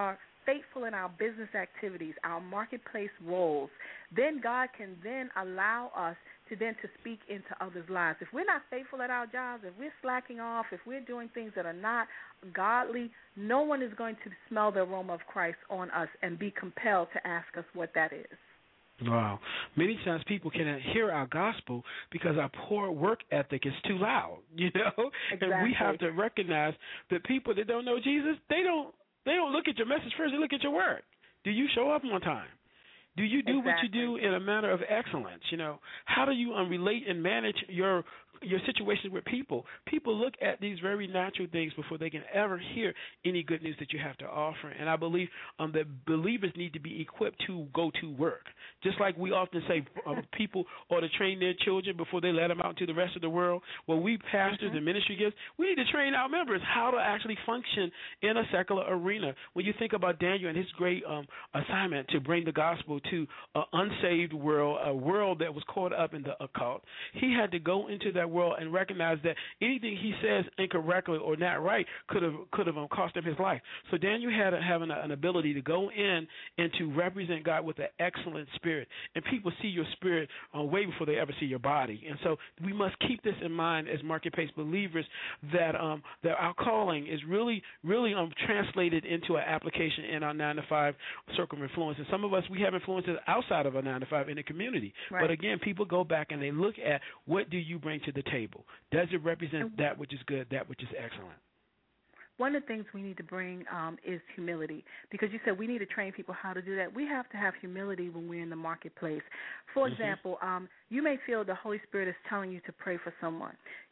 Speaker 7: faithful in our business activities, our marketplace roles, then God can then allow us to then to speak into others' lives. If we're not faithful at our jobs, if we're slacking off, if we're doing things that are not godly, no one is going to smell the aroma of Christ on us and be compelled to ask us what that is.
Speaker 3: Wow. Many times people cannot hear our gospel because our poor work ethic is too loud, you know?
Speaker 7: Exactly.
Speaker 3: And we have to recognize that people that don't know Jesus, they don't they don't look at your message first, they look at your work. Do you show up on time? Do you do
Speaker 7: exactly.
Speaker 3: what you do in a manner of excellence? You know, how do you um, relate and manage your your situation with people? People look at these very natural things before they can ever hear any good news that you have to offer. And I believe um, that believers need to be equipped to go to work. Just like we often say, um, people ought to train their children before they let them out into the rest of the world. Well, we pastors
Speaker 7: mm-hmm.
Speaker 3: and ministry gifts, we need to train our members how to actually function in a secular arena. When you think about Daniel and his great um, assignment to bring the gospel to an unsaved world, a world that was caught up in the occult, he had to go into that world and recognize that anything he says incorrectly or not right could have could have um, cost him his life. So Daniel had a, having a, an ability to go in and to represent God with an excellent spirit, and people see your spirit uh, way before they ever see your body. And so we must keep this in mind as marketplace believers, that um, that our calling is really really um, translated into an application in our nine to five circle of influence. And some of us, we have influences outside of our nine to five in the community.
Speaker 7: Right.
Speaker 3: But again, people go back and they look at, what do you bring to the table? Does it represent that which is good, that which is excellent?
Speaker 7: One of the things we need to bring um, is humility, because you said we need to train people how to do that. We have to have humility when we're in the marketplace. For
Speaker 3: mm-hmm.
Speaker 7: example, um, you may feel the Holy Spirit is telling you to pray for someone.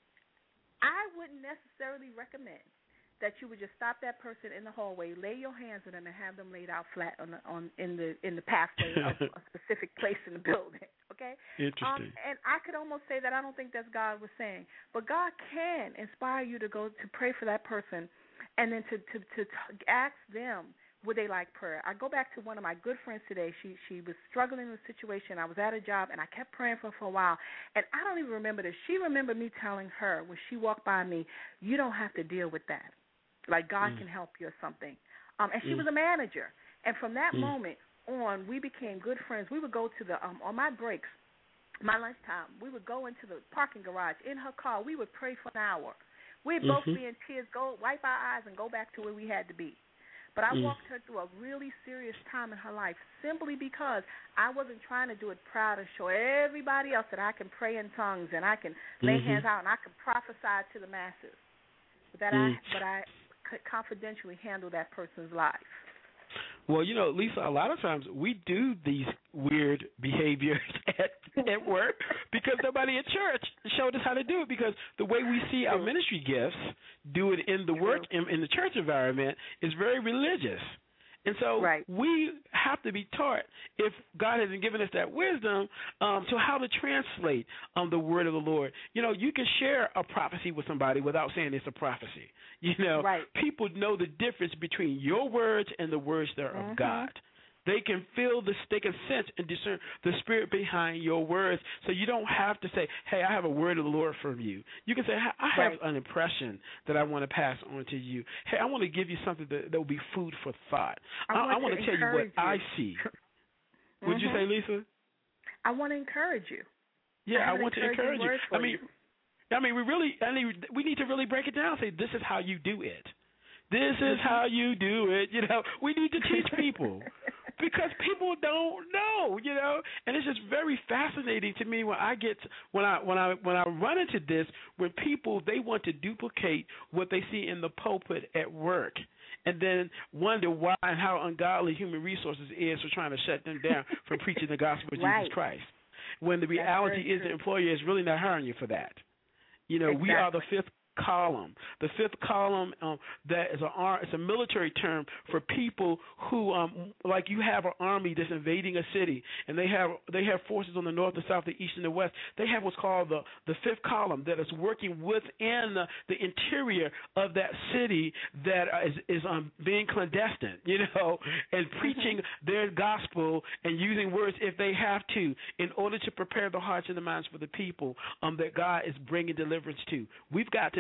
Speaker 7: I wouldn't necessarily recommend that you would just stop that person in the hallway, lay your hands on them, and have them laid out flat on, the, on in the in the pathway of a specific place in the building. Okay.
Speaker 3: Interesting.
Speaker 7: Um, and I could almost say that I don't think that's God was saying, but God can inspire you to go to pray for that person, and then to to to ask them would they like prayer. I go back to one of my good friends today. She she was struggling with a situation. I was at a job, and I kept praying for her for a while. And I don't even remember this. She remembered me telling her when she walked by me, you don't have to deal with that. Like God mm. can help you or something. Um, and she mm. was a manager. And from that mm. moment on, we became good friends. We would go to the, um, on my breaks, my lunchtime, we would go into the parking garage in her car. We would pray for an hour. We'd mm-hmm. both be in tears, go wipe our eyes and go back to where we had to be. But I mm. walked her through a really serious time in her life simply because I wasn't trying to do it proud and show everybody else that I can pray in tongues and I can lay
Speaker 3: mm-hmm.
Speaker 7: hands out and I can prophesy to the masses. But that mm. I, but I could confidentially handle that person's life.
Speaker 3: Well, you know, Lisa, a lot of times we do these weird behaviors at, at work because nobody at church showed us how to do it, because the way we see our ministry gifts do it in the work, in, in the church environment, is very religious. And so
Speaker 7: right.
Speaker 3: we have to be taught, if God hasn't given us that wisdom, um, to how to translate um, the word of the Lord. You know, you can share a prophecy with somebody without saying it's a prophecy. You know,
Speaker 7: right.
Speaker 3: people know the difference between your words and the words that are
Speaker 7: mm-hmm.
Speaker 3: of God. They can feel the, they can sense and discern the spirit behind your words. So you don't have to say, hey, I have a word of the Lord from you. You can say, I have
Speaker 7: right.
Speaker 3: an impression that I want to pass on to you. Hey, I want to give you something that, that will be food for thought.
Speaker 7: I,
Speaker 3: I,
Speaker 7: want,
Speaker 3: I want to, to tell you what
Speaker 7: you.
Speaker 3: I see.
Speaker 7: mm-hmm.
Speaker 3: Would you say, Lisa?
Speaker 7: I want to encourage you.
Speaker 3: Yeah, I, I want to encourage you. I mean,
Speaker 7: you.
Speaker 3: I mean, we really, I mean, we need to really break it down. Say, this is how you do it. This is how you do it. You know, we need to teach people. Because people don't know, you know, and it's just very fascinating to me when I get when I when I when I run into this, when people, they want to duplicate what they see in the pulpit at work, and then wonder why and how ungodly human resources is for trying to shut them down from preaching the gospel of
Speaker 7: right.
Speaker 3: Jesus Christ. When the reality is the employer is really not hiring you for that. You know,
Speaker 7: exactly.
Speaker 3: we are the fifth column. The fifth column, um, that is a it's a military term for people who, um, like you have an army that's invading a city, and they have they have forces on the north, the south, the east, and the west. They have what's called the the fifth column that is working within the, the interior of that city that is is um, being clandestine, you know, and preaching their gospel and using words if they have to, in order to prepare the hearts and the minds for the people um, that God is bringing deliverance to. We've got to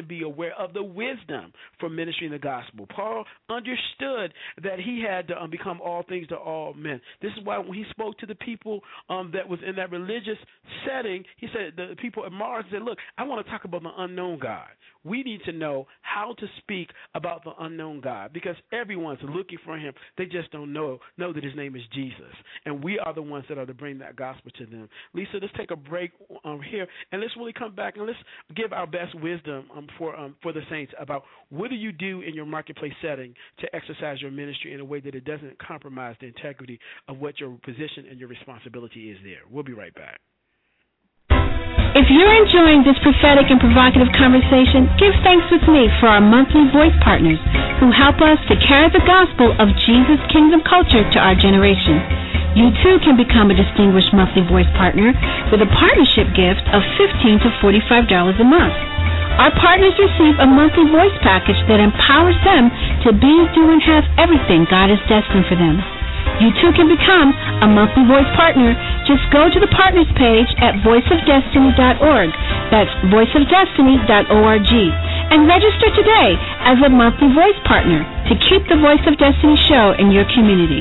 Speaker 3: be aware of the wisdom for ministering the gospel. Paul understood that he had to um, become all things to all men. This is why when he spoke to the people um, that was in that religious setting, he said the people at Mars said, look, I want to talk about the unknown God. We need to know how to speak about the unknown God because everyone's looking for him. They just don't know know that his name is Jesus. And we are the ones that are to bring that gospel to them. Lisa, let's take a break um, here, and let's really come back and let's give our best wisdom um, for um, for the saints about what do you do in your marketplace setting to exercise your ministry in a way that it doesn't compromise the integrity of what your position and your responsibility is there. We'll be right back.
Speaker 2: If you're enjoying this prophetic and provocative conversation, give thanks with me for our monthly voice partners who help us to carry the gospel of Jesus' kingdom culture to our generation. You too can become a distinguished monthly voice partner with a partnership gift of fifteen to forty-five dollars a month. Our partners receive a monthly voice package that empowers them to be, do, and have everything God has destined for them. You too can become a monthly voice partner. Just go to the partners page at voice of destiny dot org. That's voice of destiny dot org. And register today as a monthly voice partner to keep the Voice of Destiny show in your community.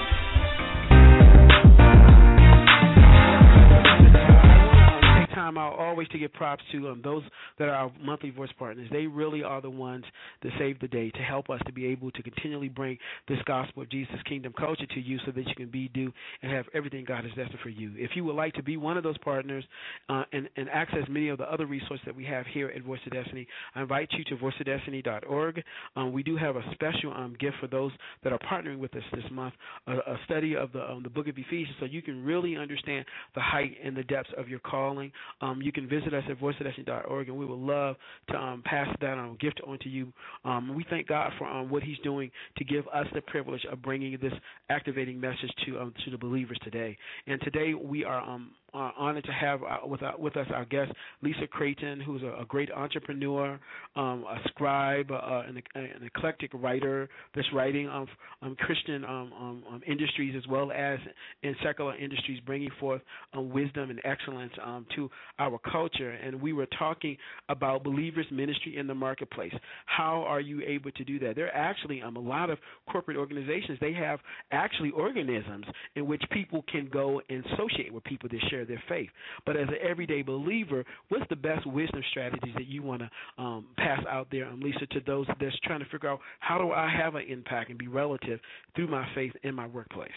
Speaker 3: I'll always to give props to um, those that are our monthly voice partners. They really are the ones that save the day to help us to be able to continually bring this gospel of Jesus' kingdom culture to you so that you can be, do, and have everything God has destined for you. If you would like to be one of those partners uh, and, and access many of the other resources that we have here at Voice of Destiny, I invite you to voice of destiny dot org. Um, we do have a special um, gift for those that are partnering with us this month, a, a study of the, um, the book of Ephesians so you can really understand the height and the depths of your calling. Um, you can visit us at voice of destiny dot org, and we would love to um, pass that um, gift on to you. Um, we thank God for um, what he's doing to give us the privilege of bringing this activating message to um, to the believers today. And today we are um, uh, honored to have uh, with, uh, with us our guest, Lisa Creighton, who's a, a great entrepreneur, um, a scribe, uh, an, an eclectic writer that's writing um, um, Christian um, um, um, industries as well as in secular industries, bringing forth um, wisdom and excellence um, to our culture. And we were talking about believers' ministry in the marketplace. How are you able to do that? There are actually um, a lot of corporate organizations. They have actually organisms in which people can go and associate with people that share their faith. But as an everyday believer, what's the best wisdom strategies that you want to um, pass out there, um, Lisa, to those that's trying to figure out how do I have an impact and be relative through my faith in my workplace?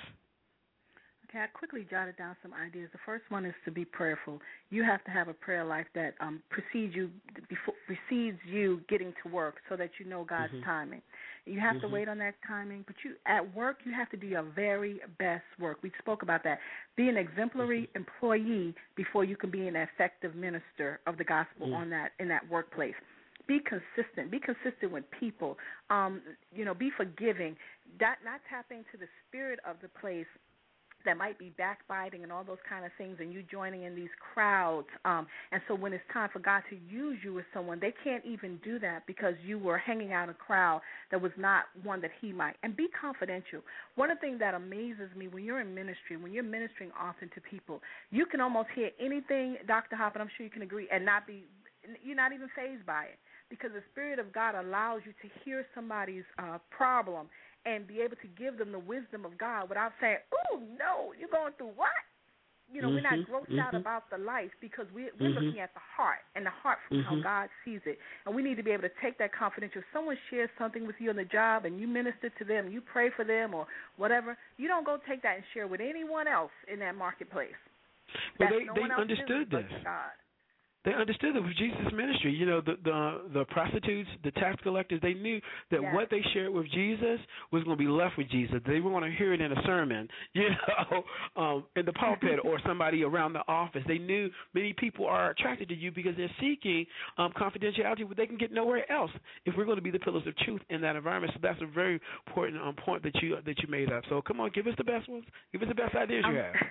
Speaker 7: Okay, I quickly jotted down some ideas. The first one is to be prayerful. You have to have a prayer life that um, precedes you before, precedes you getting to work, so that you know God's mm-hmm. timing. You have mm-hmm. to wait on that timing, but you at work you have to do your very best work. We spoke about that. Be an exemplary mm-hmm. employee before you can be an effective minister of the gospel mm-hmm. on that in that workplace. Be consistent. Be consistent with people. Um, you know, be forgiving. Not, not tap into the spirit of the place that might be backbiting and all those kind of things, and you joining in these crowds. Um, and so when it's time for God to use you as someone, they can't even do that because you were hanging out a crowd that was not one that he might. And be confidential. One of the things that amazes me when you're in ministry, when you're ministering often to people, you can almost hear anything, Doctor Hoppe, I'm sure you can agree, and not be, you're not even fazed by it, because the Spirit of God allows you to hear somebody's uh, problem and be able to give them the wisdom of God without saying, oh, no, you're going through what? You know, mm-hmm, we're not grossed mm-hmm. out about the life, because we're, we're mm-hmm. looking at the heart, and the heart from mm-hmm. how God sees it. And we need to be able to take that confidential. If someone shares something with you on the job and you minister to them, you pray for them or whatever, you don't go take that and share with anyone else in that marketplace.
Speaker 3: Well,
Speaker 7: That's
Speaker 3: they,
Speaker 7: no
Speaker 3: they understood this.
Speaker 7: God.
Speaker 3: They understood that with Jesus' ministry, you know, the, the the prostitutes, the tax collectors, they knew that yes. what they shared with Jesus was going to be left with Jesus. They were going to hear it in a sermon, you know, um, in the pulpit or somebody around the office. They knew many people are attracted to you because they're seeking um, confidentiality, but they can get nowhere else if we're going to be the pillars of truth in that environment. So that's a very important um, point that you that you made up. So come on, give us the best ones. Give us the best ideas you have.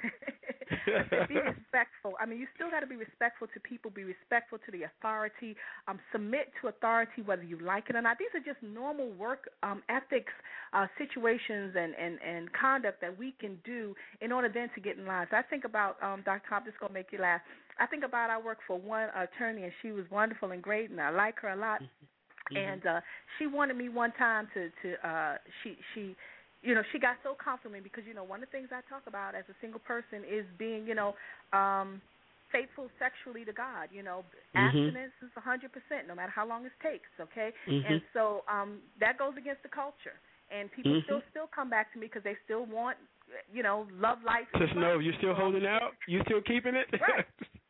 Speaker 7: Be respectful. I mean, you still got to be respectful to people. Be respectful to the authority. Um, submit to authority whether you like it or not. These are just normal work um, ethics uh, situations and, and, and conduct that we can do in order then to get in line. So I think about, um, Doctor Hoppe, this is going to make you laugh. I think about I work for one attorney, and she was wonderful and great, and I like her a lot. Mm-hmm. And uh, she wanted me one time to to uh, she she. You know, she got so comfortable because, you know, one of the things I talk about as a single person is being, you know, um, faithful sexually to God. You know, mm-hmm. abstinence is one hundred percent, no matter how long it takes, okay? Mm-hmm. And so um, that goes against the culture. And people mm-hmm. still still come back to me because they still want, you know, love life.
Speaker 3: Just know you're still holding out? You're still keeping it?
Speaker 7: Right.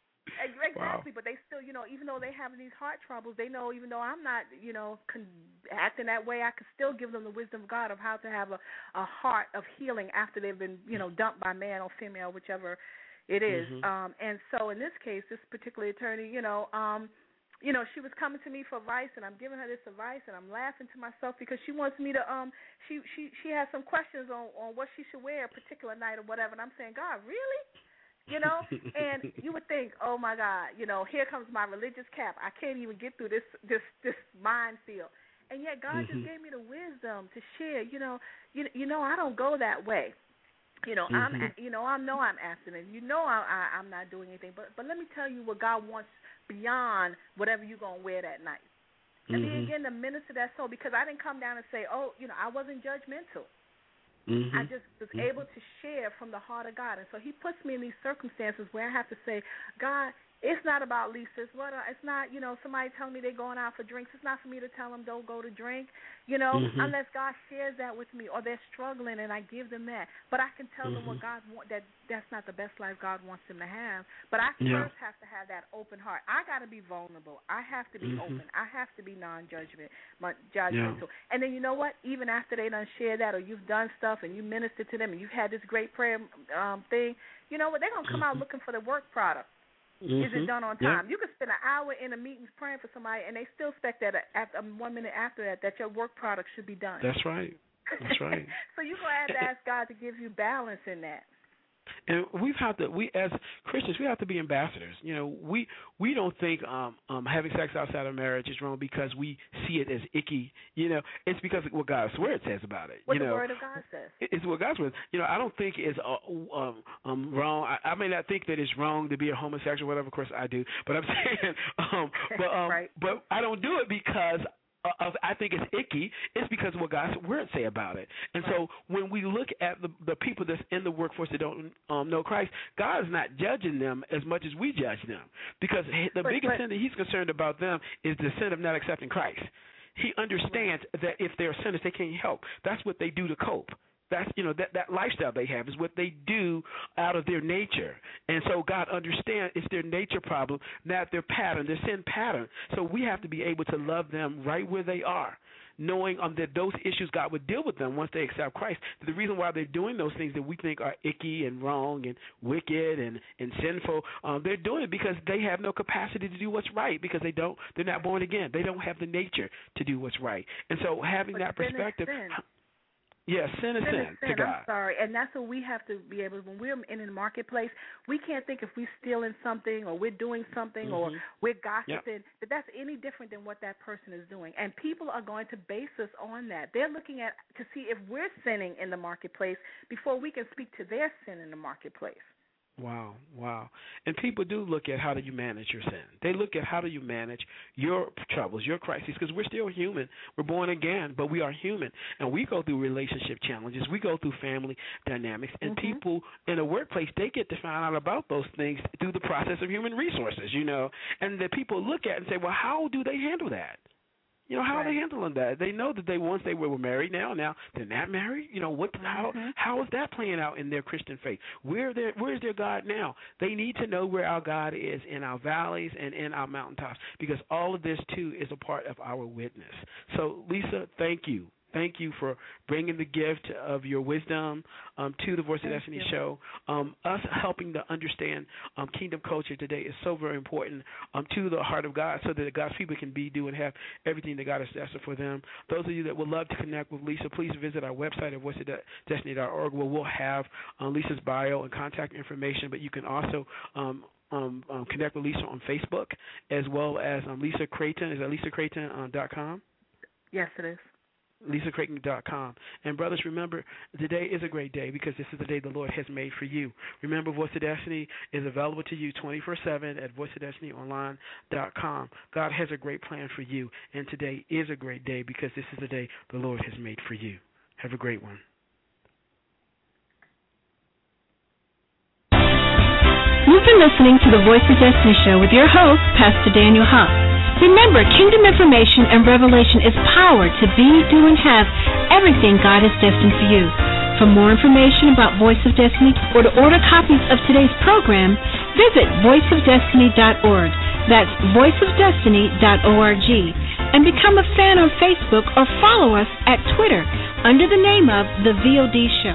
Speaker 7: Exactly,
Speaker 3: wow.
Speaker 7: But they still, you know, even though they have these heart troubles, they know even though I'm not, you know, con- acting that way, I can still give them the wisdom of God of how to have a, a heart of healing after they've been, you know, dumped by man or female, whichever it is. Mm-hmm. Um, and so in this case, this particular attorney, you know, um, you know, she was coming to me for advice, and I'm giving her this advice, and I'm laughing to myself because she wants me to, um, she she she has some questions on, on what she should wear a particular night or whatever, and I'm saying, God, really? You know, and you would think, oh my God, you know, here comes my religious cap. I can't even get through this this this minefield, and yet God mm-hmm. just gave me the wisdom to share. You know, you you know, I don't go that way. You know, mm-hmm. I'm you know I know I'm abstinent. You know, I, I I'm not doing anything. But but let me tell you what God wants beyond whatever you're gonna wear that night. Mm-hmm. And then again, to minister that soul, because I didn't come down and say, oh, you know, I wasn't judgmental. Mm-hmm. I just was mm-hmm. able to share from the heart of God. And so he puts me in these circumstances where I have to say, God, it's not about Lisa. It's, what, it's not, you know, somebody telling me they're going out for drinks. It's not for me to tell them don't go to drink, you know, mm-hmm. unless God shares that with me or they're struggling and I give them that. But I can tell mm-hmm. them what God wants, that that's not the best life God wants them to have. But I yeah. first have to have that open heart. I got to be vulnerable. I have to be mm-hmm. open. I have to be non-judgmental. Judgmental. Yeah. And then you know what? Even after they done share that or you've done stuff and you ministered to them and you've had this great prayer um, thing, you know what? They're going to come mm-hmm. out looking for the work product. Mm-hmm. Is it done on time? Yep. You could spend an hour in a meeting praying for somebody, and they still expect that after, one minute after that, that your work product should be done.
Speaker 3: That's right. That's right.
Speaker 7: So you're going to have to ask God to give you balance in that.
Speaker 3: And we've had to, we as Christians, we have to be ambassadors. You know, we we don't think um, um, having sex outside of marriage is wrong because we see it as icky. You know, it's because of what God's word says about it.
Speaker 7: What
Speaker 3: you
Speaker 7: the
Speaker 3: know,
Speaker 7: word of God says.
Speaker 3: It's what God's word. You know, I don't think it's uh, um, um, wrong. I, I may not think that it's wrong to be a homosexual, whatever. Of course, I do. But I'm saying, um, but um,
Speaker 7: right.
Speaker 3: but I don't do it because. Of, I think it's icky. It's because of what God's word say about it. And right. so when we look at the the people that's in the workforce that don't um, know Christ, God is not judging them as much as we judge them, because the
Speaker 7: but,
Speaker 3: biggest
Speaker 7: but,
Speaker 3: sin that He's concerned about them is the sin of not accepting Christ. He understands right. that if they're sinners, they can't help. That's what they do to cope. That's, you know, that, that lifestyle they have is what they do out of their nature. And so God understands it's their nature problem, not their pattern, their sin pattern. So we have to be able to love them right where they are, knowing um, that those issues God would deal with them once they accept Christ. The reason why they're doing those things that we think are icky and wrong and wicked and, and sinful, um, they're doing it because they have no capacity to do what's right, because they don't, they're not born again. They don't have the nature to do what's right. And so having
Speaker 7: but
Speaker 3: that perspective... Yes, yeah, sin is sin, sin,
Speaker 7: sin
Speaker 3: to God.
Speaker 7: I'm sorry, and that's what we have to be able to, when we're in the marketplace, we can't think if we're stealing something or we're doing something mm-hmm. or we're gossiping, yep. that that's any different than what that person is doing. And people are going to base us on that. They're looking at to see if we're sinning in the marketplace before we can speak to their sin in the marketplace.
Speaker 3: Wow, wow. And people do look at how do you manage your sin. They look at how do you manage your troubles, your crises, because we're still human. We're born again, but we are human. And we go through relationship challenges. We go through family dynamics. And mm-hmm. people in the workplace, they get to find out about those things through the process of human resources, you know. And the people look at it and say, well, how do they handle that? You know, how right. are they handling that? They know that they once they were married now, now they're not married. You know, what? Mm-hmm. How how is that playing out in their Christian faith? Where their where is their God now? They need to know where our God is in our valleys and in our mountaintops, because all of this too is a part of our witness. So, Lisa, thank you. Thank you for bringing the gift of your wisdom um, to the Voice of
Speaker 7: Thank
Speaker 3: Destiny
Speaker 7: you.
Speaker 3: show. Um, us helping to understand um, kingdom culture today is so very important um, to the heart of God, so that God's people can be, do, and have everything that God has destined for them. Those of you that would love to connect with Lisa, please visit our website at voice of destiny dot org, where we'll have uh, Lisa's bio and contact information, but you can also um, um, um, connect with Lisa on Facebook, as well as um, Lisa Creighton. Is that lisa creighton dot com?
Speaker 7: Yes, it is.
Speaker 3: lisa creighton dot com. And brothers, remember, today is a great day because this is the day the Lord has made for you. Remember, Voice of Destiny is available to you twenty-four seven at voice of destiny online dot com. God has a great plan for you, and today is a great day because this is the day the Lord has made for you. Have a great one.
Speaker 2: You've been listening to the Voice of Destiny Show with your host, Pastor Daniel Huff. Remember, kingdom information and revelation is power to be, do, and have everything God has destined for you. For more information about Voice of Destiny or to order copies of today's program, visit voice of destiny dot org. That's voice of destiny dot org. And become a fan on Facebook or follow us at Twitter under the name of The V O D Show.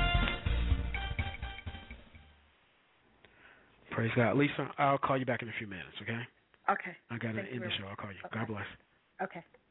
Speaker 3: Praise God. Lisa, I'll call you back in a few minutes, okay?
Speaker 7: Okay.
Speaker 3: I got to
Speaker 7: Thank
Speaker 3: end
Speaker 7: you.
Speaker 3: the show. I'll call you.
Speaker 7: Okay.
Speaker 3: God bless.
Speaker 7: Okay.